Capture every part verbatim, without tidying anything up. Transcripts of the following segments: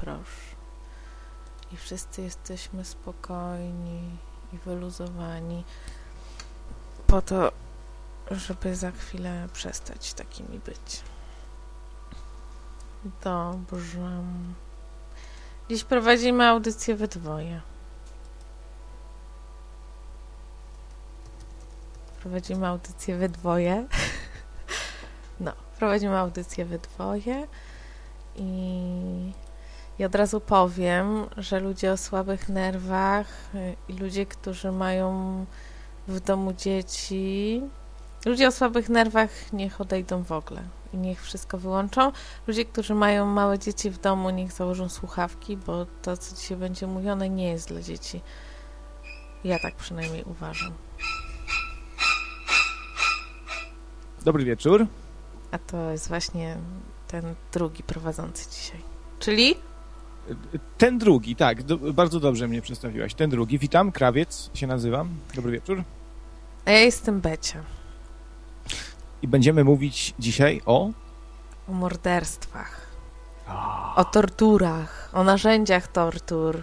proszę. I wszyscy jesteśmy spokojni i wyluzowani po to, żeby za chwilę przestać takimi być. Dobrze. Dziś prowadzimy audycję we dwoje. Prowadzimy audycję we dwoje. No, prowadzimy audycję we dwoje i, i od razu powiem, że ludzie o słabych nerwach i ludzie, którzy mają w domu dzieci, ludzie o słabych nerwach niech odejdą w ogóle i niech wszystko wyłączą. Ludzie, którzy mają małe dzieci w domu, niech założą słuchawki, bo to, co dzisiaj będzie mówione, nie jest dla dzieci. Ja tak przynajmniej uważam. Dobry wieczór. A to jest właśnie ten drugi prowadzący dzisiaj. Czyli? Ten drugi, tak. Do, bardzo dobrze mnie przedstawiłaś. Ten drugi. Witam, Krawiec się nazywam. Dobry wieczór. A ja jestem Becia. I będziemy mówić dzisiaj o... O morderstwach. Oh. O torturach. O narzędziach tortur.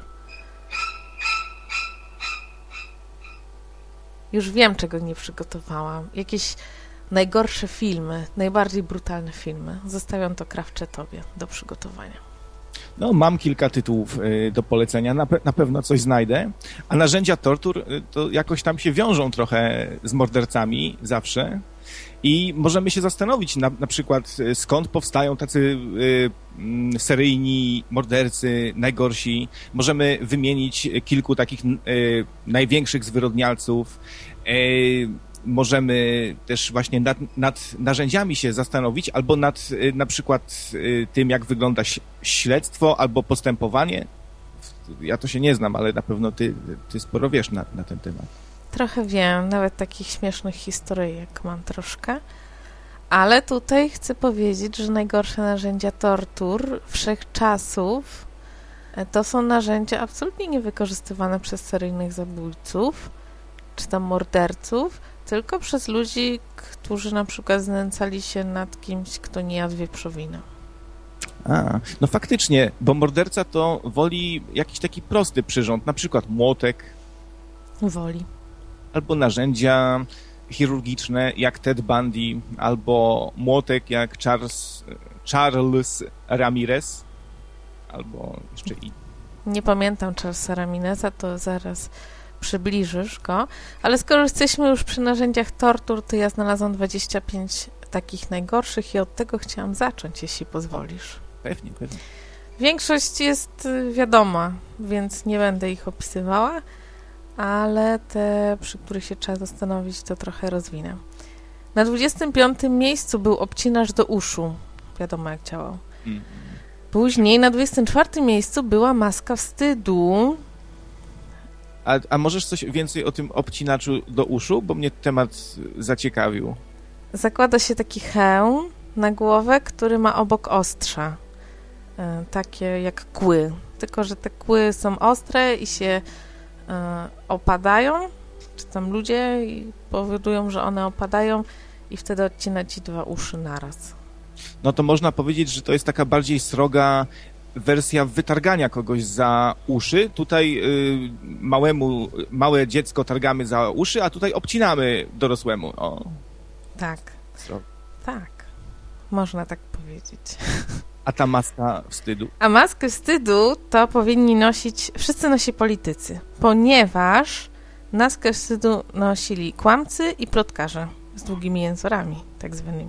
Już wiem, czego nie przygotowałam. Jakieś najgorsze filmy, najbardziej brutalne filmy. Zostawiam to Krawczetowie do przygotowania. No, mam kilka tytułów y, do polecenia, na, pe- na pewno coś znajdę. A narzędzia tortur y, to jakoś tam się wiążą trochę z mordercami zawsze. I możemy się zastanowić na, na przykład, y, skąd powstają tacy y, y, seryjni mordercy, najgorsi. Możemy wymienić kilku takich y, największych zwyrodnialców. Y, Możemy też właśnie nad, nad narzędziami się zastanowić, albo nad na przykład tym, jak wygląda śledztwo albo postępowanie. Ja to się nie znam, ale na pewno ty, ty sporo wiesz na, na ten temat. Trochę wiem, nawet takich śmiesznych historyjek mam troszkę. Ale tutaj chcę powiedzieć, że najgorsze narzędzia tortur wszechczasów to są narzędzia absolutnie niewykorzystywane przez seryjnych zabójców czy tam morderców, tylko przez ludzi, którzy na przykład znęcali się nad kimś, kto nie jadł wieprzowiny. A, no faktycznie, bo morderca to woli jakiś taki prosty przyrząd, na przykład młotek. Woli. Albo narzędzia chirurgiczne jak Ted Bundy, albo młotek jak Charles, Charles Ramirez, albo jeszcze i... Nie pamiętam Charlesa Ramireza, to zaraz przybliżysz go, ale skoro jesteśmy już przy narzędziach tortur, to ja znalazłam dwadzieścia pięć takich najgorszych i od tego chciałam zacząć, jeśli pozwolisz. Pewnie, pewnie. Większość jest wiadoma, więc nie będę ich opisywała, ale te, przy których się trzeba zastanowić, to trochę rozwinę. Na dwudziestym piątym miejscu był obcinacz do uszu. Wiadomo, jak działał. Mm. Później na dwudziestym czwartym miejscu była maska wstydu. A, a możesz coś więcej o tym obcinaczu do uszu? Bo mnie temat zaciekawił. Zakłada się taki hełm na głowę, który ma obok ostrza. E, takie jak kły. Tylko że te kły są ostre i się e, opadają, czy tam ludzie i powodują, że one opadają i wtedy odcina ci dwa uszy naraz. No to można powiedzieć, że to jest taka bardziej sroga wersja wytargania kogoś za uszy. Tutaj y, małemu, małe dziecko targamy za uszy, a tutaj obcinamy dorosłemu. O. Tak. Srogo. Tak. Można tak powiedzieć. A ta maska wstydu? A maskę wstydu to powinni nosić, wszyscy nosi politycy, ponieważ maskę wstydu nosili kłamcy i plotkarze z długimi jęzorami, tak zwanymi.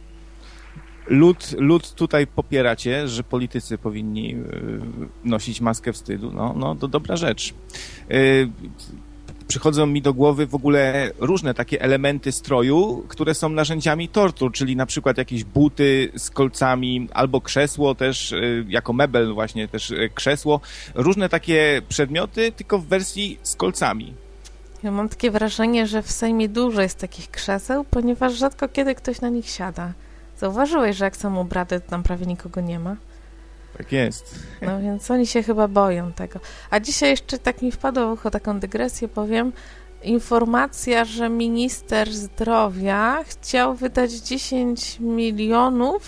Lud, lud tutaj popiera cię, że politycy powinni y, nosić maskę wstydu. No, no to dobra rzecz. Y, przychodzą mi do głowy w ogóle różne takie elementy stroju, które są narzędziami tortur, czyli na przykład jakieś buty z kolcami, albo krzesło też, y, jako mebel właśnie też y, krzesło. Różne takie przedmioty, tylko w wersji z kolcami. Ja mam takie wrażenie, że w Sejmie dużo jest takich krzeseł, ponieważ rzadko kiedy ktoś na nich siada. Zauważyłeś, że jak są ubrane, to tam prawie nikogo nie ma? Tak jest. No więc oni się chyba boją tego. A dzisiaj jeszcze tak mi wpadło w ucho, taką dygresję powiem. Informacja, że minister zdrowia chciał wydać dziesięć milionów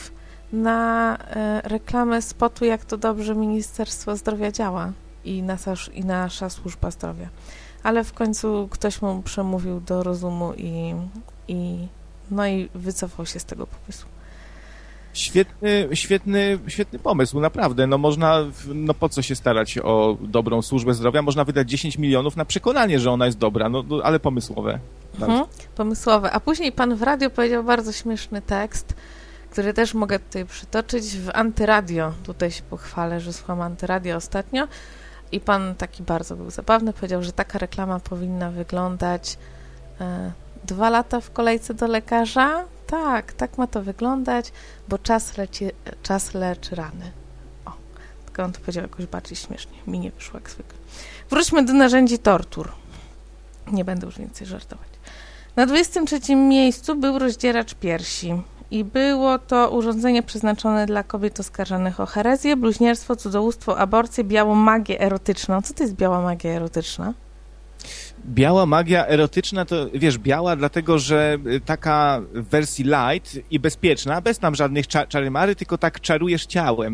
na e, reklamę spotu, jak to dobrze Ministerstwo Zdrowia działa i nasza, i nasza służba zdrowia. Ale w końcu ktoś mu przemówił do rozumu i, i, no i wycofał się z tego pomysłu. Świetny, świetny, świetny pomysł, naprawdę. No można, no po co się starać o dobrą służbę zdrowia? Można wydać dziesięć milionów na przekonanie, że ona jest dobra, no, no ale pomysłowe. Mhm, pomysłowe. A później pan w radiu powiedział bardzo śmieszny tekst, który też mogę tutaj przytoczyć w Antyradio. Tutaj się pochwalę, że słucham Antyradio ostatnio i pan taki bardzo był zabawny, powiedział, że taka reklama powinna wyglądać e, dwa lata w kolejce do lekarza. Tak, tak ma to wyglądać, bo czas, leci, czas leczy rany. O, tylko on to powiedział jakoś bardziej śmiesznie. Mi nie wyszło jak zwykle. Wróćmy do narzędzi tortur. Nie będę już więcej żartować. Na dwudziestym trzecim miejscu był rozdzieracz piersi. I było to urządzenie przeznaczone dla kobiet oskarżonych o herezję, bluźnierstwo, cudzołóstwo, aborcję, białą magię erotyczną. Co to jest biała magia erotyczna? Biała magia erotyczna to, wiesz, biała dlatego, że taka w wersji light i bezpieczna, bez tam żadnych cza- czary-mary, tylko tak czarujesz ciałem.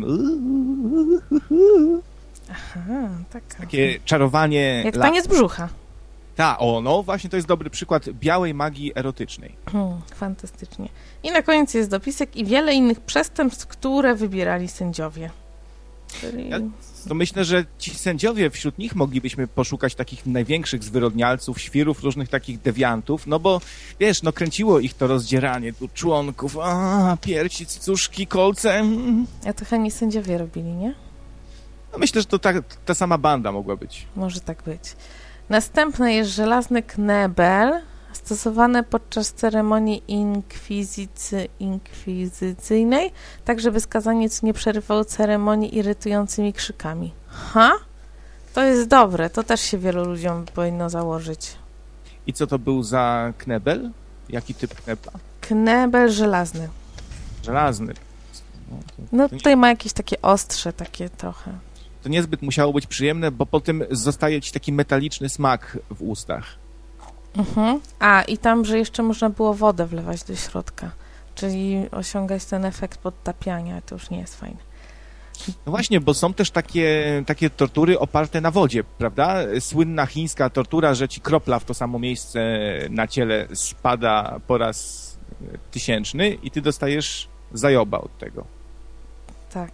Aha, taka. Takie czarowanie... Jak taniec brzucha. Ta, o, no właśnie to jest dobry przykład białej magii erotycznej. Hmm, fantastycznie. I na koniec jest dopisek i wiele innych przestępstw, które wybierali sędziowie. Czyli... Ja to myślę, że ci sędziowie, wśród nich moglibyśmy poszukać takich największych zwyrodnialców, świrów, różnych takich dewiantów, no bo, wiesz, no kręciło ich to rozdzieranie tu członków, a piersi, cycuszki, kolce. A to chętnie sędziowie robili, nie? No myślę, że to ta, ta sama banda mogła być. Może tak być. Następny jest żelazny knebel, stosowany podczas ceremonii inkwizycy, inkwizycyjnej, tak żeby skazaniec nie przerywał ceremonii irytującymi krzykami. Ha? To jest dobre, to też się wielu ludziom powinno założyć. I co to był za knebel? Jaki typ knebla? Knebel żelazny. Żelazny. No, to, No to tutaj nie, ma jakieś takie ostrze, takie trochę. to niezbyt musiało być przyjemne, bo po tym zostaje ci taki metaliczny smak w ustach. Mhm. A, i tam, że jeszcze można było wodę wlewać do środka, czyli osiągać ten efekt podtapiania, to już nie jest fajne. No właśnie, bo są też takie, takie tortury oparte na wodzie, prawda? Słynna chińska tortura, że ci kropla w to samo miejsce na ciele spada po raz tysięczny i ty dostajesz zajoba od tego. Tak.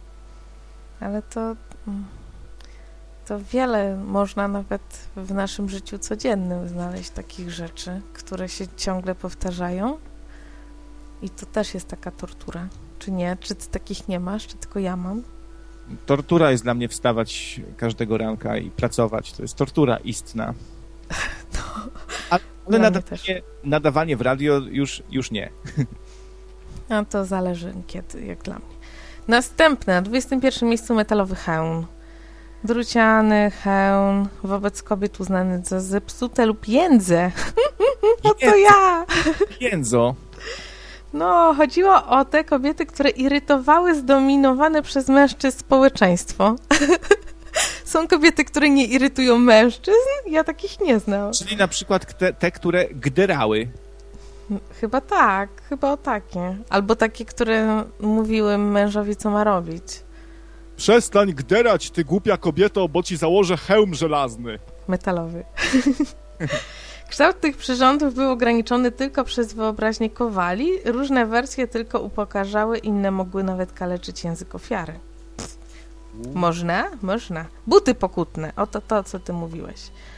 Ale to... To wiele można nawet w naszym życiu codziennym znaleźć takich rzeczy, które się ciągle powtarzają i to też jest taka tortura. Czy nie? Czy ty takich nie masz? Czy tylko ja mam? Tortura jest dla mnie wstawać każdego ranka i pracować. To jest tortura istna. No, ale ale nadawanie, nadawanie w radio już, już nie. No to zależy kiedy, jak dla mnie. Następne, na dwudziestym pierwszym miejscu metalowy hełm. Druciany hełm wobec kobiet uznany za zepsute lub jędze. No to ja! Jędzo. No, chodziło o te kobiety, które irytowały zdominowane przez mężczyzn społeczeństwo. Są kobiety, które nie irytują mężczyzn? Ja takich nie znam. Czyli na przykład te, te które gderały. Chyba tak, chyba o takie. Albo takie, które mówiły mężowi, co ma robić. Przestań gderać, ty głupia kobieto, bo ci założę hełm żelazny. Metalowy. Kształt tych przyrządów był ograniczony tylko przez wyobraźnię kowali. Różne wersje tylko upokarzały, inne mogły nawet kaleczyć język ofiary. Można? Można. Buty pokutne. Oto to, co ty mówiłeś.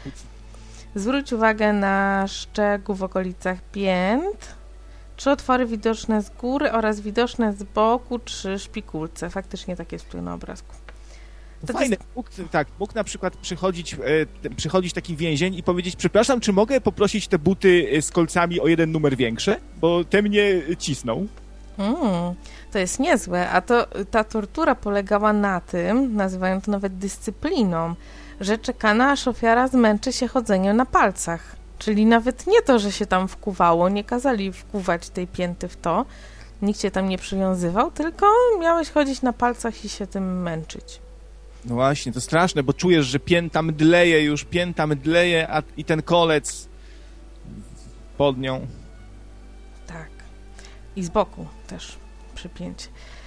Zwróć uwagę na szczegół w okolicach pięt. Trzy otwory widoczne z góry oraz widoczne z boku trzy szpikulce. Faktycznie tak jest tu na obrazku. To fajne. Jest... Mógł, tak, mógł na przykład przychodzić, e, przychodzić taki więzień i powiedzieć, przepraszam, czy mogę poprosić te buty z kolcami o jeden numer większe? Bo te mnie cisną. Mm, to jest niezłe, a to ta tortura polegała na tym, nazywają to nawet dyscypliną, że czekano, aż ofiara zmęczy się chodzeniem na palcach. Czyli nawet nie to, że się tam wkuwało, nie kazali wkuwać tej pięty w to, nikt się tam nie przywiązywał, tylko miałeś chodzić na palcach i się tym męczyć. No właśnie, to straszne, bo czujesz, że pięta mdleje już, pięta mdleje, a i ten kolec pod nią. Tak. I z boku też przypięcie.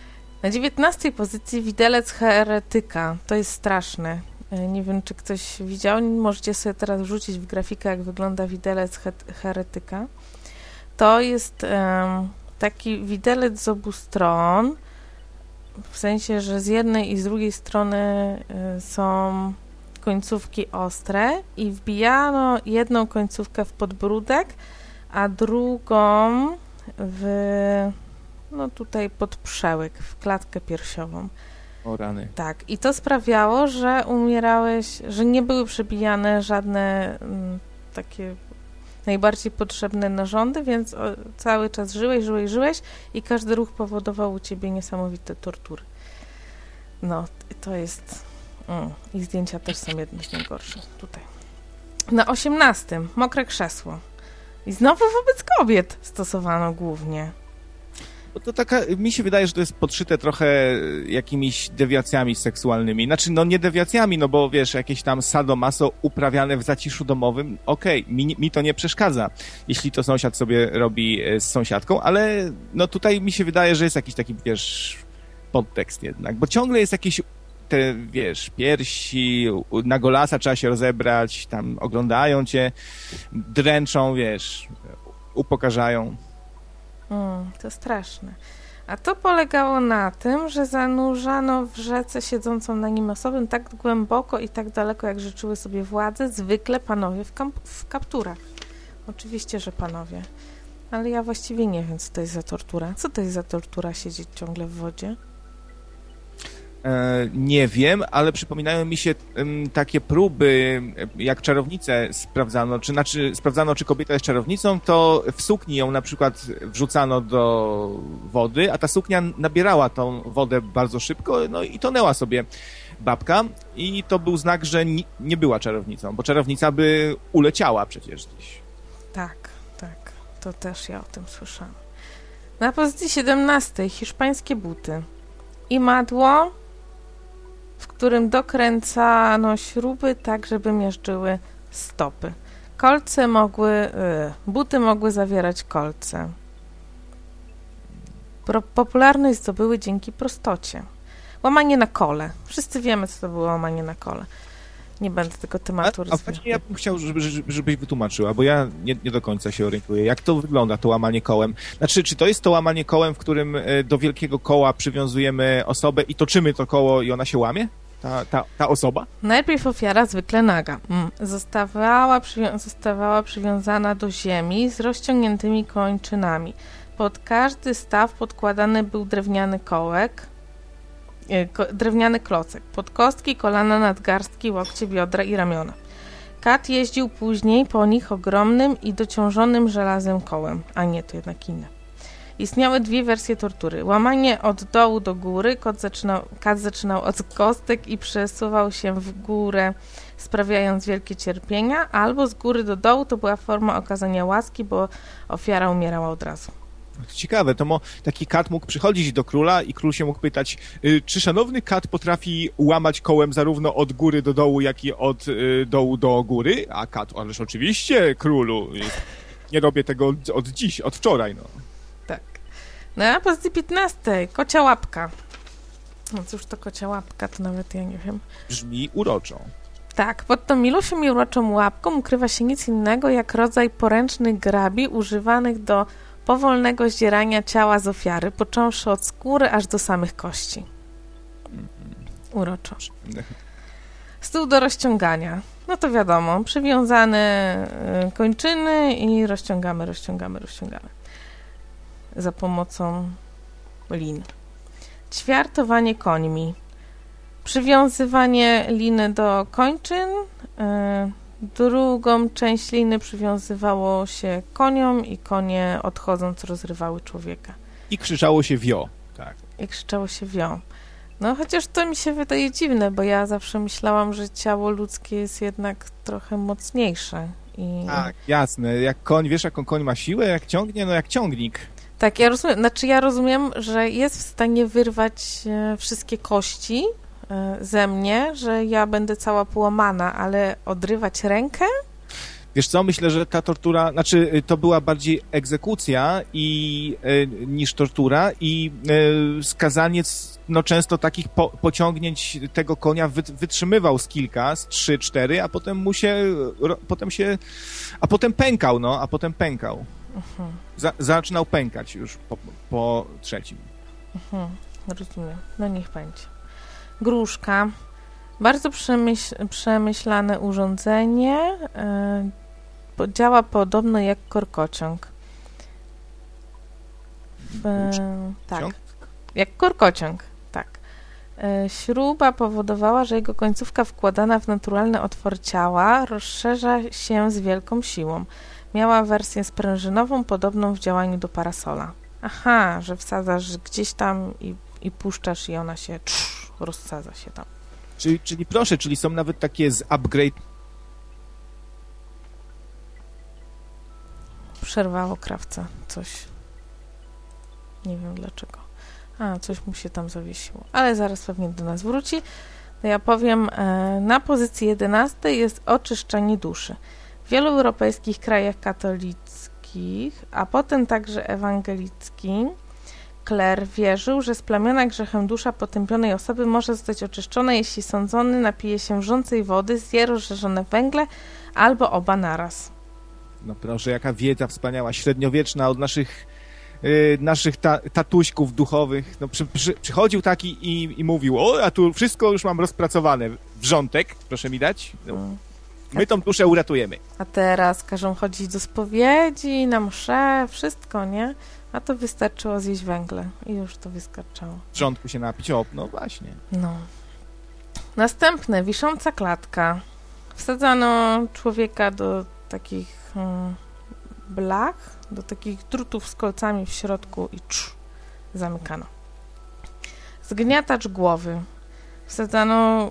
Na dziewiętnastej pozycji widelec heretyka. To jest straszne. Nie wiem, czy ktoś widział. Możecie sobie teraz wrzucić w grafikę, jak wygląda widelec he- heretyka. To jest um, taki widelec z obu stron, w sensie, że z jednej i z drugiej strony y, są końcówki ostre i wbijano jedną końcówkę w podbródek, a drugą w, no tutaj pod przełyk, w klatkę piersiową. O rany. Tak, i to sprawiało, że umierałeś, że nie były przebijane żadne m, takie najbardziej potrzebne narządy, więc o, cały czas żyłeś, żyłeś, żyłeś i każdy ruch powodował u ciebie niesamowite tortury. No, to jest... Mm, I zdjęcia też są jedne z najgorszych tutaj. Na osiemnastym mokre krzesło. I znowu wobec kobiet stosowano głównie. Bo to taka, mi się wydaje, że to jest podszyte trochę jakimiś dewiacjami seksualnymi. Znaczy, no nie dewiacjami, no bo wiesz, jakieś tam sadomaso uprawiane w zaciszu domowym, okej, okay, mi, mi to nie przeszkadza, jeśli to sąsiad sobie robi z sąsiadką, ale no tutaj mi się wydaje, że jest jakiś taki, wiesz, podtekst jednak, bo ciągle jest jakieś te, wiesz, piersi, na golasa trzeba się rozebrać, tam oglądają cię, dręczą, wiesz, upokarzają. Mm, to straszne. A to polegało na tym, że zanurzano w rzece siedzącą na nim osobę tak głęboko i tak daleko, jak życzyły sobie władze, zwykle panowie w, kamp- w kapturach. Oczywiście, że panowie. Ale ja właściwie nie wiem, co to jest za tortura. Co to jest za tortura siedzieć ciągle w wodzie? E, nie wiem, ale przypominają mi się um, takie próby, jak czarownicę sprawdzano, czy znaczy sprawdzano, czy kobieta jest czarownicą, to w sukni ją na przykład wrzucano do wody, a ta suknia nabierała tą wodę bardzo szybko, no i tonęła sobie babka i to był znak, że ni- nie była czarownicą, bo czarownica by uleciała przecież gdzieś. Tak, tak, to też ja o tym słyszałam. Na pozycji siedemnastej hiszpańskie buty. I madło, w którym dokręcano śruby tak, żeby miażdżyły stopy. Kolce mogły, y, buty mogły zawierać kolce. Pro, popularność zdobyły dzięki prostocie. Łamanie na kole. Wszyscy wiemy, co to było łamanie na kole. Nie będę tego tematu rozwijać. A właśnie ja bym chciał, żeby, żebyś wytłumaczyła, bo ja nie, nie do końca się orientuję. Jak to wygląda, to łamanie kołem? Znaczy, czy to jest to łamanie kołem, w którym do wielkiego koła przywiązujemy osobę i toczymy to koło i ona się łamie? Ta, ta, ta osoba? Najpierw ofiara, zwykle naga, mm. zostawała, przywią- zostawała przywiązana do ziemi z rozciągniętymi kończynami. Pod każdy staw podkładany był drewniany kołek, drewniany klocek, pod kostki, kolana, nadgarstki, łokcie, biodra i ramiona. Kat jeździł później po nich ogromnym i dociążonym żelazem kołem, a nie, to jednak inne. Istniały dwie wersje tortury. Łamanie od dołu do góry, Kat zaczynał, kat zaczynał od kostek i przesuwał się w górę, sprawiając wielkie cierpienia, albo z góry do dołu to była forma okazania łaski, bo ofiara umierała od razu. Ciekawe, to mo, taki kat mógł przychodzić do króla i król się mógł pytać, y, czy szanowny kat potrafi łamać kołem zarówno od góry do dołu, jak i od y, dołu do góry? A kat, ależ oczywiście, królu, nie robię tego od, od dziś, od wczoraj, no. Tak. Na pozycji piętnastej kocia łapka. No cóż to kocia łapka, to nawet ja nie wiem. Brzmi uroczo. Tak, pod tą milusią i uroczą łapką ukrywa się nic innego jak rodzaj poręcznych grabi używanych do powolnego zdzierania ciała z ofiary, począwszy od skóry aż do samych kości. Uroczo. Stół do rozciągania. No to wiadomo, przywiązane kończyny i rozciągamy, rozciągamy, rozciągamy. Za pomocą lin. Ćwiartowanie końmi. Przywiązywanie liny do kończyn. Drugą część liny przywiązywało się koniom i konie odchodząc rozrywały człowieka. I krzyczało się wio. Tak. I krzyczało się wio. No chociaż to mi się wydaje dziwne, bo ja zawsze myślałam, że ciało ludzkie jest jednak trochę mocniejsze. I... Tak, jasne. Jak koń, wiesz jaką koń ma siłę? Jak ciągnie? No jak ciągnik. Tak, ja rozumiem. Znaczy ja rozumiem, że jest w stanie wyrwać e, wszystkie kości e, ze mnie, że ja będę cała połamana, ale odrywać rękę? Wiesz co, myślę, że ta tortura, znaczy to była bardziej egzekucja i, y, niż tortura i y, skazaniec no często takich po, pociągnięć tego konia wy, wytrzymywał z kilka, z trzy, cztery, a potem mu się, ro, potem się, a potem pękał, no, a potem pękał. Uh-huh. Za, zaczynał pękać już po, po trzecim. Uh-huh. Rozumiem. No niech będzie. Gruszka. Bardzo przemyśl, przemyślane urządzenie. Yy, działa podobno jak korkociąg. Yy, tak. Jak korkociąg, tak. Yy, śruba powodowała, że jego końcówka wkładana w naturalny otwór ciała rozszerza się z wielką siłą. Miała wersję sprężynową, podobną w działaniu do parasola. Aha, że wsadzasz gdzieś tam i, i puszczasz i ona się cz, rozsadza się tam. Czyli, czyli proszę, czyli są nawet takie z upgrade. Przerwało krawca coś. Nie wiem dlaczego. A, coś mu się tam zawiesiło. Ale zaraz pewnie do nas wróci. To ja powiem, e, na pozycji jedenastej jest oczyszczanie duszy. W wielu europejskich krajach katolickich, a potem także ewangelickim, kler wierzył, że splamiona grzechem dusza potępionej osoby może zostać oczyszczona, jeśli sądzony napije się wrzącej wody, zje rozżarzone węgle albo oba naraz. No proszę, jaka wiedza wspaniała, średniowieczna od naszych, yy, naszych ta, tatuśków duchowych. No, przy, przy, przychodził taki i, i mówił, o, a tu wszystko już mam rozpracowane. Wrzątek, proszę mi dać. No. My tą duszę uratujemy. A teraz każą chodzić do spowiedzi, na mszę, wszystko, nie? A to wystarczyło zjeść węgle i już to wystarczało. W rządku się napić, o, no właśnie. No. Następne, wisząca klatka. Wsadzano człowieka do takich hmm, blach, do takich drutów z kolcami w środku i cz, zamykano. Zgniatacz głowy. Wsadzano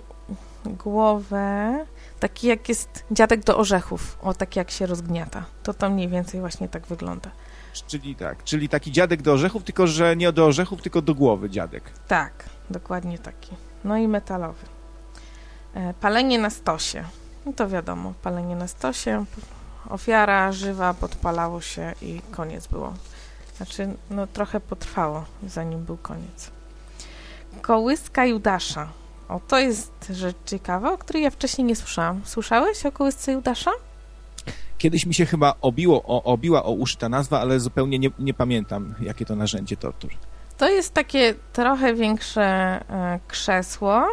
głowę, taki jak jest dziadek do orzechów, o taki jak się rozgniata. To to mniej więcej właśnie tak wygląda. Czyli tak, czyli taki dziadek do orzechów, tylko że nie do orzechów, tylko do głowy dziadek. Tak, dokładnie taki. No i metalowy. E, palenie na stosie. No to wiadomo, palenie na stosie. Ofiara żywa, podpalało się i koniec było. Znaczy, no trochę potrwało, zanim był koniec. Kołyska Judasza. O, to jest rzecz ciekawa, o której ja wcześniej nie słyszałam. Słyszałeś o kołysce Judasza? Kiedyś mi się chyba obiło, o, obiła o uszy ta nazwa, ale zupełnie nie, nie pamiętam, jakie to narzędzie tortur. To jest takie trochę większe e, krzesło,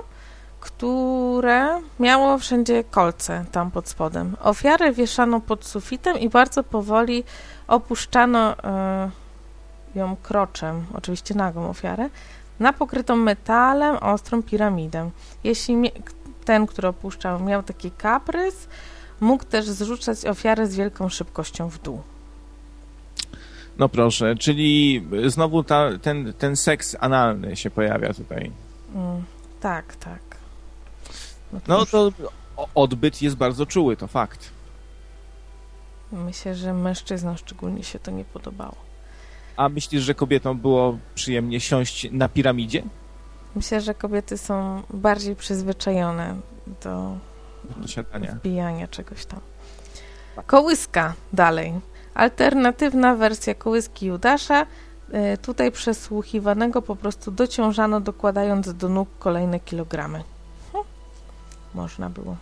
które miało wszędzie kolce tam pod spodem. Ofiarę wieszano pod sufitem i bardzo powoli opuszczano e, ją kroczem, oczywiście nagą ofiarę, na pokrytą metalem ostrą piramidę. Jeśli ten, który opuszczał, miał taki kaprys, mógł też zrzucać ofiarę z wielką szybkością w dół. No proszę, czyli znowu ta, ten, ten seks analny się pojawia tutaj. Mm, tak, tak. No to, no to odbyt jest bardzo czuły, to fakt. Myślę, że mężczyznom szczególnie się to nie podobało. A myślisz, że kobietom było przyjemnie siąść na piramidzie? Myślę, że kobiety są bardziej przyzwyczajone do, do siadania. wbijania czegoś tam. Kołyska dalej. Alternatywna wersja kołyski Judasza. Y, tutaj przesłuchiwanego po prostu dociążano, dokładając do nóg kolejne kilogramy. Hm. Można było.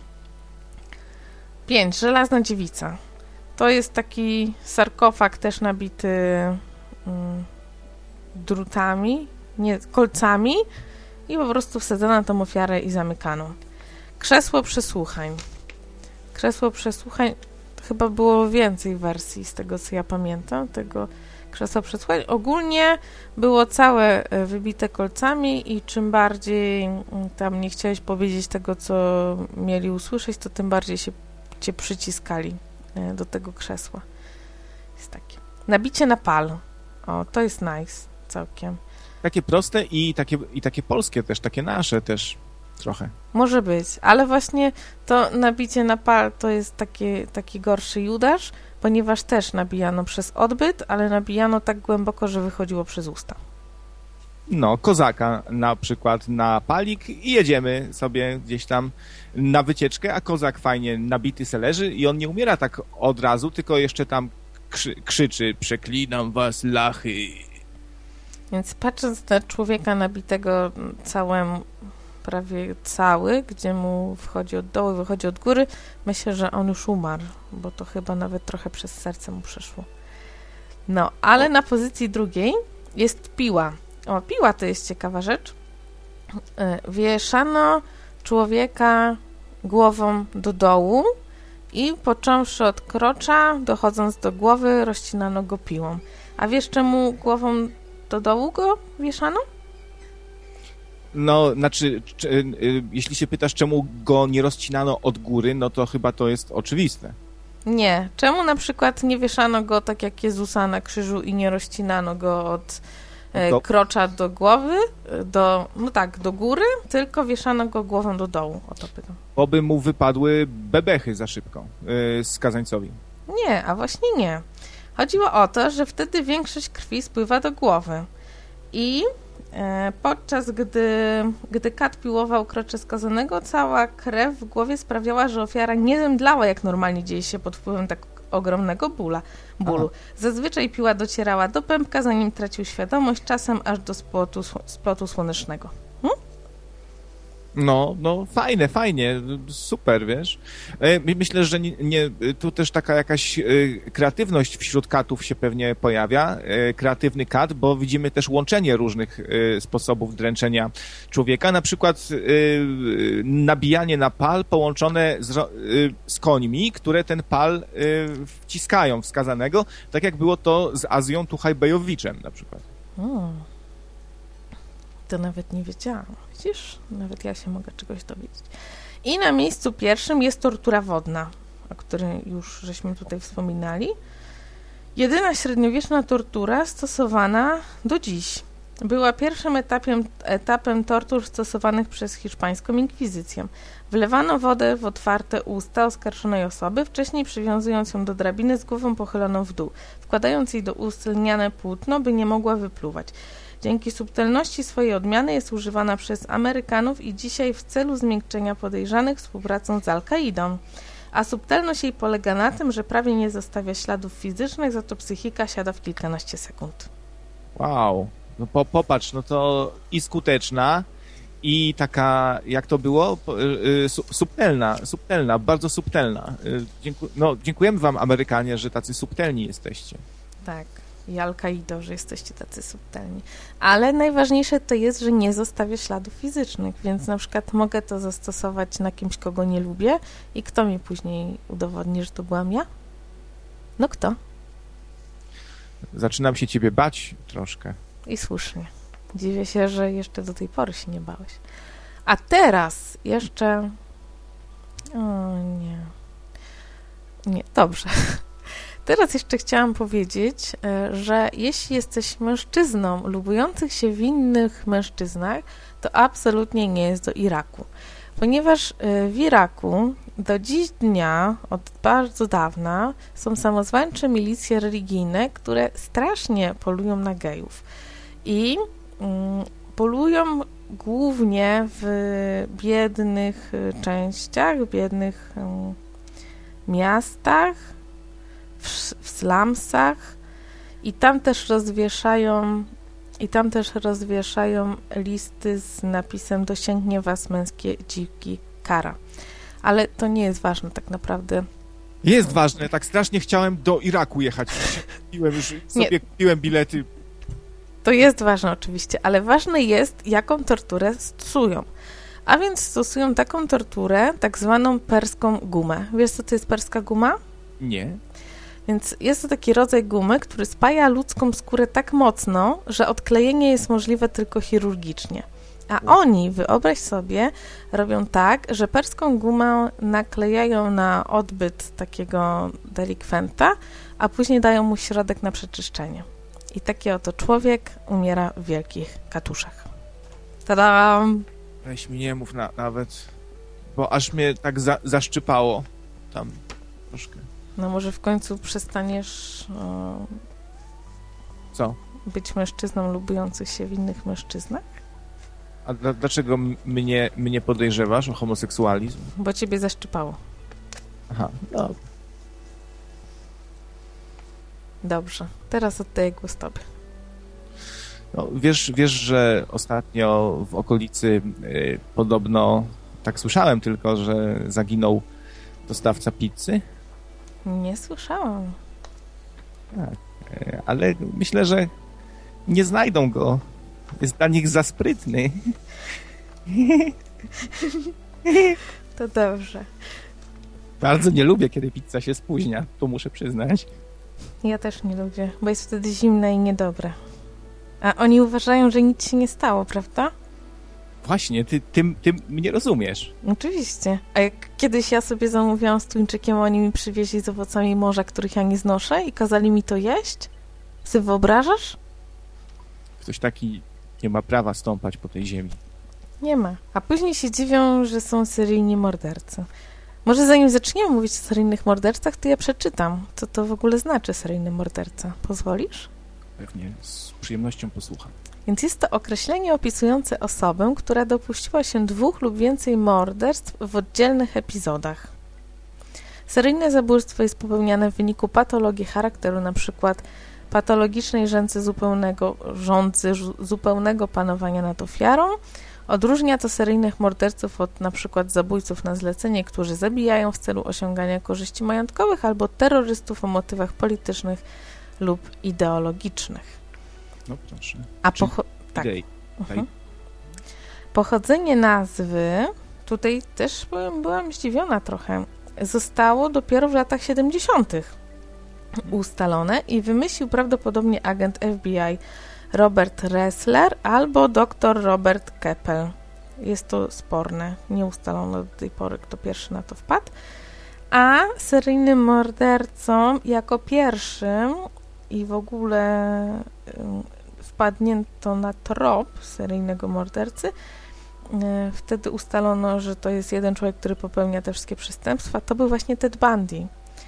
Pięć. Żelazna dziewica. To jest taki sarkofag też nabity mm, drutami, nie, kolcami i po prostu wsadzano na tą ofiarę i zamykano. Krzesło przesłuchań. Krzesło przesłuchań, chyba było więcej wersji z tego, co ja pamiętam, tego krzesła przesłuchań. Ogólnie było całe wybite kolcami i czym bardziej tam nie chciałeś powiedzieć tego, co mieli usłyszeć, to tym bardziej się cię przyciskali do tego krzesła. Jest takie. Nabicie na pal. O, to jest nice całkiem. Takie proste i takie, i takie polskie też, takie nasze też trochę. Może być, ale właśnie to nabicie na pal to jest taki, taki gorszy Judasz, ponieważ też nabijano przez odbyt, ale nabijano tak głęboko, że wychodziło przez usta. no, kozaka na przykład na palik i jedziemy sobie gdzieś tam na wycieczkę, a kozak fajnie nabity se leży i on nie umiera tak od razu, tylko jeszcze tam krzy krzyczy: przeklinam was, lachy. Więc patrząc na człowieka nabitego całym, prawie cały, gdzie mu wchodzi od dołu, wychodzi od góry, myślę, że on już umarł, bo to chyba nawet trochę przez serce mu przeszło. No, ale na pozycji drugiej jest piła. O, piła to jest ciekawa rzecz. Wieszano człowieka głową do dołu i począwszy od krocza, dochodząc do głowy, rozcinano go piłą. A wiesz, czemu głową do dołu go wieszano? No, znaczy, czy, y, jeśli się pytasz, czemu go nie rozcinano od góry, no to chyba to jest oczywiste. Nie. Czemu na przykład nie wieszano go tak jak Jezusa na krzyżu i nie rozcinano go od e, do... krocza do głowy, do, no tak, do góry, tylko wieszano go głową do dołu? O to pytam. Bo by mu wypadły bebechy za szybko, yy, skazańcowi. Nie, a właśnie nie. Chodziło o to, że wtedy większość krwi spływa do głowy i e, podczas gdy, gdy kat piłował krocze skazanego, cała krew w głowie sprawiała, że ofiara nie zemdlała, jak normalnie dzieje się pod wpływem tak ogromnego bóla, bólu. Aha. Zazwyczaj piła docierała do pępka, zanim tracił świadomość, czasem aż do splotu, splotu słonecznego. Hm? No, no, fajne, fajnie, super, wiesz. Myślę, że nie, nie, tu też taka jakaś kreatywność wśród katów się pewnie pojawia, kreatywny kat, bo widzimy też łączenie różnych sposobów dręczenia człowieka, na przykład nabijanie na pal połączone z, z końmi, które ten pal wciskają w skazanego, tak jak było to z Azją Tuchaj-Bejowiczem na przykład. Hmm. To nawet nie wiedziałam. Widzisz? Nawet ja się mogę czegoś dowiedzieć. I na miejscu pierwszym jest tortura wodna, o której już żeśmy tutaj wspominali. Jedyna średniowieczna tortura stosowana do dziś. Była pierwszym etapem, etapem tortur stosowanych przez hiszpańską inkwizycję. Wlewano wodę w otwarte usta oskarżonej osoby, wcześniej przywiązując ją do drabiny z głową pochyloną w dół, wkładając jej do ust lniane płótno, by nie mogła wypluwać. Dzięki subtelności swojej odmiany jest używana przez Amerykanów i dzisiaj w celu zmiękczenia podejrzanych współpracą z Al-Kaidą. A subtelność jej polega na tym, że prawie nie zostawia śladów fizycznych, za to psychika siada w kilkanaście sekund. Wow, no po, popatrz, no to i skuteczna, i taka, jak to było, subtelna, subtelna, bardzo subtelna. Dzięku, no, dziękujemy wam, Amerykanie, że tacy subtelni jesteście. Tak. I Al-Kaido, że jesteście tacy subtelni. Ale najważniejsze to jest, że nie zostawia śladów fizycznych, więc na przykład mogę to zastosować na kimś, kogo nie lubię i kto mi później udowodni, że to byłam ja? No kto? Zaczynam się ciebie bać troszkę. I słusznie. Dziwię się, że jeszcze do tej pory się nie bałeś. A teraz jeszcze... O nie. Nie, dobrze. Teraz jeszcze chciałam powiedzieć, że jeśli jesteś mężczyzną lubujących się w innych mężczyznach, to absolutnie nie jest do Iraku. Ponieważ w Iraku do dziś dnia, od bardzo dawna, są samozwańcze milicje religijne, które strasznie polują na gejów. I mm, polują głównie w biednych częściach, w biednych mm, miastach, w, w slumsach i tam też rozwieszają i tam też rozwieszają listy z napisem dosięgnie was męskie dziwki kara. Ale to nie jest ważne tak naprawdę. Jest ważne, tak strasznie chciałem do Iraku jechać. Kupiłem już sobie nie. kupiłem bilety. To jest ważne oczywiście, ale ważne jest, jaką torturę stosują. A więc stosują taką torturę, tak zwaną perską gumę. Wiesz, co to jest perska guma? Nie. Więc jest to taki rodzaj gumy, który spaja ludzką skórę tak mocno, że odklejenie jest możliwe tylko chirurgicznie. A oni, wyobraź sobie, robią tak, że perską gumę naklejają na odbyt takiego delikwenta, a później dają mu środek na przeczyszczenie. I taki oto człowiek umiera w wielkich katuszach. Tadam! Weź mi nie mów na, nawet, bo aż mnie tak za, zaszczypało tam troszkę. No może w końcu przestaniesz o, Co? Być mężczyzną lubiących się w innych mężczyznach? A dla, dlaczego mnie, mnie podejrzewasz o homoseksualizm? Bo ciebie zaszczypało. Aha, no. Dobrze, teraz oddaję głos tobie. No, wiesz, wiesz, że ostatnio w okolicy y, podobno, tak słyszałem tylko, że zaginął dostawca pizzy? Nie słyszałam. Tak, y, ale myślę, że nie znajdą go. Jest dla nich za sprytny. To dobrze. Bardzo nie lubię, kiedy pizza się spóźnia, to muszę przyznać. Ja też nie lubię, bo jest wtedy zimna i niedobra. A oni uważają, że nic się nie stało, prawda? Właśnie, ty, ty, ty mnie rozumiesz. Oczywiście. A jak kiedyś ja sobie zamówiłam z tuńczykiem, oni mi przywieźli z owocami morza, których ja nie znoszę i kazali mi to jeść? Ty wyobrażasz? Ktoś taki nie ma prawa stąpać po tej ziemi. Nie ma. A później się dziwią, że są seryjni mordercy. Może zanim zaczniemy mówić o seryjnych mordercach, to ja przeczytam, co to w ogóle znaczy seryjny morderca. Pozwolisz? Pewnie, z przyjemnością posłucham. Więc jest to określenie opisujące osobę, która dopuściła się dwóch lub więcej morderstw w oddzielnych epizodach. Seryjne zabójstwo jest popełniane w wyniku patologii charakteru, np. patologicznej rządzy zupełnego, rządzy zupełnego panowania nad ofiarą. Odróżnia to seryjnych morderców od np. zabójców na zlecenie, którzy zabijają w celu osiągania korzyści majątkowych, albo terrorystów o motywach politycznych lub ideologicznych. No proszę. A pocho- tak. Idei. Mhm. Pochodzenie nazwy, tutaj też byłam, byłam zdziwiona trochę, zostało dopiero w latach siedemdziesiątych ustalone i wymyślił prawdopodobnie agent F B I Robert Ressler albo dr Robert Keppel. Jest to sporne, nie ustalono do tej pory, kto pierwszy na to wpadł. A seryjnym mordercą jako pierwszym i w ogóle wpadnięto na trop seryjnego mordercy. Wtedy ustalono, że to jest jeden człowiek, który popełnia te wszystkie przestępstwa. To był właśnie Ted Bundy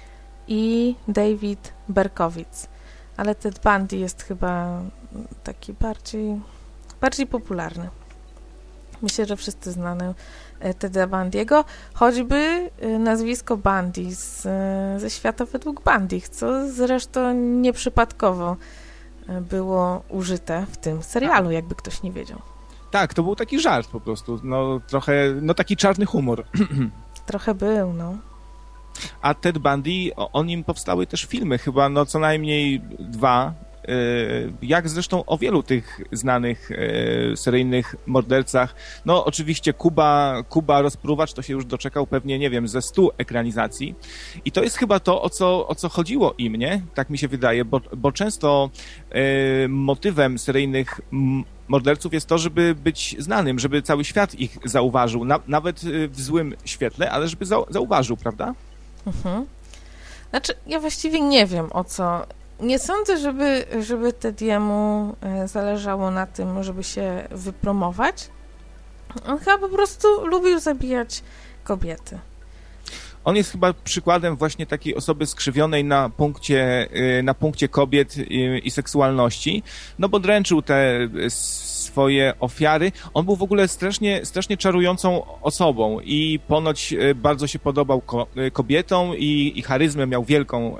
i David Berkowitz. Ale Ted Bundy jest chyba taki bardziej, bardziej popularny. Myślę, że wszyscy znamy Teda Bundy'ego, choćby nazwisko Bundy z, ze świata według Bundy, co zresztą nieprzypadkowo było użyte w tym serialu, jakby ktoś nie wiedział. Tak, to był taki żart po prostu, no trochę, no taki czarny humor. Trochę był, no. A Ted Bundy, o, o nim powstały też filmy, chyba no co najmniej dwa, yy, jak zresztą o wielu tych znanych yy, seryjnych mordercach. No oczywiście Kuba, Kuba Rozpruwacz to się już doczekał pewnie, nie wiem, ze stu ekranizacji. I to jest chyba to, o co, o co chodziło im, nie? Tak mi się wydaje, bo, bo często yy, motywem seryjnych m- morderców jest to, żeby być znanym, żeby cały świat ich zauważył, na, nawet w złym świetle, ale żeby zau- zauważył, prawda? Mhm. Znaczy, ja właściwie nie wiem, o co... Nie sądzę, żeby, żeby Tediemu zależało na tym, żeby się wypromować. On chyba po prostu lubił zabijać kobiety. On jest chyba przykładem właśnie takiej osoby skrzywionej na punkcie, na punkcie kobiet i, i seksualności, no bo dręczył te swoje ofiary. On był w ogóle strasznie, strasznie czarującą osobą i ponoć bardzo się podobał ko- kobietom i, i charyzmę miał wielką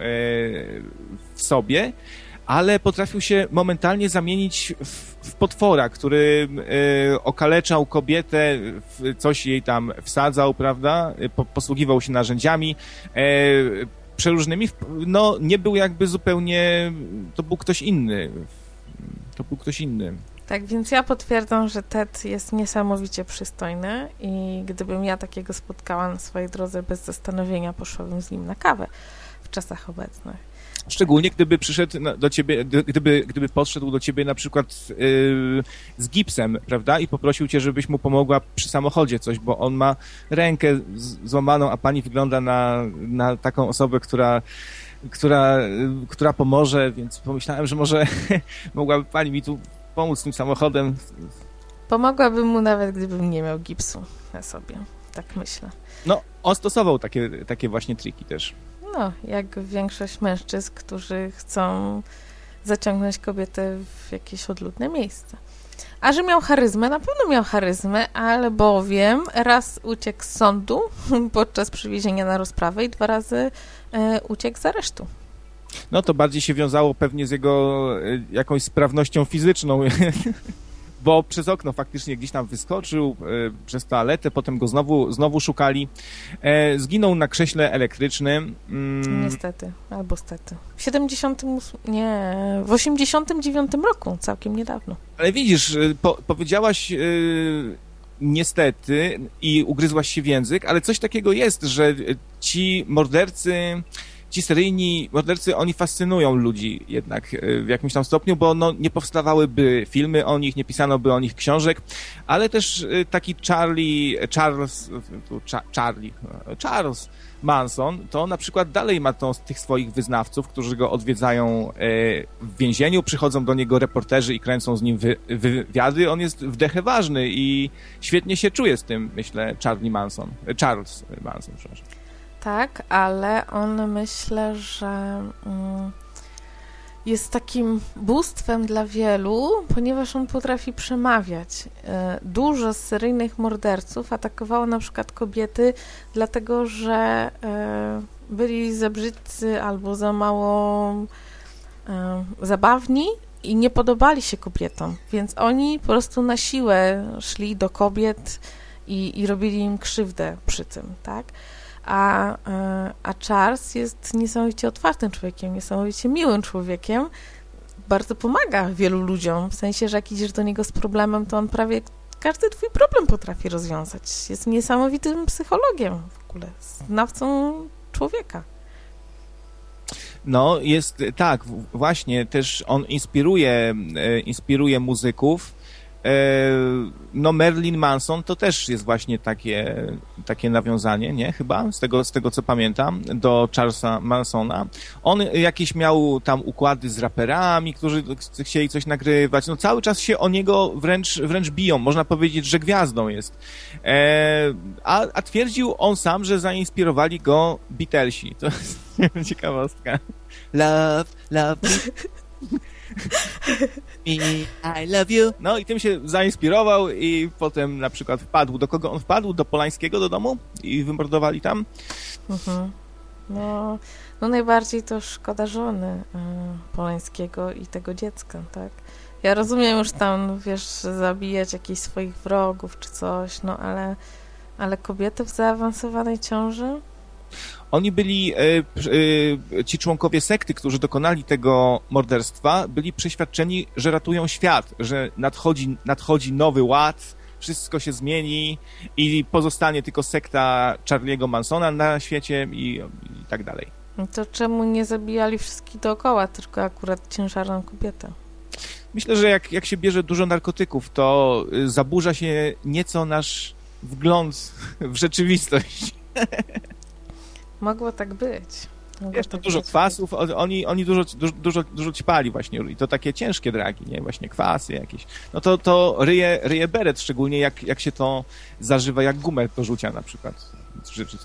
w sobie, ale potrafił się momentalnie zamienić w, w potwora, który y, okaleczał kobietę, w, coś jej tam wsadzał, prawda, po, posługiwał się narzędziami y, przeróżnymi, no nie był jakby zupełnie, to był ktoś inny, to był ktoś inny. Tak, więc ja potwierdzam, że Ted jest niesamowicie przystojny i gdybym ja takiego spotkała na swojej drodze bez zastanowienia, poszłabym z nim na kawę w czasach obecnych. Szczególnie gdyby przyszedł do ciebie, gdyby, gdyby podszedł do ciebie na przykład yy, z gipsem, prawda, i poprosił cię, żebyś mu pomogła przy samochodzie coś, bo on ma rękę z- złamaną, a pani wygląda na, na taką osobę, która, która, yy, która pomoże, więc pomyślałem, że może mogłaby pani mi tu pomóc tym samochodem. Pomogłabym mu nawet, gdybym nie miał gipsu na sobie. Tak myślę. No, on stosował takie, takie właśnie triki też. No, jak większość mężczyzn, którzy chcą zaciągnąć kobietę w jakieś odludne miejsce. A że miał charyzmę, na pewno miał charyzmę, ale bowiem raz uciekł z sądu podczas przywiezienia na rozprawę i dwa razy e, uciekł z aresztu. No to bardziej się wiązało pewnie z jego e, jakąś sprawnością fizyczną, bo przez okno faktycznie gdzieś tam wyskoczył, e, przez toaletę, potem go znowu, znowu szukali. E, zginął na krześle elektrycznym. Mm. Niestety, albo stety. W siedemdziesiątym ósmym, nie, w osiemdziesiątym dziewiątym roku, całkiem niedawno. Ale widzisz, po, powiedziałaś e, niestety i ugryzłaś się w język, ale coś takiego jest, że ci mordercy... Ci seryjni mordercy, oni fascynują ludzi jednak w jakimś tam stopniu, bo no, nie powstawałyby filmy o nich, nie pisano by o nich książek, ale też taki Charlie, Charles, Charlie, Charles Manson, to na przykład dalej ma to, tych swoich wyznawców, którzy go odwiedzają w więzieniu, przychodzą do niego reporterzy i kręcą z nim wy, wywiady. On jest w dechę ważny i świetnie się czuje z tym, myślę, Charlie Manson, Charles Manson, przepraszam. Tak, ale on myślę, że mm, jest takim bóstwem dla wielu, ponieważ on potrafi przemawiać. Dużo seryjnych morderców atakowało na przykład kobiety, dlatego że byli za brzydcy albo za mało zabawni i nie podobali się kobietom, więc oni po prostu na siłę szli do kobiet i, i robili im krzywdę przy tym, tak? A, a Charles jest niesamowicie otwartym człowiekiem, niesamowicie miłym człowiekiem. Bardzo pomaga wielu ludziom, w sensie, że jak idziesz do niego z problemem, to on prawie każdy twój problem potrafi rozwiązać. Jest niesamowitym psychologiem w ogóle, znawcą człowieka. No, jest, tak, właśnie, też on inspiruje, inspiruje muzyków. No Marilyn Manson to też jest właśnie takie, takie nawiązanie, nie? Chyba, z tego, z tego co pamiętam, do Charlesa Mansona. On jakieś miał tam układy z raperami, którzy chcieli coś nagrywać. No cały czas się o niego wręcz, wręcz biją. Można powiedzieć, że gwiazdą jest. E, a, a twierdził on sam, że zainspirowali go Beatlesi. To jest ciekawostka. Love, love me, I love you. No i tym się zainspirował i potem na przykład wpadł. Do kogo on wpadł? Do Polańskiego do domu? I wymordowali tam? Mhm. No, no najbardziej to szkoda żony y, Polańskiego i tego dziecka, tak? Ja rozumiem już tam, wiesz, zabijać jakichś swoich wrogów czy coś, no ale, ale kobiety w zaawansowanej ciąży? Oni byli, ci członkowie sekty, którzy dokonali tego morderstwa, byli przeświadczeni, że ratują świat, że nadchodzi, nadchodzi nowy ład, wszystko się zmieni i pozostanie tylko sekta Charlie'ego Mansona na świecie i, i tak dalej. No to czemu nie zabijali wszystkich dookoła, tylko akurat ciężarną kobietę? Myślę, że jak, jak się bierze dużo narkotyków, to zaburza się nieco nasz wgląd w rzeczywistość. Mogło tak być. Mogło Wiesz, to tak dużo być. kwasów, oni, oni dużo, dużo, dużo, dużo ćpali właśnie i to takie ciężkie dragi, nie? Właśnie kwasy jakieś. No to, to ryje, ryje beret, szczególnie jak, jak się to zażywa jak gumę do rzucia na przykład. Czy, czy co?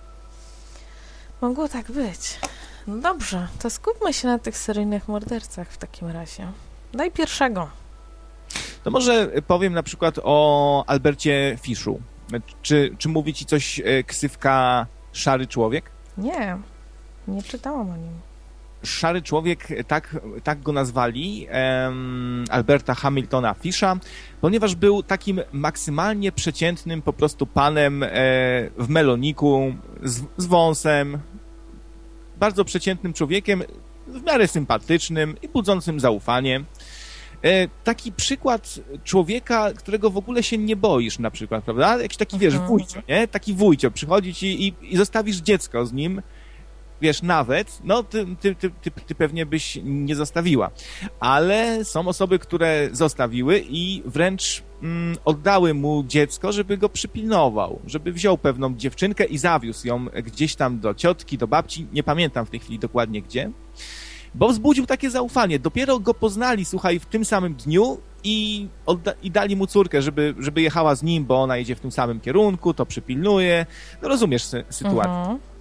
Mogło tak być. No dobrze, to skupmy się na tych seryjnych mordercach w takim razie. Daj pierwszego. To może powiem na przykład o Albercie Fiszu. Czy, czy mówi ci coś ksywka Szary Człowiek? Nie, nie czytałam o nim. Szary Człowiek, tak, tak go nazwali, um, Alberta Hamiltona Fisha, ponieważ był takim maksymalnie przeciętnym po prostu panem e, w meloniku, z, z wąsem, bardzo przeciętnym człowiekiem, w miarę sympatycznym i budzącym zaufanie. E, taki przykład człowieka, którego w ogóle się nie boisz na przykład, prawda? Jakiś taki, wiesz, wujcio, nie? Taki wujcio przychodzi ci i, i zostawisz dziecko z nim, wiesz, nawet, no ty, ty, ty, ty, ty pewnie byś nie zostawiła. Ale są osoby, które zostawiły i wręcz mm, oddały mu dziecko, żeby go przypilnował, żeby wziął pewną dziewczynkę i zawiózł ją gdzieś tam do ciotki, do babci, nie pamiętam w tej chwili dokładnie gdzie, bo wzbudził takie zaufanie. Dopiero go poznali, słuchaj, w tym samym dniu i, odda- i dali mu córkę, żeby, żeby jechała z nim, bo ona jedzie w tym samym kierunku, to przypilnuje. No rozumiesz sy- sytuację. Mhm.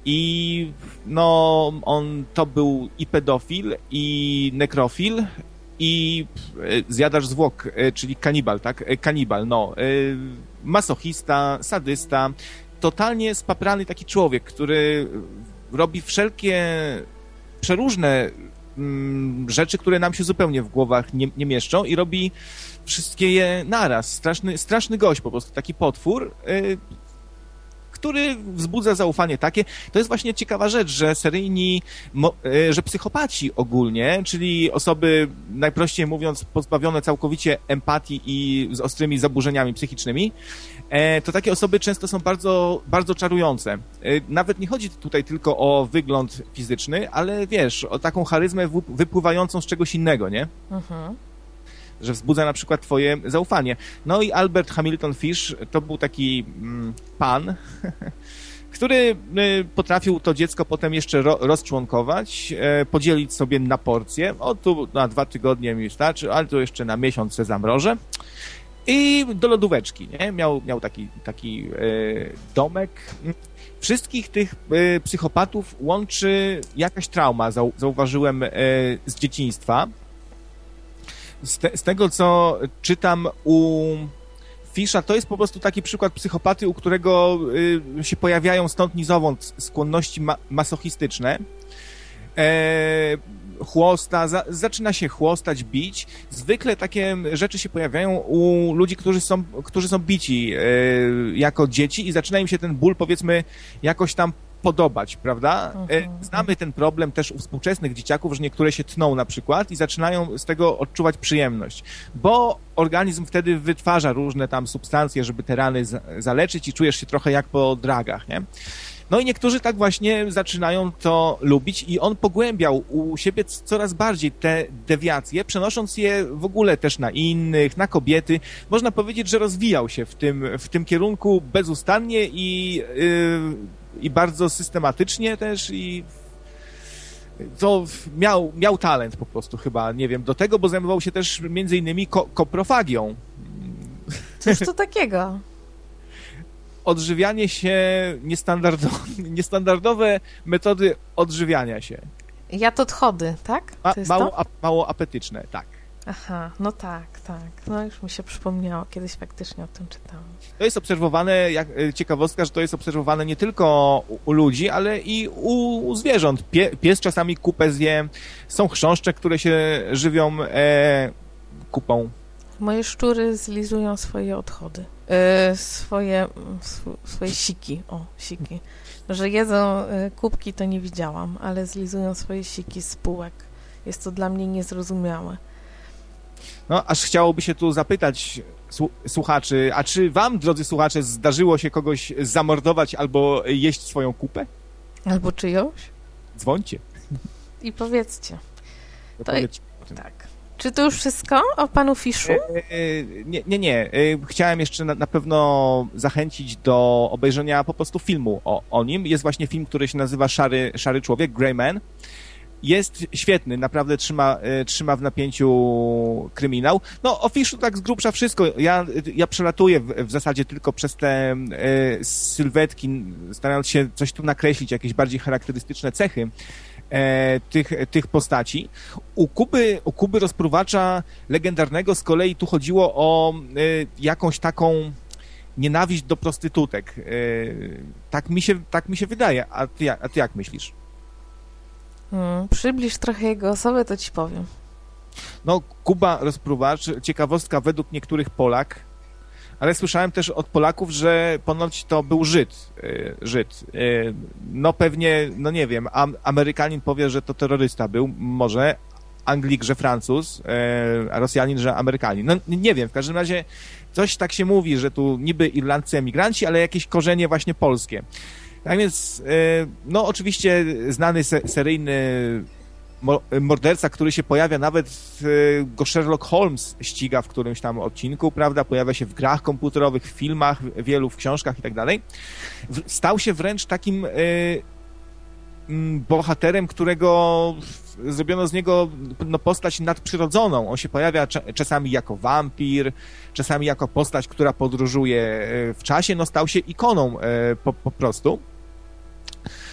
i no on to był i pedofil, i nekrofil, i zjadacz zwłok, czyli kanibal, tak? Kanibal, no. Masochista, sadysta, totalnie spaprany taki człowiek, który robi wszelkie przeróżne mm, rzeczy, które nam się zupełnie w głowach nie, nie mieszczą i robi wszystkie je naraz. Straszny, straszny gość po prostu, taki potwór, y, który wzbudza zaufanie takie. To jest właśnie ciekawa rzecz, że seryjni, mo, y, że psychopaci ogólnie, czyli osoby, najprościej mówiąc, pozbawione całkowicie empatii i z ostrymi zaburzeniami psychicznymi, e, to takie osoby często są bardzo, bardzo czarujące. E, nawet nie chodzi tutaj tylko o wygląd fizyczny, ale wiesz, o taką charyzmę wypływającą z czegoś innego, nie? Mhm. Że wzbudza na przykład twoje zaufanie. No i Albert Hamilton Fish to był taki mm, pan, który y, potrafił to dziecko potem jeszcze ro, rozczłonkować, y, podzielić sobie na porcje. O, tu na dwa tygodnie mi starczy, ale tu jeszcze na miesiąc se zamrożę. I do lodóweczki, nie? Miał, miał taki, taki y, domek. Wszystkich tych y, psychopatów łączy jakaś trauma, zau, zauważyłem y, z dzieciństwa. Z, te, z tego, co czytam u Fisha, to jest po prostu taki przykład psychopaty, u którego y, się pojawiają stąd nizowąd skłonności ma, masochistyczne. E, chłosta, za, zaczyna się chłostać, bić. Zwykle takie rzeczy się pojawiają u ludzi, którzy są, którzy są bici e, jako dzieci i zaczyna im się ten ból, powiedzmy, jakoś tam podobać, prawda? E, znamy ten problem też u współczesnych dzieciaków, że niektóre się tną na przykład i zaczynają z tego odczuwać przyjemność, bo organizm wtedy wytwarza różne tam substancje, żeby te rany z, zaleczyć i czujesz się trochę jak po dragach, nie? No i niektórzy tak właśnie zaczynają to lubić i on pogłębiał u siebie coraz bardziej te dewiacje, przenosząc je w ogóle też na innych, na kobiety. Można powiedzieć, że rozwijał się w tym, w tym kierunku bezustannie i, yy, i bardzo systematycznie też i to miał, miał talent po prostu chyba, nie wiem, do tego, bo zajmował się też między innymi ko- koprofagią. Cóż to takiego? Odżywianie się, niestandardowe, niestandardowe metody odżywiania się. Jad odchody, tak? Ma, mało, a, mało apetyczne, tak. Aha, no tak, tak. No już mi się przypomniało, kiedyś faktycznie o tym czytałam. To jest obserwowane, jak ciekawostka, że to jest obserwowane nie tylko u, u ludzi, ale i u, u zwierząt. Pie, pies czasami kupę zje, są chrząszcze, które się żywią e, kupą. Moje szczury zlizują swoje odchody. Yy, swoje, sw- swoje siki. O, siki. Że jedzą y, kubki, to nie widziałam, ale zlizują swoje siki z półek. Jest to dla mnie niezrozumiałe. No, aż chciałoby się tu zapytać słuchaczy, a czy wam, drodzy słuchacze, zdarzyło się kogoś zamordować albo jeść swoją kupę? Albo czyjąś? Dzwońcie. I powiedzcie. To to powiedzcie i... Tak. Czy to już wszystko o panu Fiszu? E, e, nie, nie, nie. E, chciałem jeszcze na, na pewno zachęcić do obejrzenia po prostu filmu o, o nim. Jest właśnie film, który się nazywa Szary, Szary Człowiek, Grey Man. Jest świetny, naprawdę trzyma, e, trzyma w napięciu kryminał. No, o Fiszu tak z grubsza wszystko. Ja, ja przelatuję w, w zasadzie tylko przez te e, sylwetki, starając się coś tu nakreślić, jakieś bardziej charakterystyczne cechy E, tych, tych postaci. U Kuby, u Kuby Rozpruwacza legendarnego z kolei tu chodziło o e, jakąś taką nienawiść do prostytutek. E, tak mi się, tak mi się wydaje. A ty, a ty jak myślisz? Hmm, przybliż trochę jego osobę, to ci powiem. No, Kuba Rozpruwacz, ciekawostka, według niektórych Polak, ale słyszałem też od Polaków, że ponoć to był Żyd. Żyd. No pewnie, no nie wiem, Amerykanin powie, że to terrorysta był, może, Anglik, że Francuz, a Rosjanin, że Amerykanin. No nie wiem, w każdym razie coś tak się mówi, że tu niby Irlandcy emigranci, ale jakieś korzenie właśnie polskie. Tak więc, no oczywiście znany seryjny morderca, który się pojawia, nawet go Sherlock Holmes ściga w którymś tam odcinku, prawda, pojawia się w grach komputerowych, w filmach, wielu w książkach i tak dalej. Stał się wręcz takim y, bohaterem, którego zrobiono z niego no, postać nadprzyrodzoną. On się pojawia czasami jako wampir, czasami jako postać, która podróżuje w czasie, no stał się ikoną y, po, po prostu.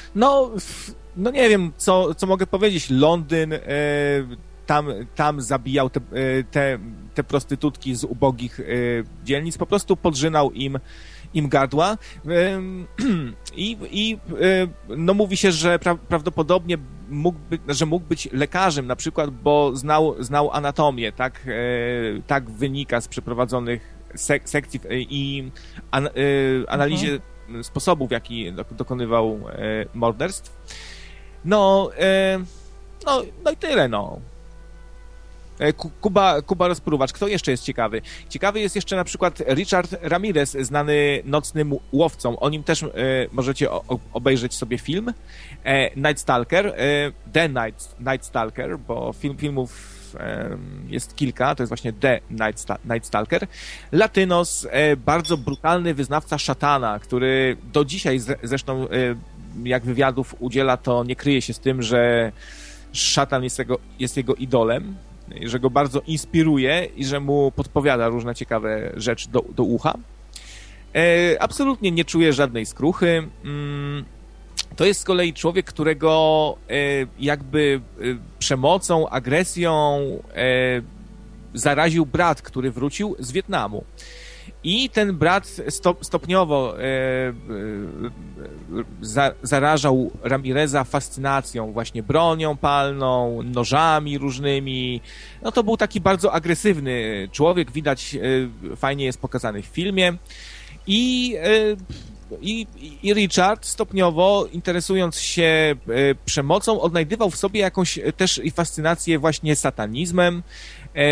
No, no nie wiem, co, co mogę powiedzieć. Londyn, e, tam, tam zabijał te, te, te prostytutki z ubogich e, dzielnic, po prostu podrzynał im, im gardła. E, I i e, no mówi się, że pra, prawdopodobnie mógł być, że mógł być lekarzem na przykład, bo znał, znał anatomię, tak, e, tak wynika z przeprowadzonych sek sekcji i an, e, analizie mhm. sposobów, w jaki dokonywał e, morderstw. No, e, no, no i tyle, no. E, Kuba, Kuba Rozpruwacz. Kto jeszcze jest ciekawy? Ciekawy jest jeszcze na przykład Richard Ramirez, znany nocnym łowcą. O nim też e, możecie o, obejrzeć sobie film. E, Night Stalker, e, The Night, Night Stalker, bo film, filmów e, jest kilka, to jest właśnie The Night, Night Stalker. Latynos, e, bardzo brutalny wyznawca szatana, który do dzisiaj z, zresztą e, jak wywiadów udziela, to nie kryje się z tym, że szatan jest jego, jest jego idolem, że go bardzo inspiruje i że mu podpowiada różne ciekawe rzeczy do, do ucha. E, absolutnie nie czuje żadnej skruchy. Mm, to jest z kolei człowiek, którego e, jakby e, przemocą, agresją e, zaraził brat, który wrócił z Wietnamu. I ten brat stop, stopniowo e, e, za, zarażał Ramireza fascynacją właśnie bronią palną, nożami różnymi. No to był taki bardzo agresywny człowiek, widać, e, fajnie jest pokazany w filmie. I, e, i, i Richard stopniowo, interesując się e, przemocą, odnajdywał w sobie jakąś też i fascynację właśnie satanizmem. E,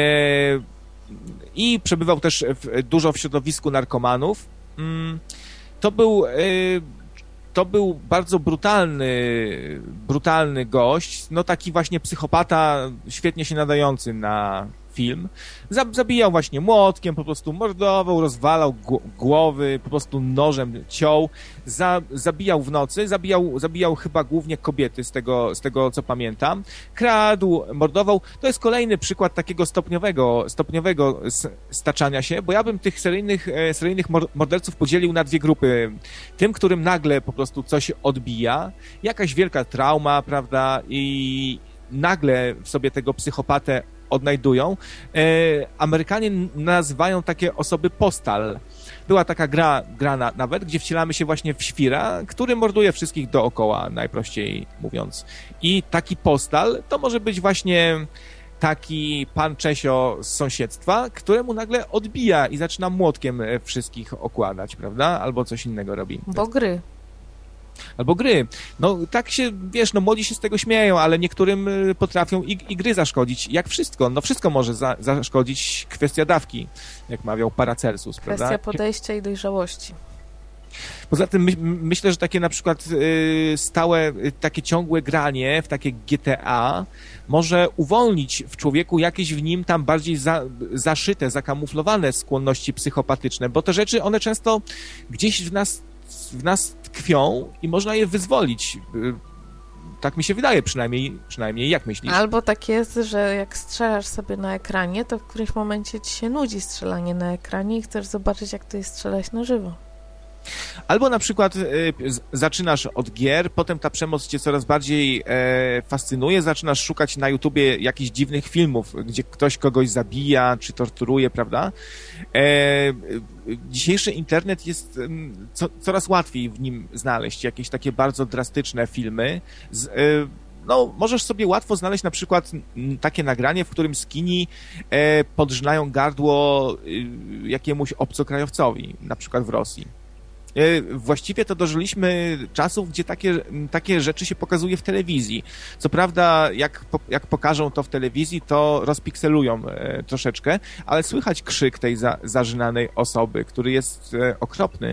I przebywał też w, dużo w środowisku narkomanów. To był, to był bardzo brutalny, brutalny gość, no taki właśnie psychopata, świetnie się nadający na film. Zabijał właśnie młotkiem, po prostu mordował, rozwalał głowy, po prostu nożem ciął, za, zabijał w nocy, zabijał, zabijał chyba głównie kobiety, z tego, z tego co pamiętam, kradł, mordował. To jest kolejny przykład takiego stopniowego, stopniowego staczania się, bo ja bym tych seryjnych, seryjnych morderców podzielił na dwie grupy. Tym, którym nagle po prostu coś odbija, jakaś wielka trauma, prawda, i nagle w sobie tego psychopatę odnajdują. E, Amerykanie nazywają takie osoby postal. Była taka gra, gra na, nawet, gdzie wcielamy się właśnie w świra, który morduje wszystkich dookoła, najprościej mówiąc. I taki postal to może być właśnie taki pan Czesio z sąsiedztwa, któremu nagle odbija i zaczyna młotkiem wszystkich okładać, prawda? Albo coś innego robi. Bo gry. Albo gry. No tak się, wiesz, no młodzi się z tego śmieją, ale niektórym potrafią i, i gry zaszkodzić. Jak wszystko, no wszystko może za, zaszkodzić. Kwestia dawki, jak mawiał Paracelsus, Kwestia prawda? podejścia i dojrzałości. Poza tym my, myślę, że takie na przykład y, stałe, y, takie ciągłe granie w takie G T A może uwolnić w człowieku jakieś w nim tam bardziej za, zaszyte, zakamuflowane skłonności psychopatyczne, bo te rzeczy, one często gdzieś w nas w nas tkwią i można je wyzwolić. Tak mi się wydaje przynajmniej. przynajmniej. Jak myślisz? Albo tak jest, że jak strzelasz sobie na ekranie, to w którymś momencie ci się nudzi strzelanie na ekranie i chcesz zobaczyć, jak to jest strzelać na żywo. Albo na przykład y, zaczynasz od gier, potem ta przemoc cię coraz bardziej e, fascynuje, zaczynasz szukać na YouTubie jakichś dziwnych filmów, gdzie ktoś kogoś zabija, czy torturuje, prawda? E, dzisiejszy internet jest co, coraz łatwiej w nim znaleźć jakieś takie bardzo drastyczne filmy. Z, e, no, możesz sobie łatwo znaleźć na przykład takie nagranie, w którym skini e, podrzynają gardło e, jakiemuś obcokrajowcowi, na przykład w Rosji. Właściwie to dożyliśmy czasów, gdzie takie, takie rzeczy się pokazuje w telewizji. Co prawda, jak, jak pokażą to w telewizji, to rozpikselują e, troszeczkę, ale słychać krzyk tej za, zażynanej osoby, który jest e, okropny.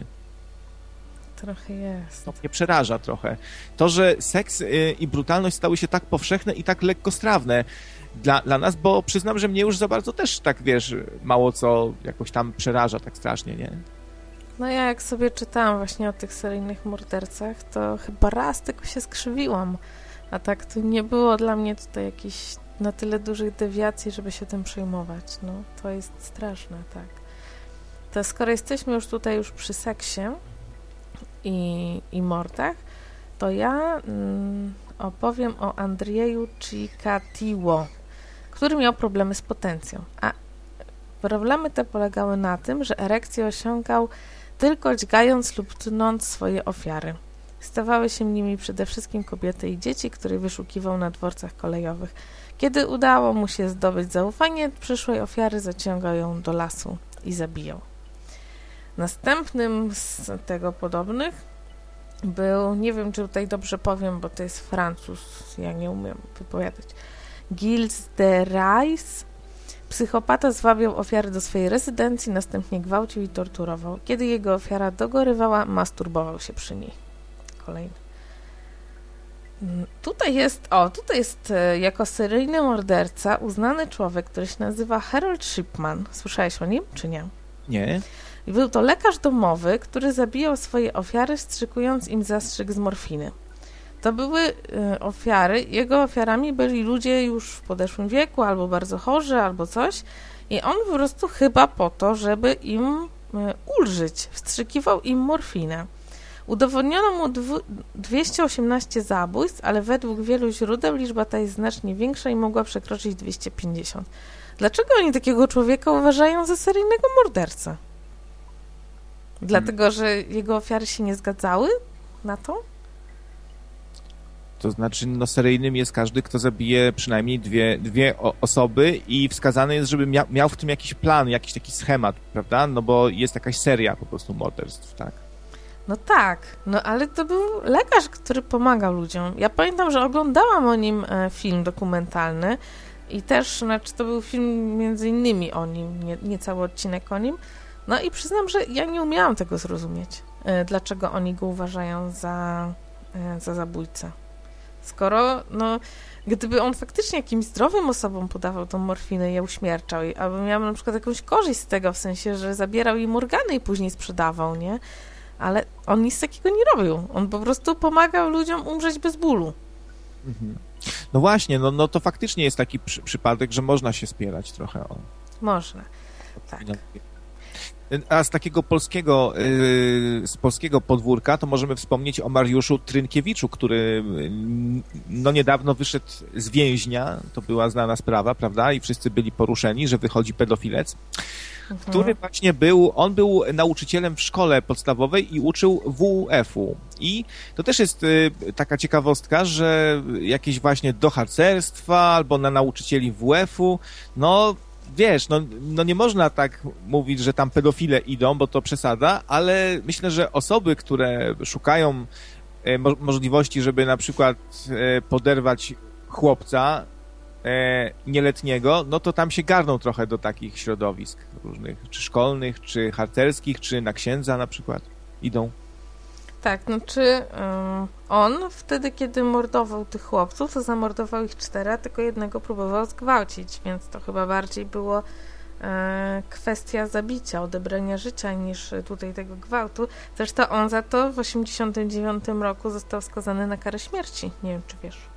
Trochę jest. To mnie przeraża trochę. To, że seks e, i brutalność stały się tak powszechne i tak lekkostrawne dla, dla nas, bo przyznam, że mnie już za bardzo też tak, wiesz, mało co jakoś tam przeraża tak strasznie, nie? No ja jak sobie czytałam właśnie o tych seryjnych mordercach, to chyba raz tylko się skrzywiłam, a tak to nie było dla mnie tutaj jakichś na tyle dużych dewiacji, żeby się tym przejmować. No to jest straszne, tak. To skoro jesteśmy już tutaj już przy seksie i, i mordach, to ja mm, opowiem o Andrzeju Chikatilo, który miał problemy z potencją. A problemy te polegały na tym, że erekcję osiągał tylko dźgając lub tnąc swoje ofiary. Stawały się nimi przede wszystkim kobiety i dzieci, które wyszukiwał na dworcach kolejowych. Kiedy udało mu się zdobyć zaufanie przyszłej ofiary, zaciągał ją do lasu i zabijał. Następnym z tego podobnych był, nie wiem czy tutaj dobrze powiem, bo to jest Francuz, ja nie umiem wypowiadać, Gilles de Rais. Psychopata zwabiał ofiary do swojej rezydencji, następnie gwałcił i torturował. Kiedy jego ofiara dogorywała, masturbował się przy niej. Kolejny. Tutaj jest, o, tutaj jest jako seryjny morderca uznany człowiek, który się nazywa Harold Shipman. Słyszałeś o nim, czy nie? Nie. Był to lekarz domowy, który zabijał swoje ofiary, strzykując im zastrzyk z morfiny. To były y, ofiary, jego ofiarami byli ludzie już w podeszłym wieku, albo bardzo chorzy, albo coś. I on po prostu chyba po to, żeby im y, ulżyć, wstrzykiwał im morfinę. Udowodniono mu dwieście osiemnaście zabójstw, ale według wielu źródeł liczba ta jest znacznie większa i mogła przekroczyć dwieście pięćdziesiąt. Dlaczego oni takiego człowieka uważają za seryjnego mordercę? Dlatego, że jego ofiary się nie zgadzały na to? To znaczy, no seryjnym jest każdy, kto zabije przynajmniej dwie, dwie o, osoby i wskazane jest, żeby mia, miał w tym jakiś plan, jakiś taki schemat, prawda? No bo jest jakaś seria po prostu morderstw, tak? No tak, no ale to był lekarz, który pomagał ludziom. Ja pamiętam, że oglądałam o nim e, film dokumentalny i też, znaczy to był film między innymi o nim, nie, nie cały odcinek o nim. No i przyznam, że ja nie umiałam tego zrozumieć, e, dlaczego oni go uważają za, e, za zabójcę. Skoro, no, gdyby on faktycznie jakimś zdrowym osobom podawał tą morfinę i je uśmierczał, albo miał na przykład jakąś korzyść z tego, w sensie, że zabierał im organy i później sprzedawał, nie? Ale on nic takiego nie robił. On po prostu pomagał ludziom umrzeć bez bólu. Mhm. No właśnie, no, no to faktycznie jest taki przy, przypadek, że można się spierać trochę o... Można, tak. A z takiego polskiego, yy, z polskiego podwórka to możemy wspomnieć o Mariuszu Trynkiewiczu, który no niedawno wyszedł z więźnia, to była znana sprawa, prawda, i wszyscy byli poruszeni, że wychodzi pedofilec, mhm. który właśnie był, on był nauczycielem w szkole podstawowej i uczył W F-u. I to też jest y, taka ciekawostka, że jakieś właśnie do harcerstwa albo na nauczycieli W F-u, no wiesz, no, no nie można tak mówić, że tam pedofile idą, bo to przesada, ale myślę, że osoby, które szukają e, mo- możliwości, żeby na przykład e, poderwać chłopca e, nieletniego, no to tam się garną trochę do takich środowisk różnych, czy szkolnych, czy harcerskich, czy na księdza na przykład idą. Tak, znaczy um, on wtedy, kiedy mordował tych chłopców, to zamordował ich cztery, a tylko jednego próbował zgwałcić, więc to chyba bardziej było e, kwestia zabicia, odebrania życia niż tutaj tego gwałtu. Zresztą on za to w osiemdziesiątym dziewiątym roku został skazany na karę śmierci. Nie wiem, czy wiesz.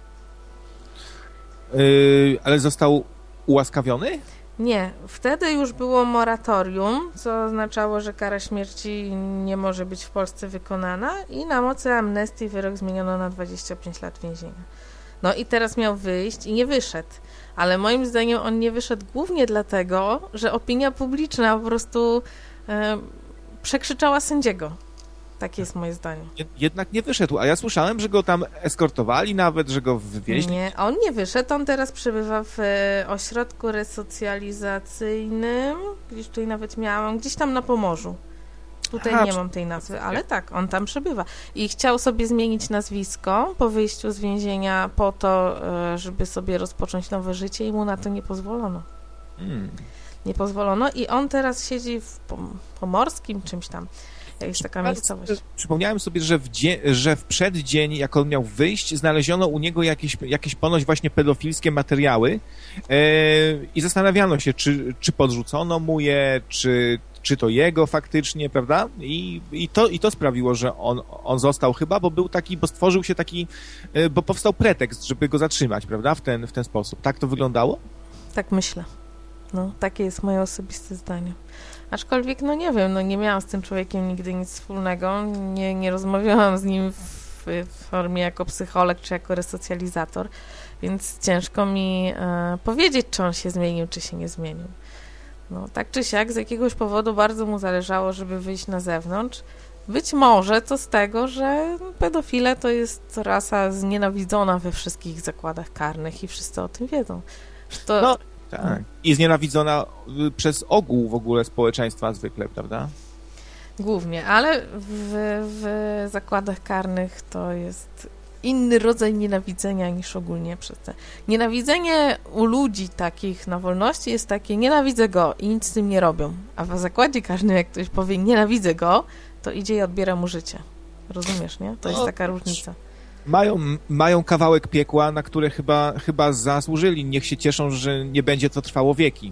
Yy, ale został ułaskawiony? Nie, wtedy już było moratorium, co oznaczało, że kara śmierci nie może być w Polsce wykonana i na mocy amnestii wyrok zmieniono na dwadzieścia pięć lat więzienia. No i teraz miał wyjść i nie wyszedł, ale moim zdaniem on nie wyszedł głównie dlatego, że opinia publiczna po prostu e, przekrzyczała sędziego. Takie jest moje zdanie. Jednak nie wyszedł, a ja słyszałem, że go tam eskortowali nawet, że go wywieźli. Nie, on nie wyszedł, on teraz przebywa w e, ośrodku resocjalizacyjnym, gdzieś tutaj nawet miałam, gdzieś tam na Pomorzu. Tutaj Aha, nie mam tej nazwy, ale tak, on tam przebywa. I chciał sobie zmienić nazwisko po wyjściu z więzienia po to, e, żeby sobie rozpocząć nowe życie i mu na to nie pozwolono. Hmm. Nie pozwolono i on teraz siedzi w Pomorskim czymś tam. Jest taka miejscowość. Przypomniałem sobie, że w, dzie- że w przeddzień, jak on miał wyjść, znaleziono u niego jakieś, jakieś ponoć właśnie pedofilskie materiały e, i zastanawiano się, czy, czy podrzucono mu je, czy, czy to jego faktycznie, prawda? I, i, to, i to sprawiło, że on, on został chyba, bo był taki, bo stworzył się taki, e, bo powstał pretekst, żeby go zatrzymać, prawda? W ten, w ten sposób. Tak to wyglądało? Tak myślę. No, takie jest moje osobiste zdanie. Aczkolwiek, no nie wiem, no nie miałam z tym człowiekiem nigdy nic wspólnego, nie, nie rozmawiałam z nim w, w, w formie jako psycholog czy jako resocjalizator, więc ciężko mi e, powiedzieć, czy on się zmienił, czy się nie zmienił. No, tak czy siak, z jakiegoś powodu bardzo mu zależało, żeby wyjść na zewnątrz. Być może to z tego, że pedofile to jest rasa znienawidzona we wszystkich zakładach karnych i wszyscy o tym wiedzą. To... No, tak. I znienawidzona przez ogół w ogóle społeczeństwa zwykle, prawda? Głównie, ale w, w zakładach karnych to jest inny rodzaj nienawidzenia niż ogólnie przez te. Nienawidzenie u ludzi takich na wolności jest takie, nienawidzę go i nic z tym nie robią. A w zakładzie karnym, jak ktoś powie nienawidzę go, to idzie i odbiera mu życie. Rozumiesz, nie? To jest no, taka różnica. Mają, mają kawałek piekła, na które chyba, chyba zasłużyli. Niech się cieszą, że nie będzie to trwało wieki.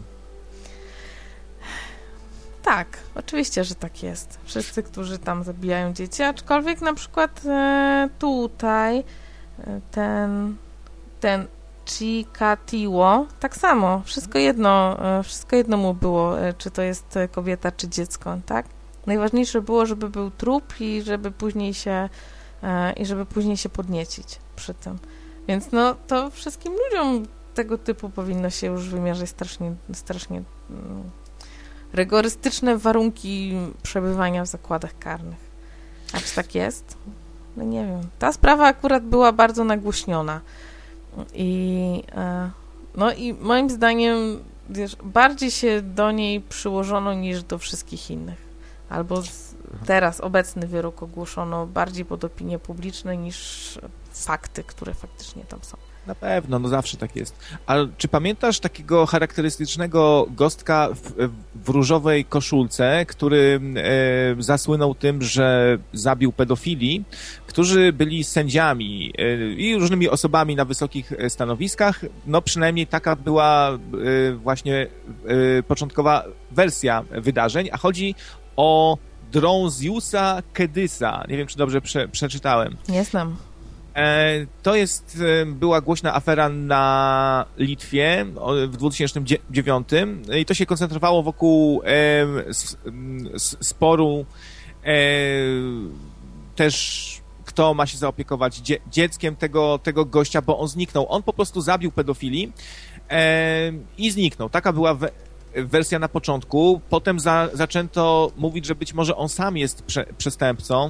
Tak, oczywiście, że tak jest. Wszyscy, którzy tam zabijają dzieci, aczkolwiek na przykład e, tutaj e, ten, ten Chikatilo, tak samo, wszystko jedno, e, wszystko jedno mu było, e, czy to jest kobieta, czy dziecko, tak? Najważniejsze było, żeby był trup i żeby później się e, i żeby później się podniecić przy tym. Więc no, to wszystkim ludziom tego typu powinno się już wymierzyć strasznie, strasznie mm, rygorystyczne warunki przebywania w zakładach karnych. A czy tak jest? No nie wiem. Ta sprawa akurat była bardzo nagłośniona. I e, no i moim zdaniem wiesz, bardziej się do niej przyłożono niż do wszystkich innych. Albo z, teraz obecny wyrok ogłoszono bardziej pod opinię publiczną niż fakty, które faktycznie tam są. Na pewno, no zawsze tak jest. Ale czy pamiętasz takiego charakterystycznego gostka w, w różowej koszulce, który e, zasłynął tym, że zabił pedofili, którzy byli sędziami e, i różnymi osobami na wysokich stanowiskach? No przynajmniej taka była e, właśnie e, początkowa wersja wydarzeń, a chodzi o Drąziusa Kedysa. Nie wiem, czy dobrze prze, przeczytałem. Nie znam. To jest, była głośna afera na Litwie w dwa tysiące dziewiątym i to się koncentrowało wokół sporu też kto ma się zaopiekować dzieckiem tego, tego gościa, bo on zniknął. On po prostu zabił pedofili i zniknął. Taka była wersja na początku. Potem za, zaczęto mówić, że być może on sam jest prze, przestępcą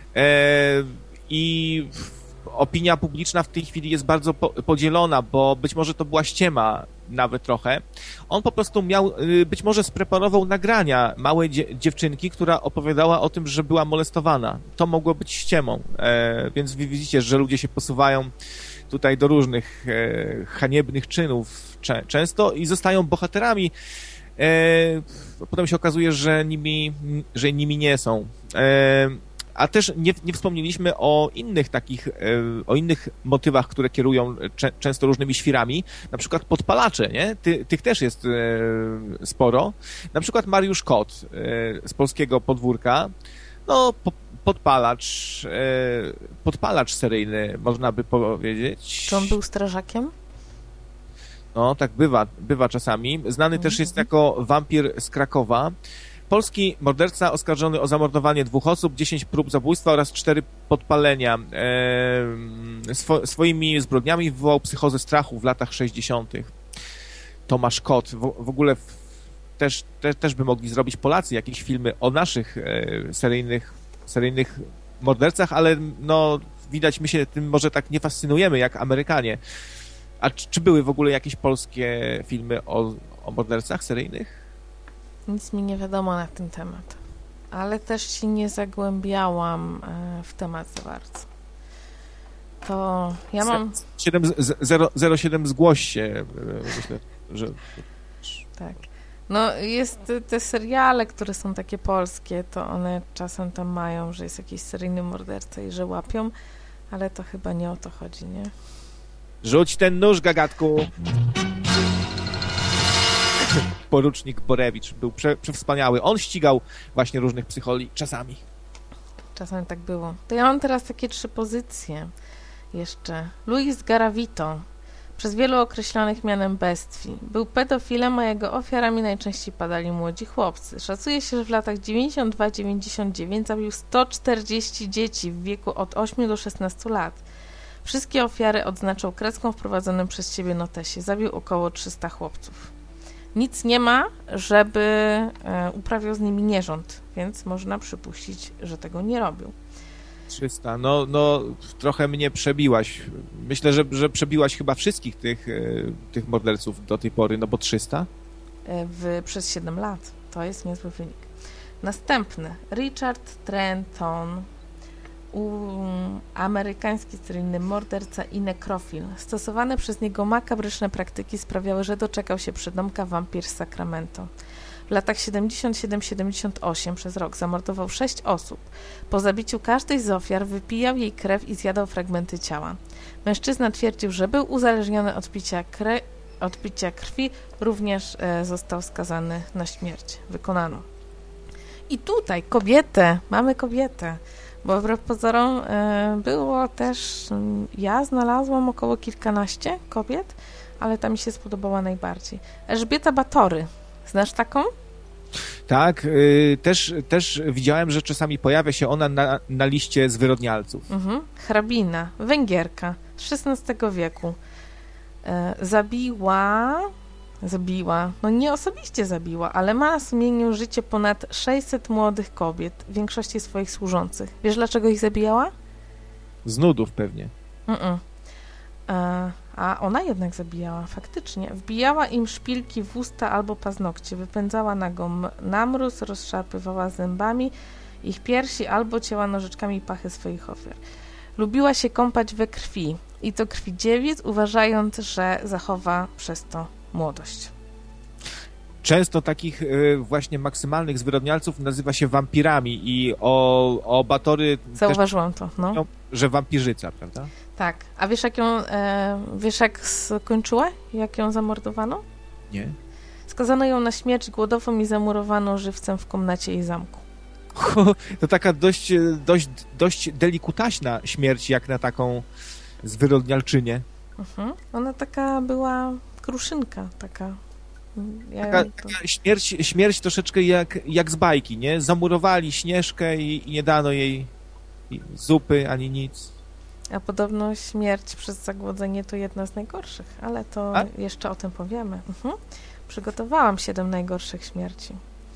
i opinia publiczna w tej chwili jest bardzo po, podzielona, bo być może to była ściema nawet trochę. On po prostu miał, być może spreparował nagrania małej dzie, dziewczynki, która opowiadała o tym, że była molestowana. To mogło być ściemą, e, więc widzicie, że ludzie się posuwają tutaj do różnych e, haniebnych czynów cze, często i zostają bohaterami. E, potem się okazuje, że nimi, że nimi nie są. E, A też nie, nie wspomnieliśmy o innych takich, o innych motywach, które kierują cze, często różnymi świrami, na przykład podpalacze, nie? Ty, tych też jest e, sporo. Na przykład Mariusz Kot e, z polskiego podwórka, no po, podpalacz, e, podpalacz seryjny, można by powiedzieć. Czy on był strażakiem? No, tak bywa, bywa czasami. Znany mm-hmm. też jest jako wampir z Krakowa. Polski morderca oskarżony o zamordowanie dwóch osób, dziesięć prób zabójstwa oraz cztery podpalenia. E, swo, swoimi zbrodniami wywołał psychozę strachu w latach sześćdziesiątych. Tomasz Kot. W, w ogóle w, też, te, też by mogli zrobić Polacy jakieś filmy o naszych e, seryjnych, seryjnych mordercach, ale no widać, my się tym może tak nie fascynujemy jak Amerykanie. A czy, czy były w ogóle jakieś polskie filmy o, o mordercach seryjnych? Nic mi nie wiadomo na ten temat, ale też się nie zagłębiałam w temat za bardzo. To ja mam... zero siedem zgłoś się, myślę, że... Tak. No jest te seriale, które są takie polskie, to one czasem tam mają, że jest jakiś seryjny morderca i że łapią, ale to chyba nie o to chodzi, nie? Rzuć ten nóż, gagatku! Porucznik Borewicz był prze, przewspaniały. On ścigał właśnie różnych psycholi czasami. Czasami tak było. To ja mam teraz takie trzy pozycje jeszcze. Luis Garavito. przez wielu określonych mianem bestwi. Był pedofilem, a jego ofiarami najczęściej padali młodzi chłopcy. Szacuje się, że w latach dziewięćdziesiąt dwa dziewięćdziesiąt dziewięć zabił sto czterdzieści dzieci w wieku od ośmiu do szesnastu lat. Wszystkie ofiary odznaczał kreską wprowadzonym przez siebie notesie. Zabił około trzysta chłopców. Nic nie ma, żeby e, uprawiał z nimi nierząd, więc można przypuścić, że tego nie robił. trzysta. No, no trochę mnie przebiłaś. Myślę, że, że przebiłaś chyba wszystkich tych, tych morderców do tej pory, no bo trzysta? W, przez siedem lat. To jest niezły wynik. Następny. Richard Trenton, um, amerykański seryjny morderca i nekrofil. Stosowane przez niego makabryczne praktyki sprawiały, że doczekał się przydomka wampir z Sacramento. W latach siedemdziesiąt siedem siedemdziesiąt osiem przez rok zamordował sześć osób. Po zabiciu każdej z ofiar wypijał jej krew i zjadał fragmenty ciała. Mężczyzna twierdził, że był uzależniony od picia, kre... od picia krwi, również e, został skazany na śmierć. Wykonano. I tutaj kobietę, mamy kobietę, bo wbrew pozorom e, było też, ja znalazłam około kilkanaście kobiet, ale ta mi się spodobała najbardziej. Elżbieta Batory. Znasz taką? Tak, y, też, też widziałem, że czasami pojawia się ona na, na liście zwyrodnialców. Mhm. Hrabina, Węgierka z szesnastego wieku. E, zabiła, zabiła, no nie osobiście zabiła, ale ma na sumieniu życie ponad sześćset młodych kobiet, w większości swoich służących. Wiesz, dlaczego ich zabijała? Z nudów pewnie. Mm-mm. E, a ona jednak zabijała, faktycznie. Wbijała im szpilki w usta albo paznokcie, wypędzała nago namróz, rozszarpywała zębami ich piersi albo cięła nożyczkami pachy swoich ofiar. Lubiła się kąpać we krwi i to krwi dziewic, uważając, że zachowa przez to młodość. Często takich y, właśnie maksymalnych zwyrodnialców nazywa się wampirami i o, o Batory Zauważyłam też, to, no. Że wampirzyca, prawda? Tak. A wiesz, jak ją, e, wiesz, jak skończyła? Jak ją zamordowano? Nie. Skazano ją na śmierć głodową i zamurowano żywcem w komnacie jej zamku. To taka dość, dość, dość delikutaśna śmierć, jak na taką zwyrodnialczynię. Mhm. Ona taka była kruszynka, taka. Ja Taka, to... taka śmierć, śmierć troszeczkę jak, jak z bajki, nie? Zamurowali Śnieżkę i, i nie dano jej zupy ani nic. A podobno śmierć przez zagłodzenie to jedna z najgorszych, ale to A? jeszcze o tym powiemy. Mhm. Przygotowałam siedem najgorszych śmierci.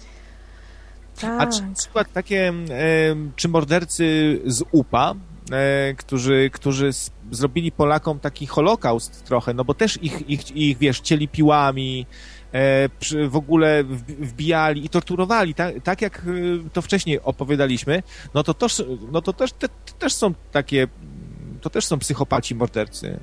Tak. A czy na przykład takie, e, czy mordercy z U P A, e, którzy, którzy z, zrobili Polakom taki holokaust trochę, no bo też ich, ich, ich wiesz, cieli piłami, e, przy, w ogóle wbijali i torturowali, tak, tak jak to wcześniej opowiadaliśmy, no to, toż, no to też, te, te też są takie, to też są psychopaci mordercy.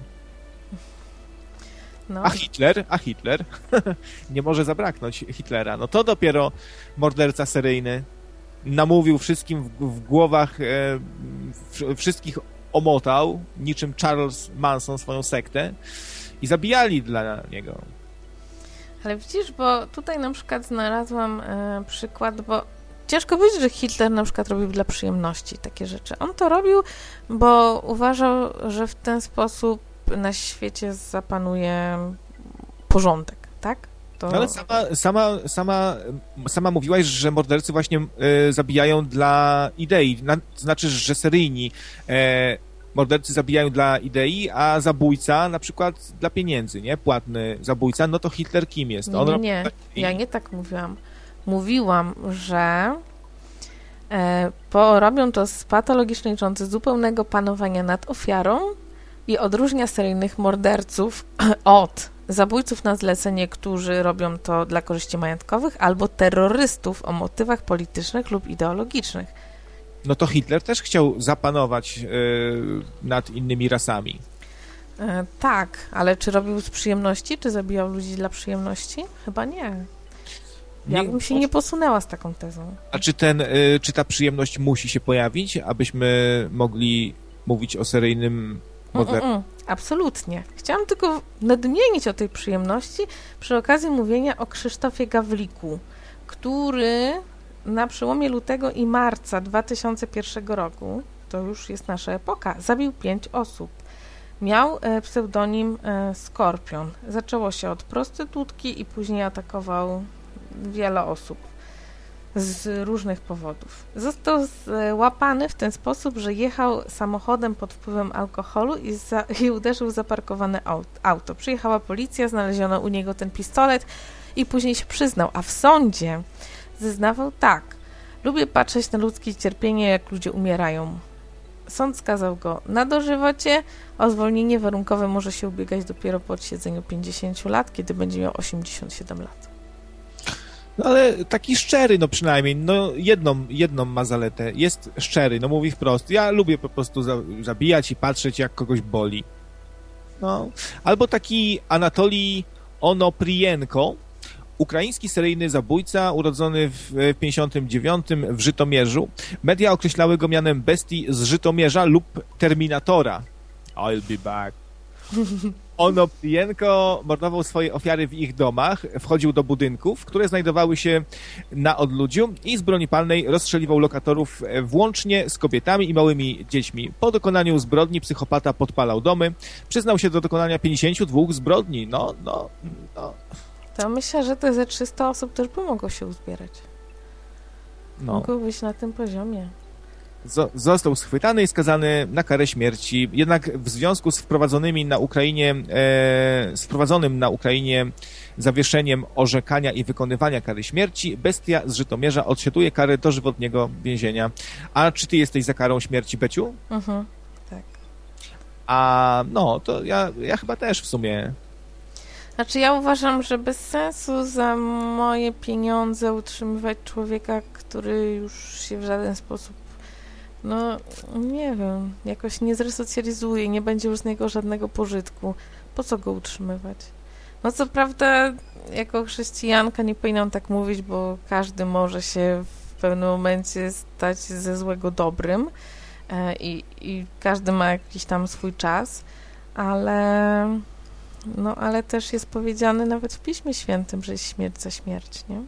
No. A Hitler, a Hitler, nie może zabraknąć Hitlera, no to dopiero morderca seryjny, namówił wszystkim w, w głowach, e, w, wszystkich omotał, niczym Charles Manson swoją sektę i zabijali dla niego. Ale widzisz, bo tutaj na przykład znalazłam e, przykład, bo ciężko powiedzieć, że Hitler na przykład robił dla przyjemności takie rzeczy. On to robił, bo uważał, że w ten sposób na świecie zapanuje porządek, tak? To... No ale sama, sama, sama, sama mówiłaś, że mordercy właśnie e, zabijają dla idei. Na, to znaczy, że seryjni e, mordercy zabijają dla idei, a zabójca na przykład dla pieniędzy, nie? Płatny zabójca, no to Hitler kim jest? On nie, nie, ja nie tak mówiłam. Mówiłam, że e, po, robią to z patologicznej rządzy zupełnego panowania nad ofiarą i odróżnia seryjnych morderców od zabójców na zlecenie, którzy robią to dla korzyści majątkowych, albo terrorystów o motywach politycznych lub ideologicznych. No to Hitler też chciał zapanować yy, nad innymi rasami. E, tak, ale czy robił z przyjemności, czy zabijał ludzi dla przyjemności? Chyba nie. Ja bym się nie posunęła z taką tezą. A czy, ten, yy, czy ta przyjemność musi się pojawić, abyśmy mogli mówić o seryjnym mordercy? Mm, mm, mm. Absolutnie. Chciałam tylko nadmienić o tej przyjemności przy okazji mówienia o Krzysztofie Gawliku, który na przełomie lutego i marca dwa tysiące pierwszego roku, to już jest nasza epoka, zabił pięć osób. Miał e, pseudonim e, Skorpion. Zaczęło się od prostytutki i później atakował wiele osób z różnych powodów. Został złapany w ten sposób, że jechał samochodem pod wpływem alkoholu i, za, i uderzył w zaparkowane auto. Przyjechała policja, znaleziono u niego ten pistolet i później się przyznał, a w sądzie zeznawał tak: lubię patrzeć na ludzkie cierpienie, jak ludzie umierają. Sąd skazał go na dożywocie, o zwolnienie warunkowe może się ubiegać dopiero po odsiedzeniu pięćdziesięciu lat, kiedy będzie miał osiemdziesiąt siedem lat. No ale taki szczery, no przynajmniej, no jedną, jedną ma zaletę, jest szczery, no mówi wprost, ja lubię po prostu za, zabijać i patrzeć, jak kogoś boli. No, albo taki Anatolij Onoprienko, ukraiński seryjny zabójca, urodzony w pięćdziesiątym dziewiątym w Żytomierzu. Media określały go mianem bestii z Żytomierza lub Terminatora. I'll be back. Onoprienko mordował swoje ofiary w ich domach, wchodził do budynków, które znajdowały się na odludziu i z broni palnej rozstrzeliwał lokatorów włącznie z kobietami i małymi dziećmi. Po dokonaniu zbrodni psychopata podpalał domy. Przyznał się do dokonania pięćdziesięciu dwóch zbrodni. No, no, no. To myślę, że te ze trzysta osób też by mogło się uzbierać. No. Mogło być na tym poziomie. Został schwytany i skazany na karę śmierci. Jednak w związku z wprowadzonymi na Ukrainie, e, z wprowadzonym na Ukrainie zawieszeniem orzekania i wykonywania kary śmierci, bestia z Żytomierza odsiaduje karę dożywotniego więzienia. A czy ty jesteś za karą śmierci, Beciu? Mhm, tak. A no, to ja, ja chyba też w sumie. Znaczy ja uważam, że bez sensu za moje pieniądze utrzymywać człowieka, który już się w żaden sposób, no nie wiem, jakoś nie zresocjalizuje, nie będzie już z niego żadnego pożytku. Po co go utrzymywać? No co prawda, jako chrześcijanka nie powinnam tak mówić, bo każdy może się w pewnym momencie stać ze złego dobrym e, i, i każdy ma jakiś tam swój czas, ale... No, ale też jest powiedziane nawet w Piśmie Świętym, że jest śmierć za śmierć, nie?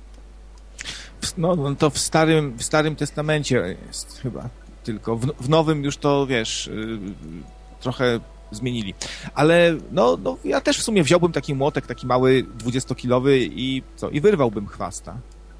No, no to w starym, w starym Testamencie jest chyba tylko. W, w nowym już to, wiesz, yy, trochę zmienili. Ale no, no, ja też w sumie wziąłbym taki młotek, taki mały, dwudziestokilowy i co? I wyrwałbym chwasta.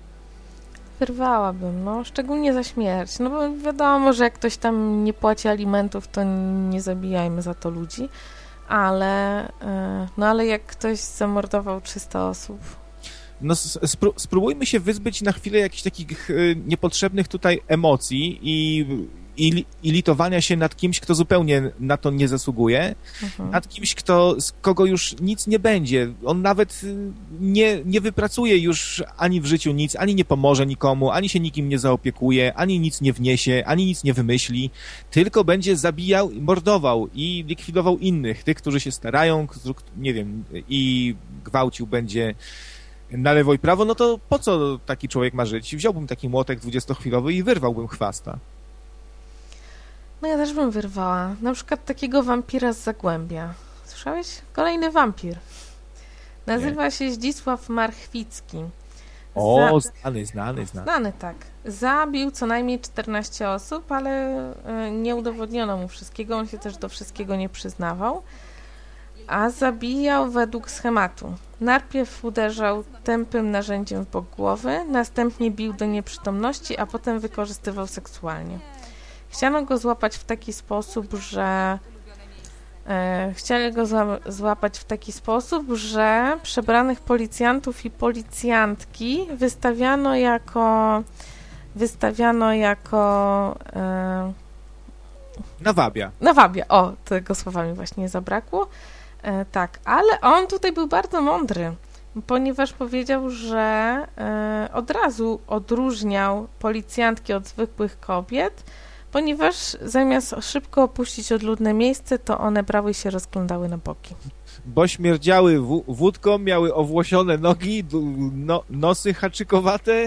Wyrwałabym, no, szczególnie za śmierć. No bo wiadomo, że jak ktoś tam nie płaci alimentów, to nie zabijajmy za to ludzi. Ale, no ale jak ktoś zamordował trzysta osób... No spró- spróbujmy się wyzbyć na chwilę jakichś takich niepotrzebnych tutaj emocji i, i, i litowania się nad kimś, kto zupełnie na to nie zasługuje, mhm. nad kimś, kto, z kogo już nic nie będzie. On nawet nie, nie wypracuje już ani w życiu nic, ani nie pomoże nikomu, ani się nikim nie zaopiekuje, ani nic nie wniesie, ani nic nie wymyśli, tylko będzie zabijał, mordował i likwidował innych, tych, którzy się starają, nie wiem, i gwałcił będzie na lewo i prawo. No to po co taki człowiek ma żyć? Wziąłbym taki młotek dwudziestochwilowy i wyrwałbym chwasta. No ja też bym wyrwała. Na przykład takiego wampira z Zagłębia. Słyszałeś? Kolejny wampir. Nazywa Nie. się Zdzisław Marchwicki. O, Za... znany, znany, znany. Znany, tak. Zabił co najmniej czternaście osób, ale nie udowodniono mu wszystkiego. On się też do wszystkiego nie przyznawał. A zabijał według schematu. Najpierw uderzał tępym narzędziem w bok głowy, następnie bił do nieprzytomności, a potem wykorzystywał seksualnie. Chciano go złapać w taki sposób, że e, chcieli go zła, złapać w taki sposób, że przebranych policjantów i policjantki wystawiano jako wystawiano jako e, nawabia. Nawabia, o, tego słowa mi właśnie zabrakło. E, tak, ale on tutaj był bardzo mądry, ponieważ powiedział, że e, od razu odróżniał policjantki od zwykłych kobiet, ponieważ zamiast szybko opuścić odludne miejsce, to one brały i się rozglądały na boki. Bo śmierdziały w- wódką, miały owłosione nogi, no, nosy haczykowate.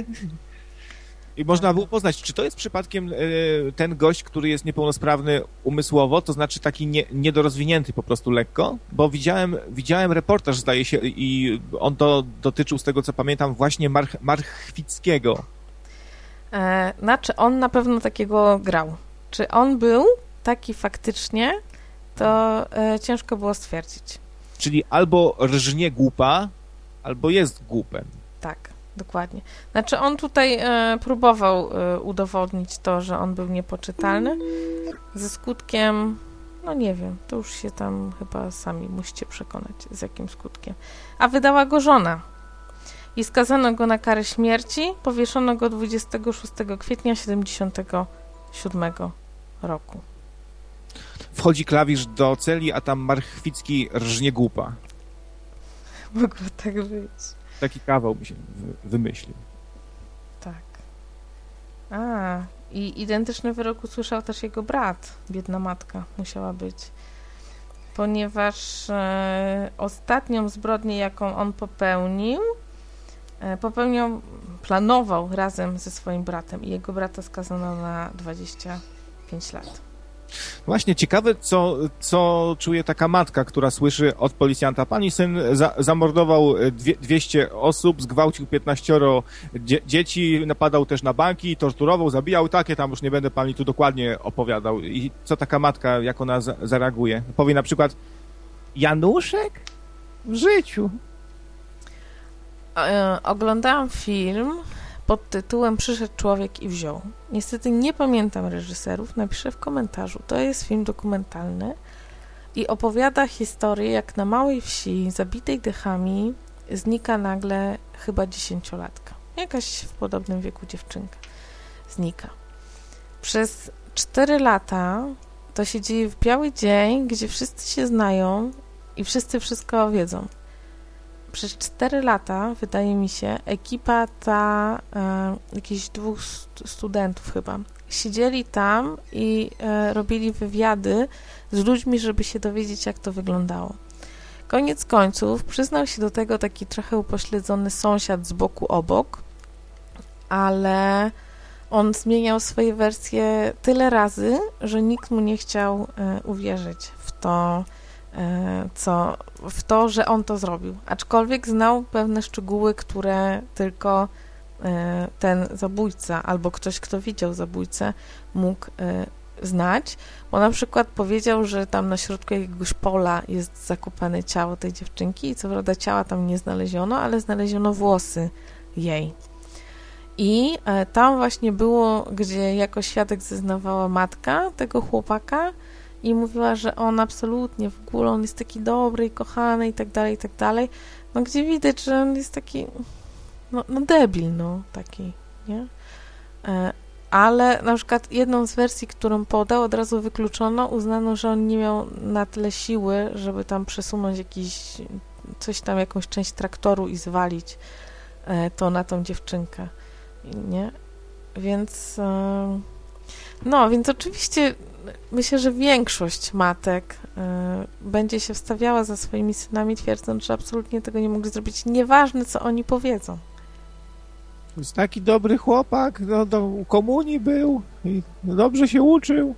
I można było poznać, czy to jest przypadkiem e, ten gość, który jest niepełnosprawny umysłowo, to znaczy taki nie, niedorozwinięty po prostu lekko, bo widziałem, widziałem reportaż, zdaje się, i on to dotyczył, z tego co pamiętam, właśnie March- Marchwickiego. E, znaczy on na pewno takiego grał. Czy on był taki faktycznie, to e, ciężko było stwierdzić. Czyli albo rżnie głupa, albo jest głupem. Tak, dokładnie. Znaczy on tutaj e, próbował e, udowodnić to, że on był niepoczytalny, ze skutkiem, no nie wiem, to już się tam chyba sami musicie przekonać, z jakim skutkiem. A wydała go żona i skazano go na karę śmierci, powieszono go dwudziestego szóstego kwietnia siedemdziesiątego siódmego roku. Wchodzi klawisz do celi, a tam Marchwicki rżnie głupa. Mogło tak być. Taki kawał mi się wymyślił. Tak. A, i identyczny wyrok usłyszał też jego brat. Biedna matka musiała być. Ponieważ e, ostatnią zbrodnię, jaką on popełnił, e, popełniał, planował razem ze swoim bratem i jego brata skazano na dwadzieścia pięć lat. Właśnie ciekawe, co, co czuje taka matka, która słyszy od policjanta: pani syn za, zamordował dwie, dwieście osób, zgwałcił piętnaścioro dzie, dzieci, napadał też na banki, torturował, zabijał, takie tam już nie będę pani tu dokładnie opowiadał. I co taka matka, jak ona za, zareaguje? Powie na przykład: Januszek? W życiu. E, oglądałam film pod tytułem Przyszedł człowiek i wziął. Niestety nie pamiętam reżyserów, napiszę w komentarzu. To jest film dokumentalny i opowiada historię, jak na małej wsi, zabitej dechami, znika nagle chyba dziesięciolatka. Jakaś w podobnym wieku dziewczynka znika. Przez cztery lata to się dzieje w biały dzień, gdzie wszyscy się znają i wszyscy wszystko wiedzą. Przez cztery lata, wydaje mi się, ekipa ta, e, jakichś dwóch st- studentów chyba, siedzieli tam i e, robili wywiady z ludźmi, żeby się dowiedzieć, jak to wyglądało. Koniec końców przyznał się do tego taki trochę upośledzony sąsiad z boku obok, ale on zmieniał swoje wersje tyle razy, że nikt mu nie chciał e, uwierzyć w to, co, w to, że on to zrobił. Aczkolwiek znał pewne szczegóły, które tylko ten zabójca albo ktoś, kto widział zabójcę, mógł znać, bo na przykład powiedział, że tam na środku jakiegoś pola jest zakopane ciało tej dziewczynki i co prawda ciała tam nie znaleziono, ale znaleziono włosy jej. I tam właśnie było, gdzie jako świadek zeznawała matka tego chłopaka, i mówiła, że on absolutnie w ogóle, on jest taki dobry i kochany i tak dalej, i tak dalej. No gdzie widać, że on jest taki, no, no debil, no taki, nie? E, ale na przykład jedną z wersji, którą podał, od razu wykluczono, uznano, że on nie miał na tyle siły, żeby tam przesunąć jakiś, coś tam, jakąś część traktoru i zwalić e, to na tą dziewczynkę, nie? Więc e, no, więc oczywiście myślę, że większość matek y, będzie się wstawiała za swoimi synami, twierdząc, że absolutnie tego nie mogli zrobić. Nieważne, co oni powiedzą. To jest taki dobry chłopak, no, do komunii był i dobrze się uczył.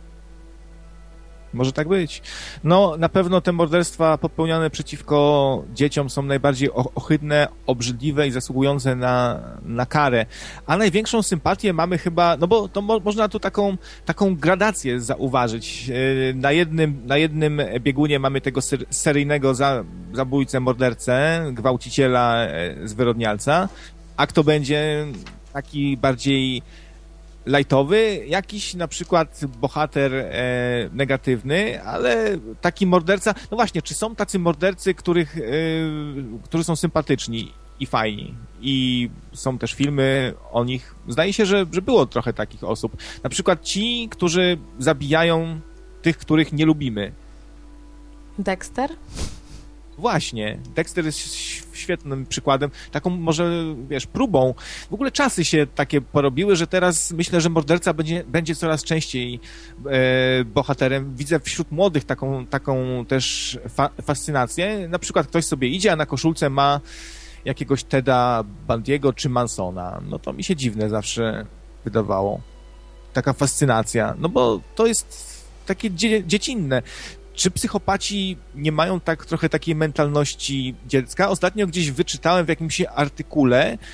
Może tak być. No, na pewno te morderstwa popełniane przeciwko dzieciom są najbardziej ohydne, obrzydliwe i zasługujące na, na karę. A największą sympatię mamy chyba, no bo to mo, można tu taką, taką gradację zauważyć. Na jednym, na jednym biegunie mamy tego ser, seryjnego za, zabójcę, mordercę, gwałciciela, zwyrodnialca, a kto będzie taki bardziej lajtowy, jakiś na przykład bohater e, negatywny, ale taki morderca, no właśnie, czy są tacy mordercy, których, e, którzy są sympatyczni i fajni i są też filmy o nich, zdaje się, że, że było trochę takich osób, na przykład ci, którzy zabijają tych, których nie lubimy. Dexter? Właśnie, Dexter jest świetnym przykładem, taką może, wiesz, próbą. W ogóle czasy się takie porobiły, że teraz myślę, że morderca będzie, będzie coraz częściej e, bohaterem. Widzę wśród młodych taką, taką też fa fascynację. Na przykład ktoś sobie idzie, a na koszulce ma jakiegoś Teda Bundy'ego czy Mansona. No to mi się dziwne zawsze wydawało. Taka fascynacja. No bo to jest takie dzie dziecinne. Czy psychopaci nie mają tak trochę takiej mentalności dziecka? Ostatnio gdzieś wyczytałem w jakimś artykule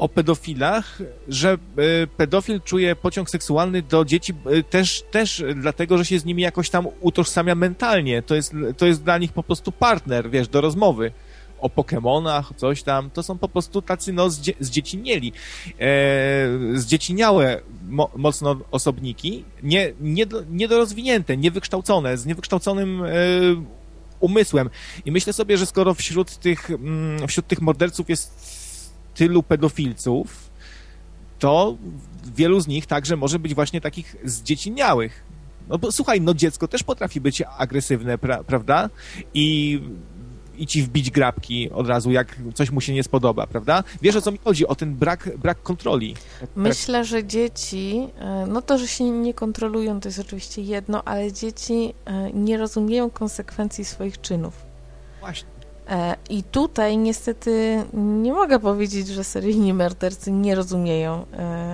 o pedofilach, że y, pedofil czuje pociąg seksualny do dzieci y, też, też dlatego, że się z nimi jakoś tam utożsamia mentalnie. To jest, to jest dla nich po prostu partner, wiesz, do rozmowy o Pokemonach, coś tam. To są po prostu tacy, no, zdzie, zdziecinieli, e, zdzieciniałe mo, mocno osobniki, nie, nie, do, niedorozwinięte, niewykształcone, z niewykształconym e, umysłem. I myślę sobie, że skoro wśród tych, mm, wśród tych morderców jest tylu pedofilców, to wielu z nich także może być właśnie takich zdzieciniałych. No bo słuchaj, no dziecko też potrafi być agresywne, pra, prawda? I, i ci wbić grabki od razu, jak coś mu się nie spodoba, prawda? Wiesz, o co mi chodzi? O ten brak, brak kontroli. Myślę, że dzieci, no to, że się nie kontrolują, to jest oczywiście jedno, ale dzieci nie rozumieją konsekwencji swoich czynów. Właśnie. I tutaj niestety nie mogę powiedzieć, że seryjni mordercy nie rozumieją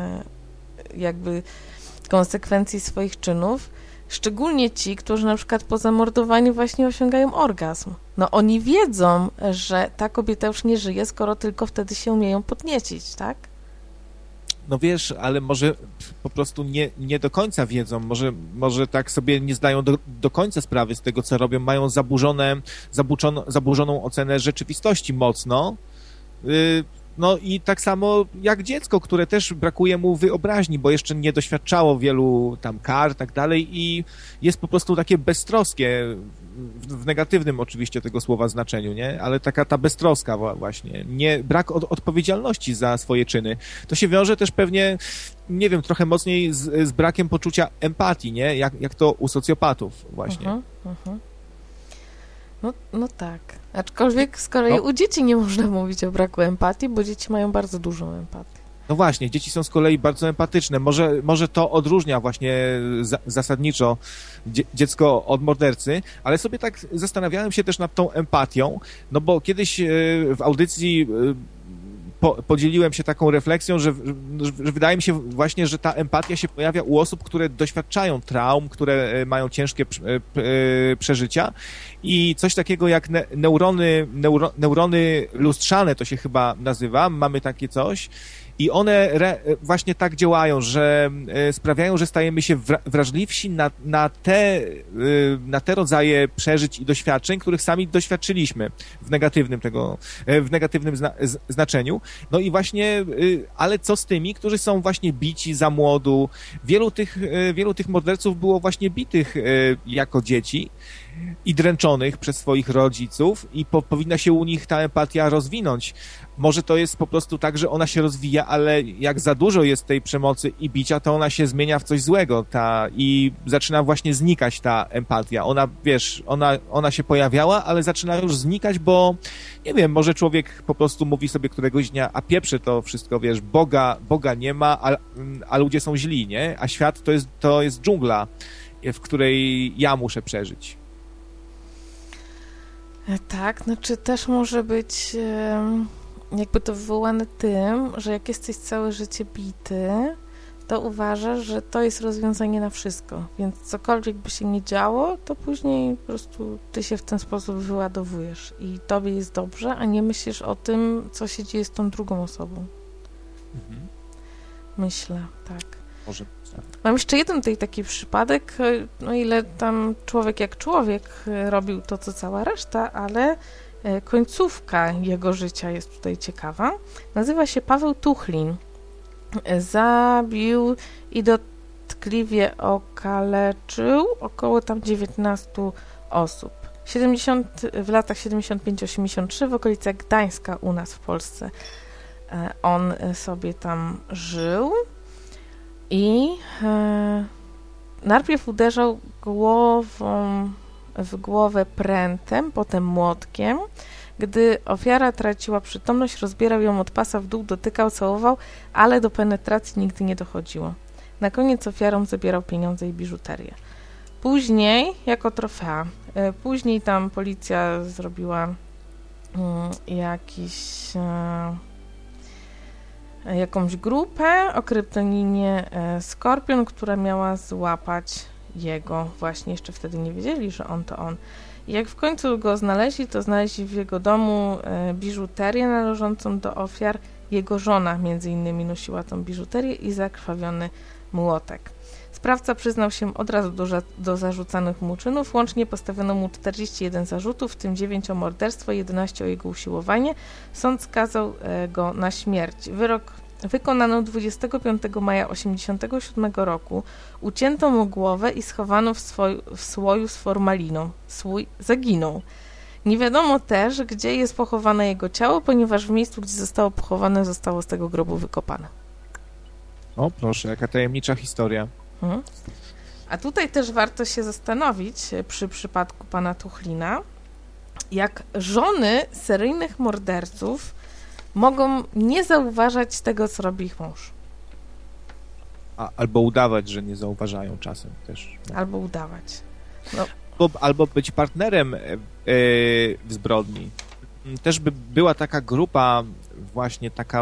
jakby konsekwencji swoich czynów, szczególnie ci, którzy na przykład po zamordowaniu właśnie osiągają orgazm. No oni wiedzą, że ta kobieta już nie żyje, skoro tylko wtedy się umieją podniecić, tak? No wiesz, ale może po prostu nie, nie do końca wiedzą, może, może tak sobie nie zdają do, do końca sprawy z tego, co robią, mają zaburzone, zabuczono, zaburzoną ocenę rzeczywistości mocno. Yy, no i tak samo jak dziecko, które też brakuje mu wyobraźni, bo jeszcze nie doświadczało wielu tam kar, tak dalej i jest po prostu takie beztroskie, w, w negatywnym oczywiście tego słowa znaczeniu, nie? Ale taka ta beztroska właśnie, nie, brak od, odpowiedzialności za swoje czyny. To się wiąże też pewnie, nie wiem, trochę mocniej z, z brakiem poczucia empatii, nie? Jak, jak to u socjopatów właśnie. Uh-huh, uh-huh. No, no tak. Aczkolwiek z kolei no. u dzieci nie można mówić o braku empatii, bo dzieci mają bardzo dużą empatię. No właśnie, dzieci są z kolei bardzo empatyczne. Może, może to odróżnia właśnie za, zasadniczo dzie, dziecko od mordercy, ale sobie tak zastanawiałem się też nad tą empatią, no bo kiedyś w audycji po, podzieliłem się taką refleksją, że, że wydaje mi się właśnie, że ta empatia się pojawia u osób, które doświadczają traum, które mają ciężkie przeżycia i coś takiego jak ne, neurony, neuro, neurony lustrzane to się chyba nazywa, mamy takie coś. I one re, właśnie tak działają, że sprawiają, że stajemy się wrażliwsi na, na, te, na te rodzaje przeżyć i doświadczeń, których sami doświadczyliśmy w negatywnym tego, w negatywnym zna, znaczeniu. No i właśnie, ale co z tymi, którzy są właśnie bici za młodu? Wielu tych, wielu tych morderców było właśnie bitych jako dzieci i dręczonych przez swoich rodziców i po, powinna się u nich ta empatia rozwinąć. Może to jest po prostu tak, że ona się rozwija, ale jak za dużo jest tej przemocy i bicia, to ona się zmienia w coś złego ta, i zaczyna właśnie znikać ta empatia. Ona, wiesz, ona, ona się pojawiała, ale zaczyna już znikać, bo nie wiem, może człowiek po prostu mówi sobie któregoś dnia, a pieprze to wszystko, wiesz, Boga, Boga nie ma, a, a ludzie są źli, nie? A świat to jest, to jest dżungla, w której ja muszę przeżyć. Tak, znaczy też może być jakby to wywołane tym, że jak jesteś całe życie bity, to uważasz, że to jest rozwiązanie na wszystko, więc cokolwiek by się nie działo, to później po prostu ty się w ten sposób wyładowujesz i tobie jest dobrze, a nie myślisz o tym, co się dzieje z tą drugą osobą. Mhm. Myślę, tak. Może. Mam jeszcze jeden tutaj taki przypadek, no ile tam człowiek jak człowiek robił to, co cała reszta, ale końcówka jego życia jest tutaj ciekawa. Nazywa się Paweł Tuchlin. Zabił i dotkliwie okaleczył około tam dziewiętnastu osób. siedemdziesiąt, w latach siedemdziesiąt pięć osiemdziesiąt trzy w okolicach Gdańska u nas w Polsce on sobie tam żył. I e, najpierw uderzał głową w głowę prętem, potem młotkiem. Gdy ofiara traciła przytomność, rozbierał ją od pasa w dół, dotykał, całował, ale do penetracji nigdy nie dochodziło. Na koniec ofiarom zabierał pieniądze i biżuterię. Później, jako trofea, e, później tam policja zrobiła mm, jakiś... E, jakąś grupę o kryptonimie Skorpion, która miała złapać jego. Właśnie jeszcze wtedy nie wiedzieli, że on to on. I jak w końcu go znaleźli, to znaleźli w jego domu biżuterię należącą do ofiar Jego żona między innymi nosiła tą biżuterię i zakrwawiony młotek. Sprawca przyznał się od razu do, do zarzucanych mu czynów. Łącznie postawiono mu czterdzieści jeden zarzutów, w tym dziewięć o morderstwo, jedenaście o jego usiłowanie. Sąd skazał e, go na śmierć. Wyrok wykonano dwudziestego piątego maja tysiąc dziewięćset osiemdziesiątego siódmego roku. Ucięto mu głowę i schowano w, swoj, w słoju z formaliną. Słój zaginął. Nie wiadomo też, gdzie jest pochowane jego ciało, ponieważ w miejscu, gdzie zostało pochowane, zostało z tego grobu wykopane. O, proszę, jaka tajemnicza historia. Hmm. A tutaj też warto się zastanowić przy przypadku pana Tuchlina, jak żony seryjnych morderców mogą nie zauważać tego, co robi ich mąż. A, albo udawać, że nie zauważają czasem też. Albo udawać. No. Albo, albo być partnerem e, w zbrodni. Też by była taka grupa, właśnie taka,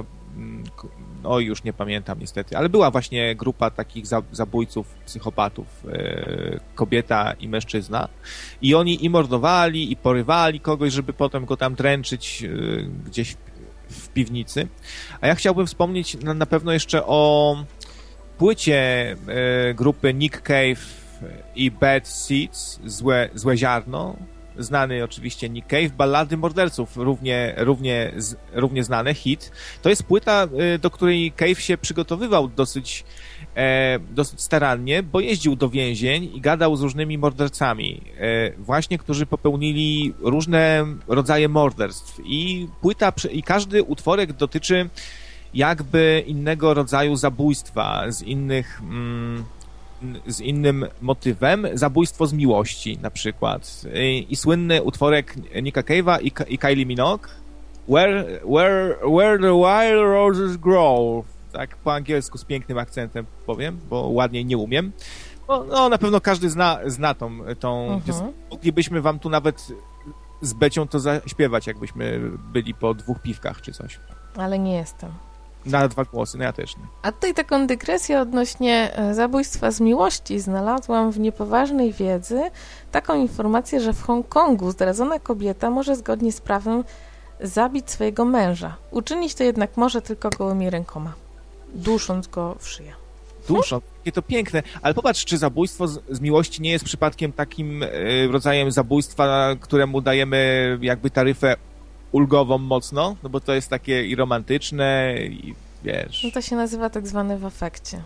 no już nie pamiętam niestety, ale była właśnie grupa takich zabójców, psychopatów, e, kobieta i mężczyzna. I oni i mordowali, i porywali kogoś, żeby potem go tam dręczyć e, gdzieś w piwnicy. A ja chciałbym wspomnieć na, na pewno jeszcze o płycie e, grupy Nick Cave i Bad Seeds, Złe, Złe Ziarno, znany oczywiście Nick Cave, Ballady Morderców, równie, równie, równie znany hit. To jest płyta, do której Cave się przygotowywał dosyć, e, dosyć starannie, bo jeździł do więzień i gadał z różnymi mordercami, e, właśnie, którzy popełnili różne rodzaje morderstw. I płyta, i każdy utworek dotyczy jakby innego rodzaju zabójstwa, z innych... Mm, z innym motywem, zabójstwo z miłości na przykład. I, i słynny utworek Nicka Cave'a i, i Kylie Minogue, Where, where, where the wild roses grow. Tak po angielsku z pięknym akcentem powiem, bo ładniej nie umiem. No, no na pewno każdy zna, zna tą, tą uh-huh. Moglibyśmy wam tu nawet z Becią to zaśpiewać, jakbyśmy byli po dwóch piwkach czy coś. Ale nie jestem. Na dwa głosy, no ja też nie. A tutaj taką dygresję odnośnie zabójstwa z miłości znalazłam w niepoważnej wiedzy taką informację, że w Hongkongu zdradzona kobieta może zgodnie z prawem zabić swojego męża. Uczynić to jednak może tylko gołymi rękoma, dusząc go w szyję. Dusząc? Jakie to piękne. Ale popatrz, czy zabójstwo z, z miłości nie jest przypadkiem takim y, rodzajem zabójstwa, któremu dajemy jakby taryfę ulgową mocno, no bo to jest takie i romantyczne, i wiesz... No to się nazywa tak zwany w afekcie.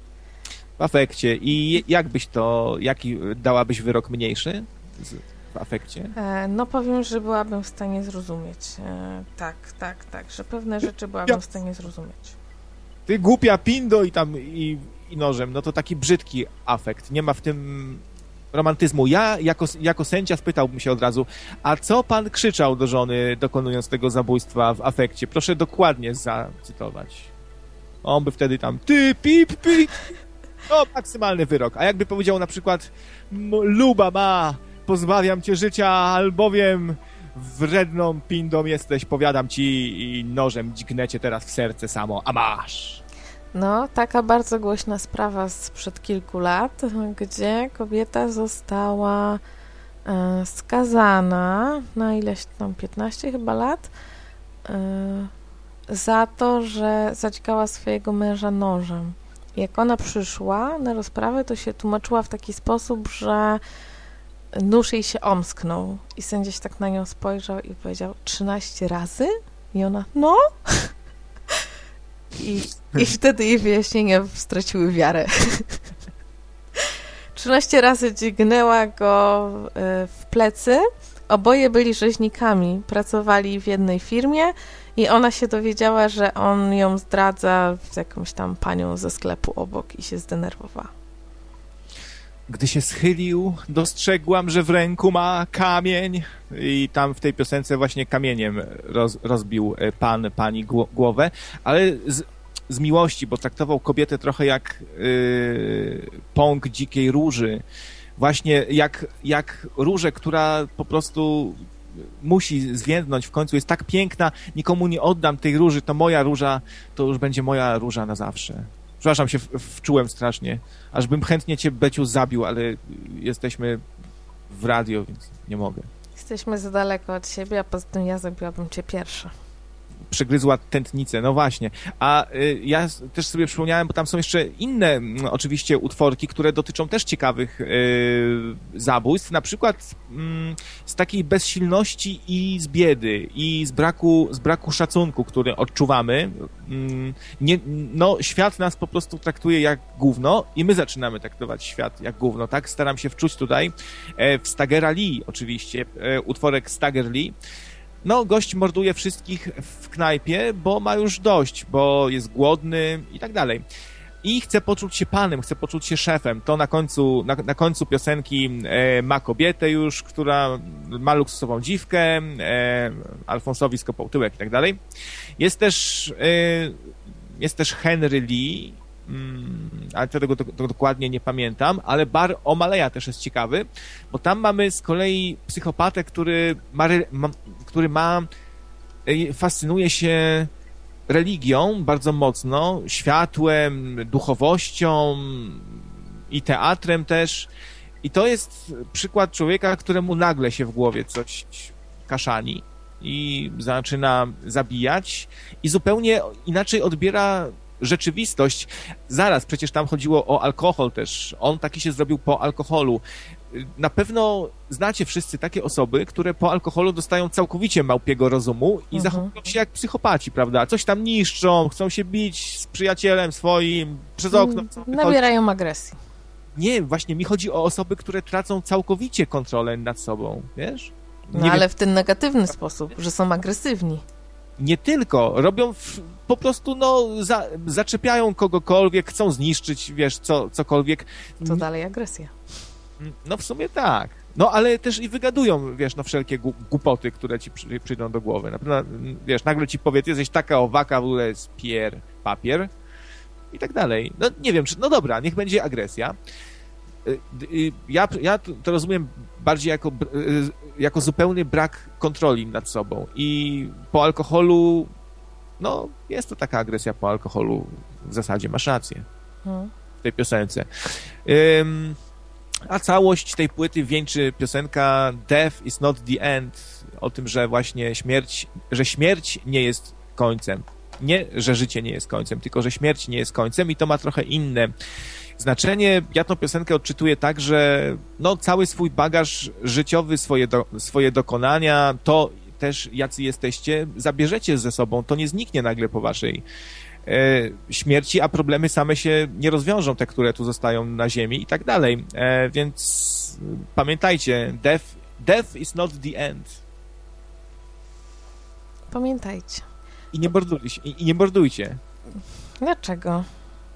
W afekcie. I jak byś to, jaki dałabyś wyrok mniejszy w afekcie? E, no powiem, że byłabym w stanie zrozumieć. E, tak, tak, tak, że pewne rzeczy byłabym ja. w stanie zrozumieć. Ty głupia pindo i tam i, i nożem, no to taki brzydki afekt. Nie ma w tym romantyzmu. Ja jako, jako sędzia spytałbym się od razu, a co pan krzyczał do żony, dokonując tego zabójstwa w afekcie? Proszę dokładnie zacytować. On by wtedy tam ty, pip, pip. No, maksymalny wyrok. A jakby powiedział na przykład luba ma, pozbawiam cię życia, albowiem wredną pindą jesteś, powiadam ci i nożem dźgnę cię teraz w serce samo, a masz. No, taka bardzo głośna sprawa sprzed kilku lat, gdzie kobieta została e, skazana na ileś tam piętnaście chyba lat e, za to, że zadźgała swojego męża nożem. Jak ona przyszła na rozprawę, to się tłumaczyła w taki sposób, że nóż jej się omsknął i sędzia się tak na nią spojrzał i powiedział trzynaście razy? I ona, no... I, I wtedy jej wyjaśnienia straciły wiarę. trzynaście razy dźgnęła go w plecy. Oboje byli rzeźnikami, pracowali w jednej firmie i ona się dowiedziała, że on ją zdradza z jakąś tam panią ze sklepu obok i się zdenerwowała. Gdy się schylił, dostrzegłam, że w ręku ma kamień i tam w tej piosence właśnie kamieniem roz, rozbił pan, pani głowę, ale z, z miłości, bo traktował kobietę trochę jak yy, pąk dzikiej róży. Właśnie jak, jak różę, która po prostu musi zwiędnąć w końcu, jest tak piękna, nikomu nie oddam tej róży, to moja róża, to już będzie moja róża na zawsze. Przepraszam, się wczułem strasznie. Aż bym chętnie cię, Beciu, zabił, ale jesteśmy w radio, więc nie mogę. Jesteśmy za daleko od siebie, a poza tym ja zabiłabym cię pierwsza. przegryzła tętnicę, no właśnie. A y, ja też sobie przypomniałem, bo tam są jeszcze inne m, oczywiście utworki, które dotyczą też ciekawych y, zabójstw, na przykład mm, z takiej bezsilności i z biedy i z braku, z braku szacunku, który odczuwamy. Mm, nie, no, świat nas po prostu traktuje jak gówno i my zaczynamy traktować świat jak gówno, tak? Staram się wczuć tutaj e, w Staggera Lee oczywiście, e, utworek Stagger Lee. No, gość morduje wszystkich w knajpie, bo ma już dość, bo jest głodny i tak dalej. I chce poczuć się panem, chce poczuć się szefem. To na końcu, na, na końcu piosenki e, ma kobietę już, która ma luksusową dziwkę, e, Alfonsowi skopał tyłek i tak dalej. Jest też, e, jest też Henry Lee, mm, ale tego to, to dokładnie nie pamiętam, ale Bar O'Malley'a też jest ciekawy, bo tam mamy z kolei psychopatę, który ma, ma, który ma e, fascynuje się religią bardzo mocno, światłem, duchowością i teatrem też. I to jest przykład człowieka, któremu nagle się w głowie coś kaszani i zaczyna zabijać i zupełnie inaczej odbiera rzeczywistość. Zaraz, przecież tam chodziło o alkohol też. On taki się zrobił po alkoholu. Na pewno znacie wszyscy takie osoby, które po alkoholu dostają całkowicie małpiego rozumu i mhm. zachowują się jak psychopaci, prawda? Coś tam niszczą, chcą się bić z przyjacielem swoim przez okno. Nabierają agresji. Nie, właśnie mi chodzi o osoby, które tracą całkowicie kontrolę nad sobą, wiesz? Nie no, ale wiem. W ten negatywny sposób, że są agresywni. Nie tylko, robią w, po prostu, no, za, zaczepiają kogokolwiek, chcą zniszczyć, wiesz, co, cokolwiek. To dalej agresja. No w sumie tak. No ale też i wygadują, wiesz, no wszelkie głupoty, które ci przy, przyjdą do głowy. Na pewno, wiesz, nagle ci powie, ty jesteś taka owaka, w ogóle jest pier, papier i tak dalej. No nie wiem, czy, no dobra, niech będzie agresja. Ja, ja to rozumiem bardziej jako, jako zupełny brak kontroli nad sobą i po alkoholu, no jest to taka agresja po alkoholu, w zasadzie masz rację w tej piosence. Um, A całość tej płyty wieńczy piosenka Death is not the end, o tym, że właśnie śmierć, że śmierć nie jest końcem. Nie, że życie nie jest końcem, tylko że śmierć nie jest końcem i to ma trochę inne znaczenie. Ja tą piosenkę odczytuję tak, że no, cały swój bagaż życiowy, swoje, do, swoje dokonania, to też jacy jesteście, zabierzecie ze sobą. To nie zniknie nagle po waszej E, śmierci, a problemy same się nie rozwiążą, te, które tu zostają na ziemi i tak dalej. E, więc pamiętajcie, death, death is not the end. Pamiętajcie. I nie mordujcie. I, i nie mordujcie. Dlaczego?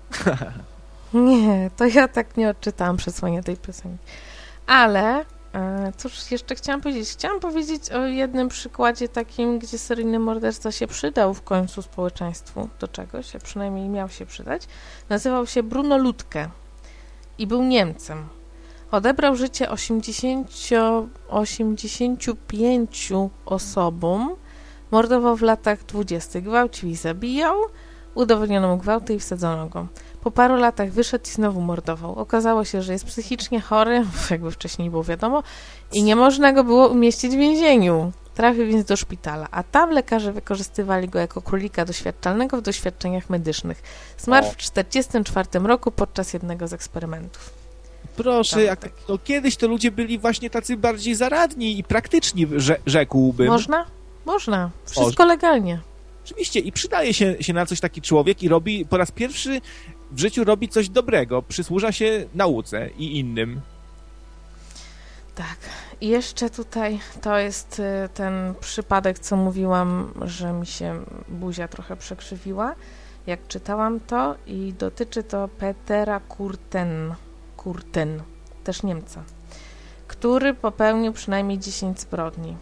Nie, to ja tak nie odczytałam przesłania tej piosenki. Ale cóż, jeszcze chciałam powiedzieć? Chciałam powiedzieć o jednym przykładzie takim, gdzie seryjny morderca się przydał w końcu społeczeństwu do czegoś, a przynajmniej miał się przydać. Nazywał się Bruno Lutke i był Niemcem. Odebrał życie osiemdziesięciu pięciu osobom, mordował w latach dwudziestych, gwałcił i zabijał, udowodniono mu gwałty i wsadzono go. Po paru latach wyszedł i znowu mordował. Okazało się, że jest psychicznie chory, jakby wcześniej było wiadomo, i nie można go było umieścić w więzieniu. Trafił więc do szpitala, a tam lekarze wykorzystywali go jako królika doświadczalnego w doświadczeniach medycznych. Zmarł w czterdziestym czwartym roku podczas jednego z eksperymentów. Proszę, jak, tak. no, kiedyś to ludzie byli właśnie tacy bardziej zaradni i praktyczni, rze, rzekłbym. Można? Można. Wszystko Można. Legalnie. Oczywiście i przydaje się, się na coś taki człowiek i robi po raz pierwszy w życiu robi coś dobrego, przysłuża się nauce i innym. Tak. I jeszcze tutaj to jest ten przypadek, co mówiłam, że mi się buzia trochę przekrzywiła, jak czytałam to, i dotyczy to Petera Kurten, Kurten, też Niemca, który popełnił przynajmniej dziesięć zbrodni.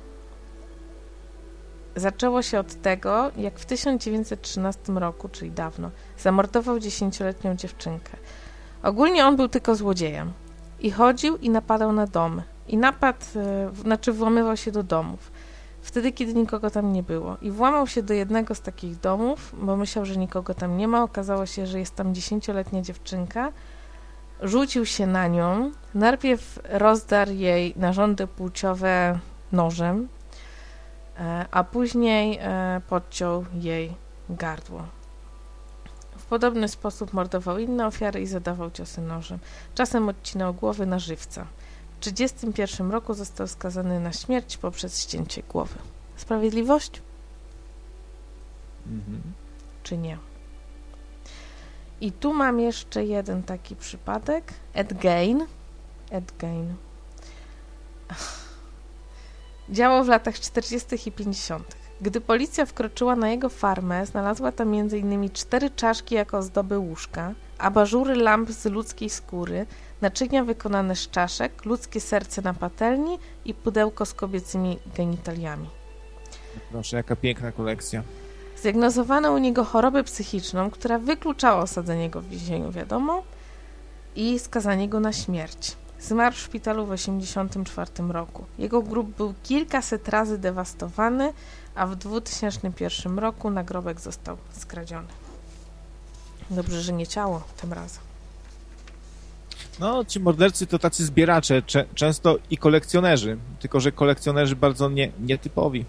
Zaczęło się od tego, jak w tysiąc dziewięćset trzynastym roku, czyli dawno, zamordował dziesięcioletnią dziewczynkę. Ogólnie on był tylko złodziejem i chodził i napadał na domy. I napadł, znaczy włamywał się do domów, wtedy, kiedy nikogo tam nie było. I włamał się do jednego z takich domów, bo myślał, że nikogo tam nie ma. Okazało się, że jest tam dziesięcioletnia dziewczynka. Rzucił się na nią. Najpierw rozdarł jej narządy płciowe nożem. a później podciął jej gardło. W podobny sposób mordował inne ofiary i zadawał ciosy nożem. Czasem odcinał głowy na żywca. W tysiąc dziewięćset trzydziestym pierwszym roku został skazany na śmierć poprzez ścięcie głowy. Sprawiedliwość? Mhm. Czy nie? I tu mam jeszcze jeden taki przypadek. Ed Gein. Ed Gein. Działał w latach czterdziestych i pięćdziesiątych. Gdy policja wkroczyła na jego farmę, znalazła tam między innymi cztery czaszki jako ozdoby łóżka, abażury lamp z ludzkiej skóry, naczynia wykonane z czaszek, ludzkie serce na patelni i pudełko z kobiecymi genitaliami. Proszę, jaka piękna kolekcja. Zdiagnozowano u niego chorobę psychiczną, która wykluczała osadzenie go w więzieniu, wiadomo, i skazanie go na śmierć. Zmarł w szpitalu w osiemdziesiątym czwartym roku. Jego grób był kilkaset razy dewastowany, a w dwutysięcznym pierwszym roku nagrobek został skradziony. Dobrze, że nie ciało tym razem. No, ci mordercy to tacy zbieracze, cze- często i kolekcjonerzy, tylko że kolekcjonerzy bardzo nie, nietypowi.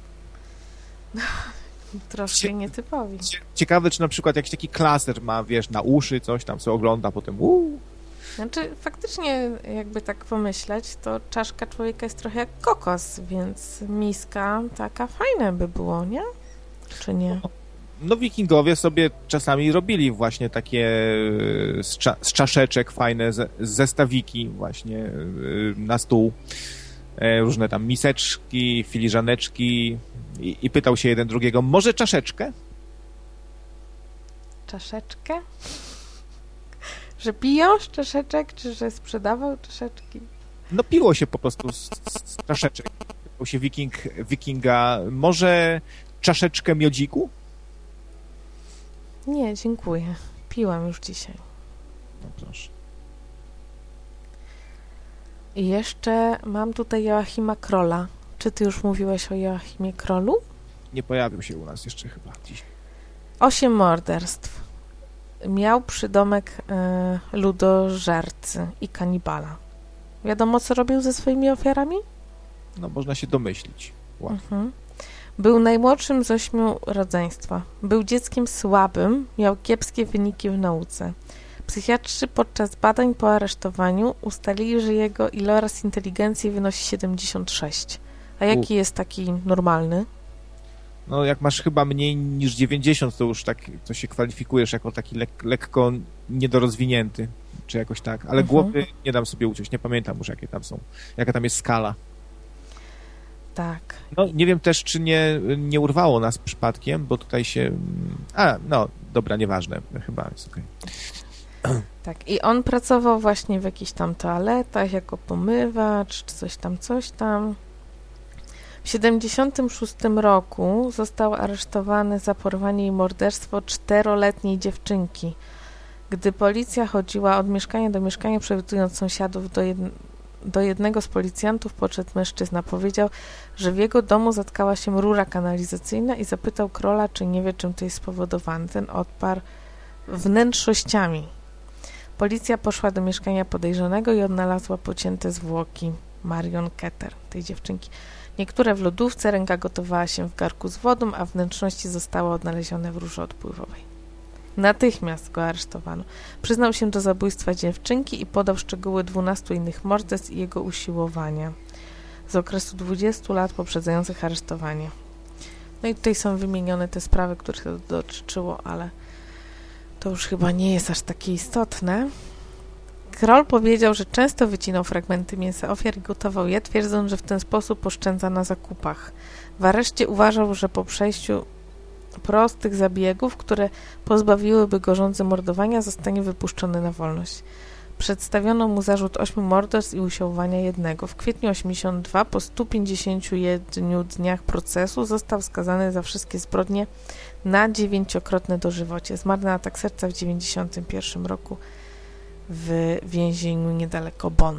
Troszkę Cie- nietypowi. Ciekawe, czy na przykład jakiś taki klaser ma, wiesz, na uszy, coś tam, co ogląda, potem uuu. Znaczy, faktycznie, jakby tak pomyśleć, to czaszka człowieka jest trochę jak kokos, więc miska taka fajna by było, nie? Czy nie? No, wikingowie sobie czasami robili właśnie takie z, cza- z czaszeczek fajne ze- zestawiki właśnie yy, na stół. E, różne tam miseczki, filiżaneczki i, i pytał się jeden drugiego, może czaszeczkę? Czaszeczkę? Że piją z czaszeczek, czy że sprzedawał czaszeczki? No piło się po prostu z, z, z czaszeczek. Pytał się wiking, wikinga, może czaszeczkę miodziku? Nie, dziękuję. Piłam już dzisiaj. No proszę. I jeszcze mam tutaj Joachima Krolla. Czy ty już mówiłeś o Joachimie Krollu? Nie pojawił się u nas jeszcze chyba dziś. Osiem morderstw. Miał przydomek e, ludożercy i kanibala. Wiadomo, co robił ze swoimi ofiarami? No można się domyślić. Łatwo. Mhm. Był najmłodszym z ośmiu rodzeństwa. Był dzieckiem słabym, miał kiepskie wyniki w nauce. Psychiatrzy podczas badań po aresztowaniu ustalili, że jego iloraz inteligencji wynosi siedemdziesiąt sześć. A jaki U. jest taki normalny? No jak masz chyba mniej niż dziewięćdziesiąt, to już tak, to się kwalifikujesz jako taki lek, lekko niedorozwinięty, czy jakoś tak. Ale Mhm. głowy nie dam sobie uciąć, nie pamiętam już jakie tam są, jaka tam jest skala. Tak. No nie wiem też, czy nie, nie urwało nas przypadkiem, bo tutaj się... A, no, dobra, nieważne, chyba jest okej. Tak, i on pracował właśnie w jakichś tam toaletach jako pomywacz, czy coś tam, coś tam. W siedemdziesiątym szóstym roku został aresztowany za porwanie i morderstwo czteroletniej dziewczynki. Gdy policja chodziła od mieszkania do mieszkania, przepytując sąsiadów, do, jed... do jednego z policjantów podszedł mężczyzna. Powiedział, że w jego domu zatkała się rura kanalizacyjna i zapytał Krolla, czy nie wie, czym to jest spowodowane. Ten odparł wnętrznościami. Policja poszła do mieszkania podejrzanego i odnalazła pocięte zwłoki Marion Keter, tej dziewczynki. Niektóre w lodówce, ręka gotowała się w garku z wodą, a wnętrzności zostały odnalezione w rurze odpływowej. Natychmiast go aresztowano. Przyznał się do zabójstwa dziewczynki i podał szczegóły dwunastu innych morderstw i jego usiłowania z okresu dwudziestu lat poprzedzających aresztowanie. No i tutaj są wymienione te sprawy, których to dotyczyło, ale to już chyba nie jest aż takie istotne. Kroll powiedział, że często wycinał fragmenty mięsa ofiar i gotował je, twierdząc, że w ten sposób oszczędza na zakupach. W areszcie uważał, że po przejściu prostych zabiegów, które pozbawiłyby go żądzy mordowania, zostanie wypuszczony na wolność. Przedstawiono mu zarzut ośmiu morderstw i usiłowania jednego. W kwietniu osiemdziesiątego drugiego po stu pięćdziesięciu jednego dniach procesu został skazany za wszystkie zbrodnie na dziewięciokrotne dożywocie. Zmarł na atak serca w dziewięćdziesiątym pierwszym roku w więzieniu niedaleko Bonn.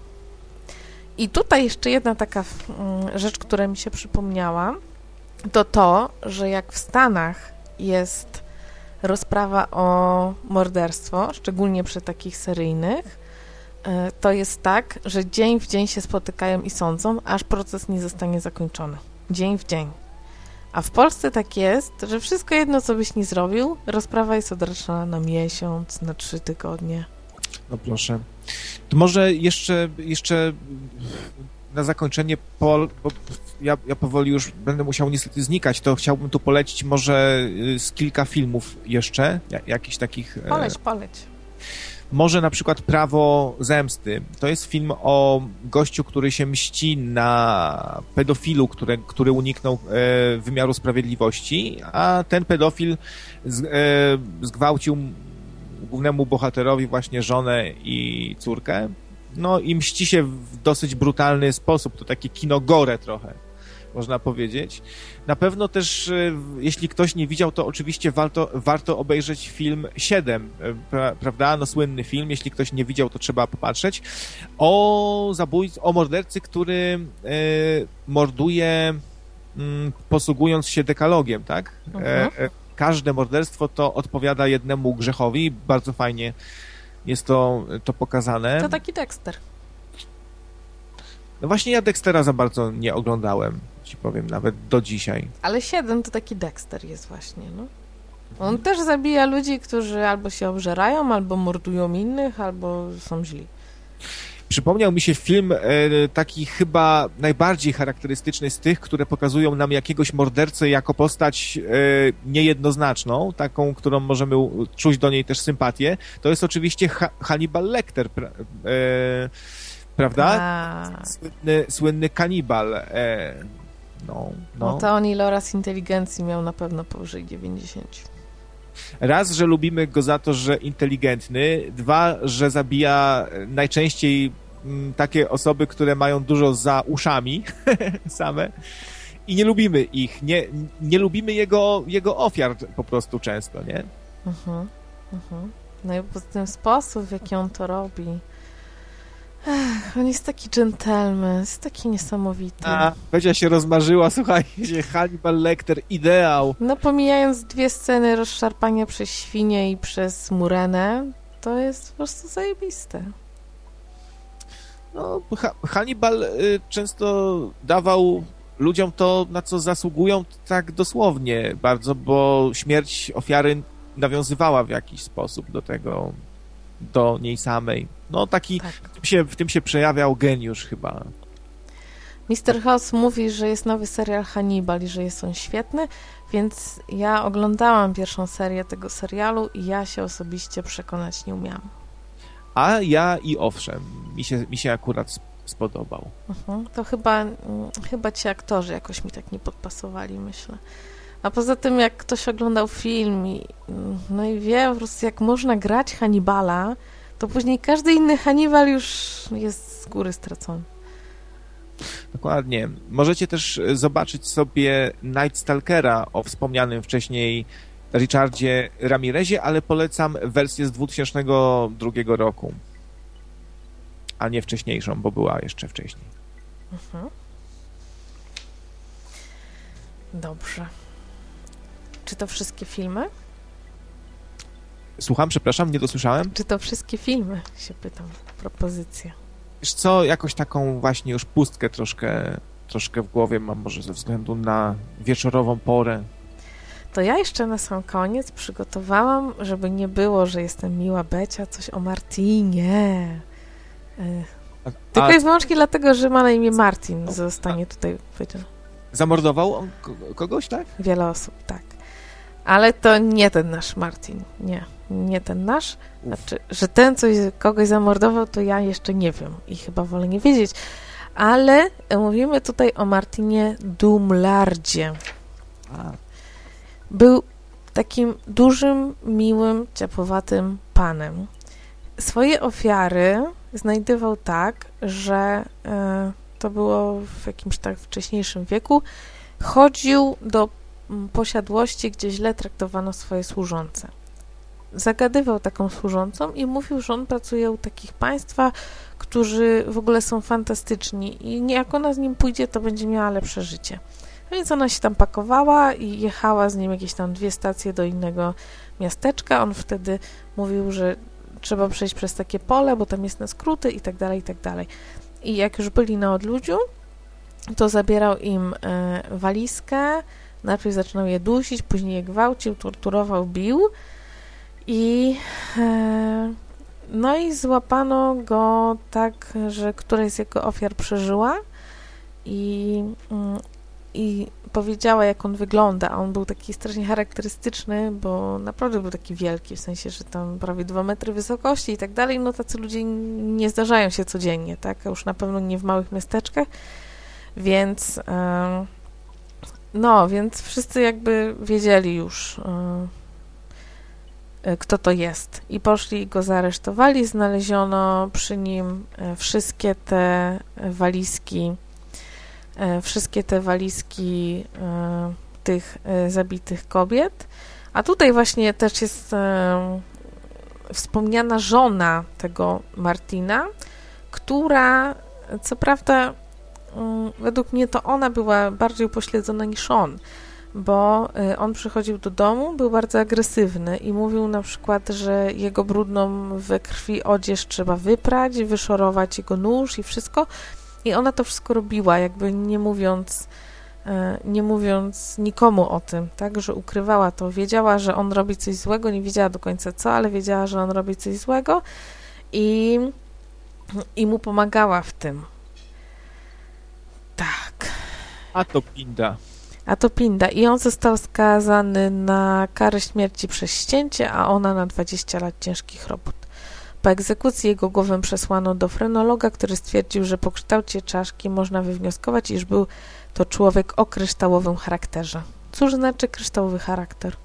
I tutaj jeszcze jedna taka mm, rzecz, która mi się przypomniała, to to, że jak w Stanach jest rozprawa o morderstwo, szczególnie przy takich seryjnych, to jest tak, że dzień w dzień się spotykają i sądzą, aż proces nie zostanie zakończony. dzień w dzień. A w Polsce tak jest, że wszystko jedno, co byś nie zrobił, rozprawa jest odraczana na miesiąc, na trzy tygodnie. No proszę. To może jeszcze, jeszcze na zakończenie, Pol, bo ja, ja powoli już będę musiał niestety znikać, to chciałbym tu polecić może z kilka filmów jeszcze, jakichś takich... Poleć, poleć. Może na przykład Prawo zemsty. To jest film o gościu, który się mści na pedofilu, który, który uniknął e, wymiaru sprawiedliwości, a ten pedofil z, e, zgwałcił głównemu bohaterowi właśnie żonę i córkę. No i mści się w dosyć brutalny sposób. To takie kino gore trochę, można powiedzieć. Na pewno też, jeśli ktoś nie widział, to oczywiście warto, warto obejrzeć film siedem, pra, prawda? No słynny film, jeśli ktoś nie widział, to trzeba popatrzeć. O zabójcy, o mordercy, który e, morduje m, posługując się dekalogiem, tak? E, e, każde morderstwo to odpowiada jednemu grzechowi. Bardzo fajnie jest to, to pokazane. To taki Dexter. No właśnie ja Dextera za bardzo nie oglądałem, ci powiem, nawet do dzisiaj. Ale siedem to taki Dexter jest właśnie, no. On też zabija ludzi, którzy albo się obżerają, albo mordują innych, albo są źli. Przypomniał mi się film e, taki chyba najbardziej charakterystyczny z tych, które pokazują nam jakiegoś mordercę jako postać e, niejednoznaczną, taką, którą możemy czuć do niej też sympatię. To jest oczywiście ha- Hannibal Lecter, pra, e, prawda? Słynny, słynny kanibal. E, no, no. no to on iloraz inteligencji miał na pewno powyżej dziewięćdziesiąt. Raz, że lubimy go za to, że inteligentny. Dwa, że zabija najczęściej m, takie osoby, które mają dużo za uszami same. I nie lubimy ich. Nie, nie lubimy jego, jego ofiar po prostu często, nie? Uh-huh, uh-huh. No i poza tym sposób, w jaki on to robi. Ech, on jest taki dżentelmen, jest taki niesamowity. A, Becia się rozmarzyła, słuchajcie, Hannibal Lecter, ideał. No pomijając dwie sceny rozszarpania przez świnię i przez murenę, to jest po prostu zajebiste. No, ha- Hannibal y, często dawał ludziom to, na co zasługują, tak dosłownie bardzo, bo śmierć ofiary nawiązywała w jakiś sposób do tego, do niej samej. No taki, tak. w, tym się, w tym się przejawiał geniusz chyba. mister House mówi, że jest nowy serial Hannibal i że jest on świetny, więc ja oglądałam pierwszą serię tego serialu i ja się osobiście przekonać nie umiałam. A ja i owszem, mi się, mi się akurat spodobał. Uh-huh. To chyba, chyba ci aktorzy jakoś mi tak nie podpasowali, myślę. A poza tym, jak ktoś oglądał film i, no i wie po prostu, jak można grać Hannibala, to później każdy inny Hannibal już jest z góry stracony. Dokładnie. Możecie też zobaczyć sobie Night Stalkera o wspomnianym wcześniej Richardzie Ramirezie, ale polecam wersję z dwutysięcznego drugiego roku, a nie wcześniejszą, bo była jeszcze wcześniej. Mhm. Dobrze. Czy to wszystkie filmy? Słucham, przepraszam, nie dosłyszałem. Czy to wszystkie filmy, się pytam, propozycja. Wiesz co, jakoś taką właśnie już pustkę troszkę, troszkę w głowie mam, może ze względu na wieczorową porę. To ja jeszcze na sam koniec przygotowałam, żeby nie było, że jestem miła Becia, coś o Martinie. A, Tylko i wyłącznie dlatego, że ma na imię Martin, zostanie tutaj powiedziane. Zamordował on kogoś, tak? Wiele osób, tak. Ale to nie ten nasz Martin, nie. Nie ten nasz. Znaczy, że ten coś, kogoś zamordował, to ja jeszcze nie wiem i chyba wolę nie wiedzieć. Ale mówimy tutaj o Martinie Dumlardzie. A. Był takim dużym, miłym, ciepłowatym panem. Swoje ofiary znajdował tak, że e, to było w jakimś tak wcześniejszym wieku, chodził do posiadłości, gdzie źle traktowano swoje służące. Zagadywał taką służącą i mówił, że on pracuje u takich państwa, którzy w ogóle są fantastyczni i jak ona z nim pójdzie, to będzie miała lepsze życie. No więc ona się tam pakowała i jechała z nim jakieś tam dwie stacje do innego miasteczka. On wtedy mówił, że trzeba przejść przez takie pole, bo tam jest na skróty i tak dalej, i tak dalej. I jak już byli na odludziu, to zabierał im e, walizkę, najpierw zaczynał je dusić, później je gwałcił, torturował, bił i e, no i złapano go tak, że któraś z jego ofiar przeżyła i, i powiedziała, jak on wygląda, a on był taki strasznie charakterystyczny, bo naprawdę był taki wielki, w sensie, że tam prawie dwa metry wysokości i tak dalej, no tacy ludzie nie zdarzają się codziennie, tak, a już na pewno nie w małych miasteczkach, więc e, no, więc wszyscy jakby wiedzieli już, e, kto to jest i poszli i go zaaresztowali, znaleziono przy nim wszystkie te walizki, wszystkie te walizki e, tych e, zabitych kobiet, a tutaj właśnie też jest e, wspomniana żona tego Martina, która, co prawda, m, według mnie to ona była bardziej upośledzona niż on, bo e, on przychodził do domu, był bardzo agresywny i mówił na przykład, że jego brudną we krwi odzież trzeba wyprać, wyszorować jego nóż i wszystko. I ona to wszystko robiła, jakby nie mówiąc, nie mówiąc nikomu o tym, tak, że ukrywała to. Wiedziała, że on robi coś złego, nie wiedziała do końca co, ale wiedziała, że on robi coś złego i, i mu pomagała w tym. Tak. A to pinda. A to pinda. I on został skazany na karę śmierci przez ścięcie, a ona na dwadzieścia lat ciężkich robót. Po egzekucji jego głowę przesłano do frenologa, który stwierdził, że po kształcie czaszki można wywnioskować, iż był to człowiek o kryształowym charakterze. Cóż znaczy kryształowy charakter?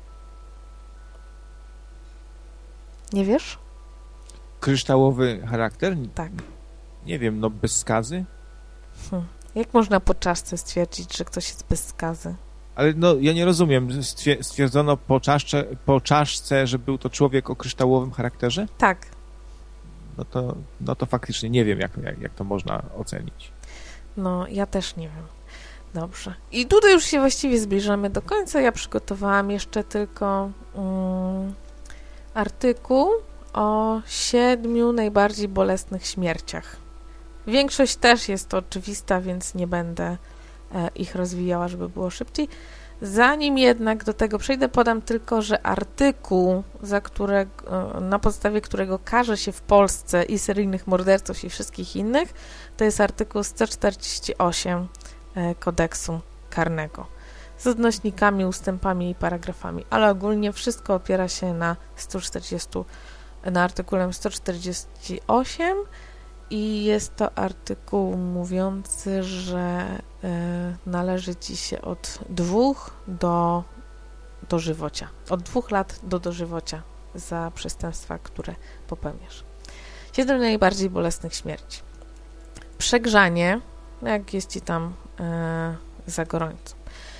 Nie wiesz? Kryształowy charakter? Tak. Nie wiem, no bez skazy? Hm. Jak można po czaszce stwierdzić, że ktoś jest bez skazy? Ale no, ja nie rozumiem. Stwierdzono po, czaszce, po czaszce, że był to człowiek o kryształowym charakterze? Tak. No to, no to faktycznie nie wiem, jak, jak, jak to można ocenić. No, ja też nie wiem. Dobrze. I tutaj już się właściwie zbliżamy do końca. Ja przygotowałam jeszcze tylko um, artykuł o siedmiu najbardziej bolesnych śmierciach. Większość też jest to oczywista, więc nie będę e, ich rozwijała, żeby było szybciej. Zanim jednak do tego przejdę, podam tylko, że artykuł, za którego, na podstawie którego karze się w Polsce i seryjnych morderców i wszystkich innych, to jest artykuł sto czterdzieści osiem kodeksu karnego z odnośnikami, ustępami i paragrafami, ale ogólnie wszystko opiera się na sto czterdziestu, na artykułem sto czterdzieści osiem i jest to artykuł mówiący, że y, należy ci się od dwóch do dożywocia. Od dwóch lat do dożywocia za przestępstwa, które popełniasz. Siedem najbardziej bolesnych śmierci. Przegrzanie, jak jest ci tam y, za gorąco.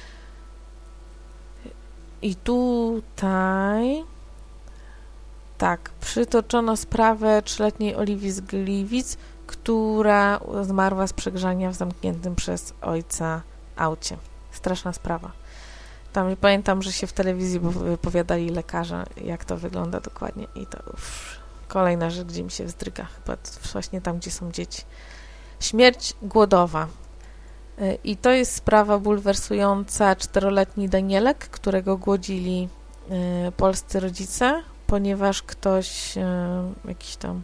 I tutaj tak, przytoczono sprawę trzyletniej Oliwii z Gliwic, która zmarła z przegrzania w zamkniętym przez ojca aucie. Straszna sprawa. Tam pamiętam, że się w telewizji wypowiadali lekarze, jak to wygląda dokładnie i to uff, kolejna rzecz, gdzie mi się wzdryga, chyba właśnie tam, gdzie są dzieci. Śmierć głodowa. I to jest sprawa bulwersująca. Czteroletni Danielek, którego głodzili y, polscy rodzice, ponieważ ktoś, y, jakiś tam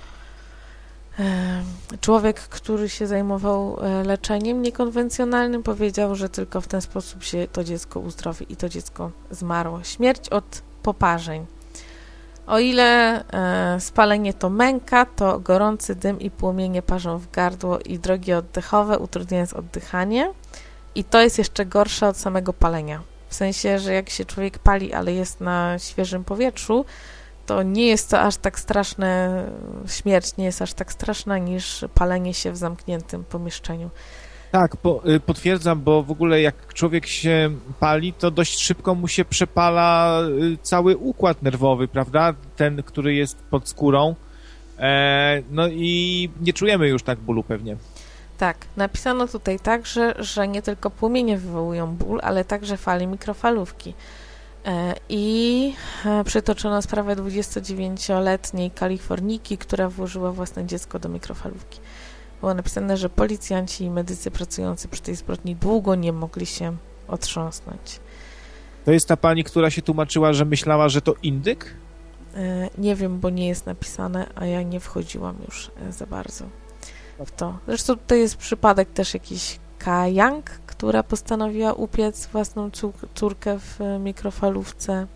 y, człowiek, który się zajmował y, leczeniem niekonwencjonalnym, powiedział, że tylko w ten sposób się to dziecko uzdrowi i to dziecko zmarło. Śmierć od poparzeń. O ile e, spalenie to męka, to gorący dym i płomienie parzą w gardło i drogi oddechowe, utrudniając oddychanie. I to jest jeszcze gorsze od samego palenia. W sensie, że jak się człowiek pali, ale jest na świeżym powietrzu, to nie jest to aż tak straszne, śmierć nie jest aż tak straszna, niż palenie się w zamkniętym pomieszczeniu. Tak, po, potwierdzam, bo w ogóle jak człowiek się pali, to dość szybko mu się przepala cały układ nerwowy, prawda? Ten, który jest pod skórą. E, no i nie czujemy już tak bólu pewnie. Tak, napisano tutaj także, że nie tylko płomienie wywołują ból, ale także fali mikrofalówki. E, I e, przytoczono sprawę dwudziestodziewięcioletniej Kalifornijki, która włożyła własne dziecko do mikrofalówki. było napisane, że policjanci i medycy pracujący przy tej zbrodni długo nie mogli się otrząsnąć. To jest ta pani, która się tłumaczyła, że myślała, że to indyk? E, nie wiem, bo nie jest napisane, a ja nie wchodziłam już e, za bardzo w to. Zresztą to jest przypadek też jakiś Ka Yang, która postanowiła upiec własną córkę w mikrofalówce.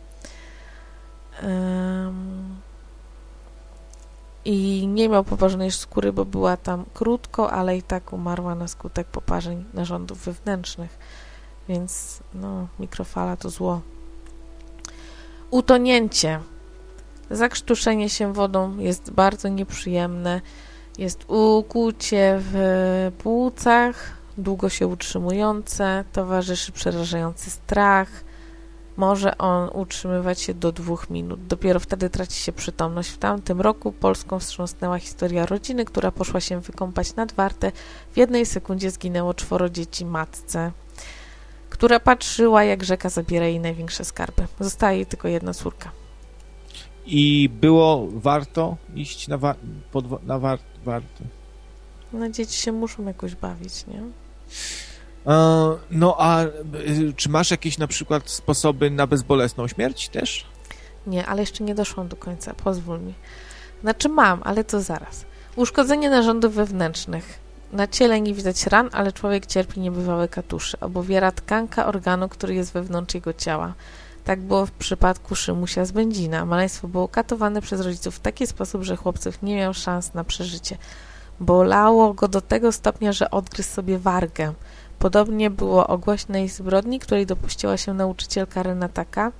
Um, I nie miał poparzonej skóry, bo była tam krótko, ale i tak umarła na skutek poparzeń narządów wewnętrznych. Więc no, mikrofala to zło. Utonięcie. Zakrztuszenie się wodą jest bardzo nieprzyjemne. Jest ukłucie w płucach, długo się utrzymujące, towarzyszy przerażający strach. Może on utrzymywać się do dwóch minut. Dopiero wtedy traci się przytomność. W tamtym roku Polską wstrząsnęła historia rodziny, która poszła się wykąpać nad Wartę. W jednej sekundzie zginęło czworo dzieci matce, która patrzyła, jak rzeka zabiera jej największe skarby. Została jej tylko jedna córka. I było warto iść na, wa- pod, na war- wartę? No dzieci się muszą jakoś bawić, nie? No a czy masz jakieś na przykład sposoby na bezbolesną śmierć też? Nie, ale jeszcze nie doszłam do końca, pozwól mi. Znaczy mam, ale to zaraz. Uszkodzenie narządów wewnętrznych. Na ciele nie widać ran, ale człowiek cierpi niebywałe katusze. Obowiera tkanka organu, który jest wewnątrz jego ciała. Tak było w przypadku Szymusia z Będzina. Maleństwo było katowane przez rodziców w taki sposób, że chłopców nie miał szans na przeżycie. Bolało go do tego stopnia, że odgryzł sobie wargę. Podobnie było o głośnej zbrodni, której dopuściła się nauczycielka Renata K.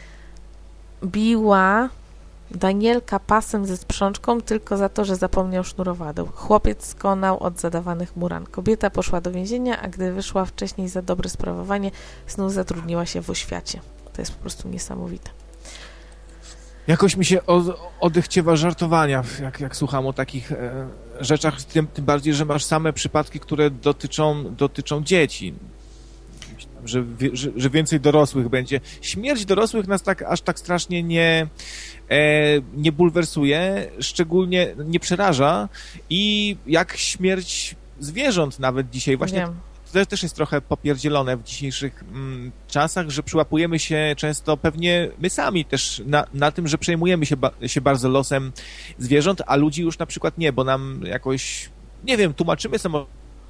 Biła Danielka pasem ze sprzączką tylko za to, że zapomniał sznurowadeł. Chłopiec skonał od zadawanych mu ran. Kobieta poszła do więzienia, a gdy wyszła wcześniej za dobre sprawowanie, znów zatrudniła się w oświacie. To jest po prostu niesamowite. Jakoś mi się od, odechciewa żartowania, jak, jak słucham o takich e, rzeczach, tym, tym bardziej, że masz same przypadki, które dotyczą, dotyczą dzieci. Myślałem, że, że, że więcej dorosłych będzie. Śmierć dorosłych nas tak aż tak strasznie nie, e, nie bulwersuje, szczególnie nie przeraża i jak śmierć zwierząt nawet dzisiaj. Właśnie Wiem. to też jest trochę popierdzielone w dzisiejszych mm, czasach, że przyłapujemy się często pewnie my sami też na, na tym, że przejmujemy się, ba, się bardzo losem zwierząt, a ludzi już na przykład nie, bo nam jakoś, nie wiem, tłumaczymy samo.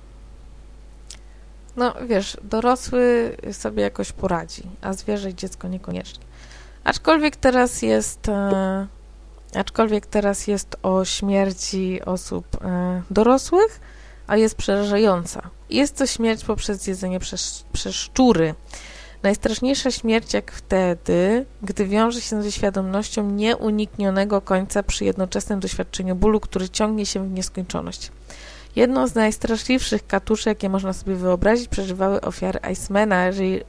No wiesz, dorosły sobie jakoś poradzi, a zwierzę i dziecko niekoniecznie. Aczkolwiek teraz jest e, aczkolwiek teraz jest o śmierci osób e, dorosłych, a jest przerażająca. Jest to śmierć poprzez jedzenie przez, przez szczury. Najstraszniejsza śmierć jak wtedy, gdy wiąże się ze świadomością nieuniknionego końca przy jednoczesnym doświadczeniu bólu, który ciągnie się w nieskończoność. Jedną z najstraszliwszych katuszy, jakie można sobie wyobrazić, przeżywały ofiary Icemana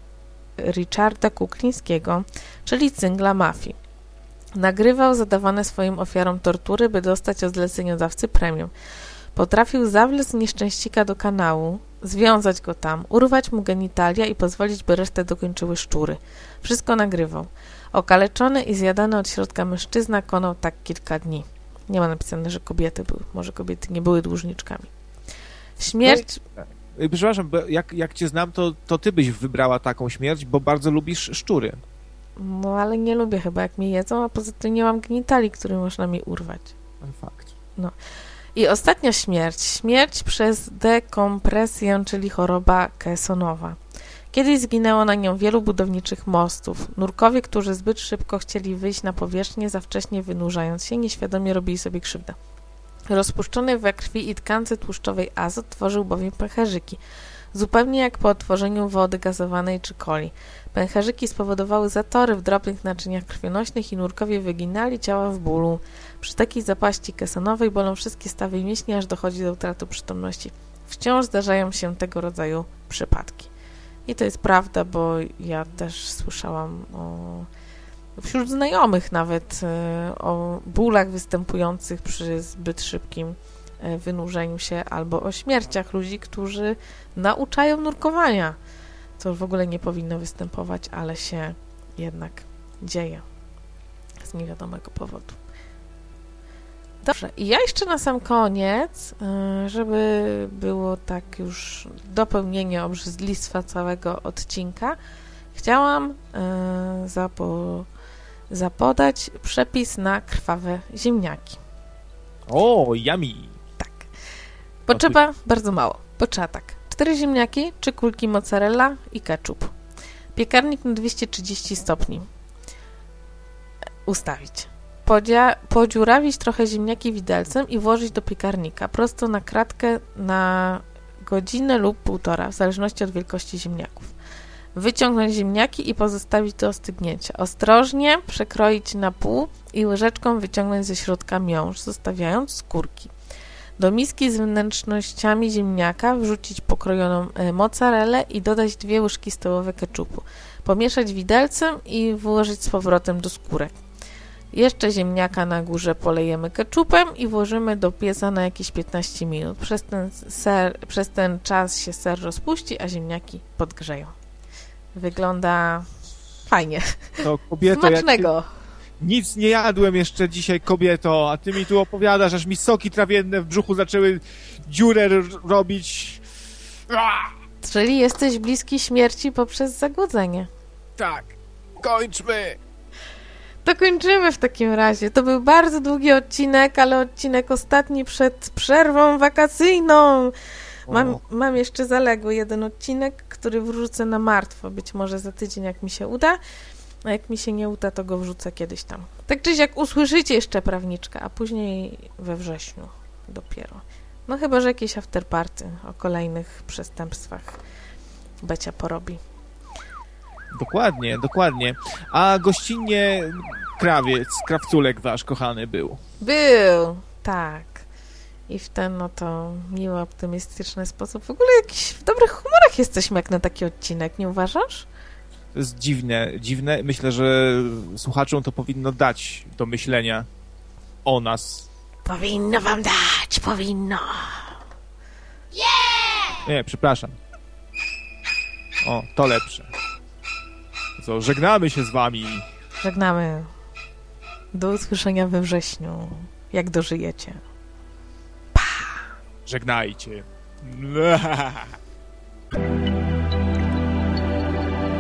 Richarda Kuklińskiego, czyli cyngla mafii. Nagrywał zadawane swoim ofiarom tortury, by dostać od zleceniodawcy premium. Potrafił zawlec nieszczęścika do kanału, związać go tam, urwać mu genitalia i pozwolić, by resztę dokończyły szczury. Wszystko nagrywał. Okaleczony i zjadany od środka mężczyzna konał tak kilka dni. Nie ma napisane, że kobiety były. Może kobiety nie były dłużniczkami. Śmierć... No i, przepraszam, bo jak, jak cię znam, to, to ty byś wybrała taką śmierć, bo bardzo lubisz szczury. No ale nie lubię chyba, jak mnie jedzą, a poza tym nie mam genitali, które można mi urwać. Fakt. No. I ostatnia śmierć. Śmierć przez dekompresję, czyli choroba Kesonowa. Kiedyś zginęło na nią wielu budowniczych mostów. Nurkowie, którzy zbyt szybko chcieli wyjść na powierzchnię, za wcześnie wynurzając się, nieświadomie robili sobie krzywdę. Rozpuszczony we krwi i tkance tłuszczowej azot tworzył bowiem pęcherzyki. Zupełnie jak po otworzeniu wody gazowanej czy coli. Pęcherzyki spowodowały zatory w drobnych naczyniach krwionośnych i nurkowie wyginali ciała w bólu. Przy takiej zapaści kesonowej bolą wszystkie stawy mięśni, aż dochodzi do utraty przytomności. Wciąż zdarzają się tego rodzaju przypadki. I to jest prawda, bo ja też słyszałam o, wśród znajomych nawet o bólach występujących przy zbyt szybkim wynurzeniu się albo o śmierciach ludzi, którzy nauczają nurkowania. To w ogóle nie powinno występować, ale się jednak dzieje z niewiadomego powodu. Dobrze. I ja jeszcze na sam koniec, żeby było tak już dopełnienie obrzydlistwa całego odcinka, chciałam zapo zapodać przepis na krwawe ziemniaki. O, yummy! Tak. Potrzeba ty... bardzo mało. Potrzeba tak. Cztery ziemniaki, trzy kulki mozzarella i ketchup. Piekarnik na dwieście trzydzieści stopni. Ustawić. Podzia podziurawić trochę ziemniaki widelcem i włożyć do piekarnika prosto na kratkę na godzinę lub półtora, w zależności od wielkości ziemniaków. Wyciągnąć ziemniaki i pozostawić do ostygnięcia. Ostrożnie przekroić na pół i łyżeczką wyciągnąć ze środka miąższ, zostawiając skórki. Do miski z wnętrznościami ziemniaka wrzucić pokrojoną mozzarellę i dodać dwie łyżki stołowe keczupu. Pomieszać widelcem i włożyć z powrotem do skórek. Jeszcze ziemniaka na górze polejemy keczupem i włożymy do pieca na jakieś piętnaście minut. Przez ten, ser, przez ten czas się ser rozpuści, a ziemniaki podgrzeją. Wygląda fajnie. To kobieto, smacznego. Ja nic nie jadłem jeszcze dzisiaj, kobieto, a ty mi tu opowiadasz, aż mi soki trawienne w brzuchu zaczęły dziurę robić. Czyli jesteś bliski śmierci poprzez zagłodzenie. Tak. Kończmy. To kończymy w takim razie. To był bardzo długi odcinek, ale odcinek ostatni przed przerwą wakacyjną. Mam, mam jeszcze zaległy jeden odcinek, który wrzucę na martwo. Być może za tydzień, jak mi się uda. A jak mi się nie uda, to go wrzucę kiedyś tam. Tak czy jak usłyszycie jeszcze prawniczkę, a później we wrześniu dopiero. No chyba, że jakieś afterparty o kolejnych przestępstwach Becia porobi. Dokładnie, dokładnie. A gościnnie krawiec, krawculek wasz kochany był. Był, tak. I w ten oto miły, optymistyczny sposób. W ogóle jakiś w dobrych humorach jesteśmy jak na taki odcinek, nie uważasz? To jest dziwne, dziwne. Myślę, że słuchaczom to powinno dać do myślenia o nas. Powinno wam dać, powinno. Yeah! Nie, przepraszam. O, to lepsze. Co, żegnamy się z wami. Żegnamy. Do usłyszenia we wrześniu, jak dożyjecie. Pa! Żegnajcie.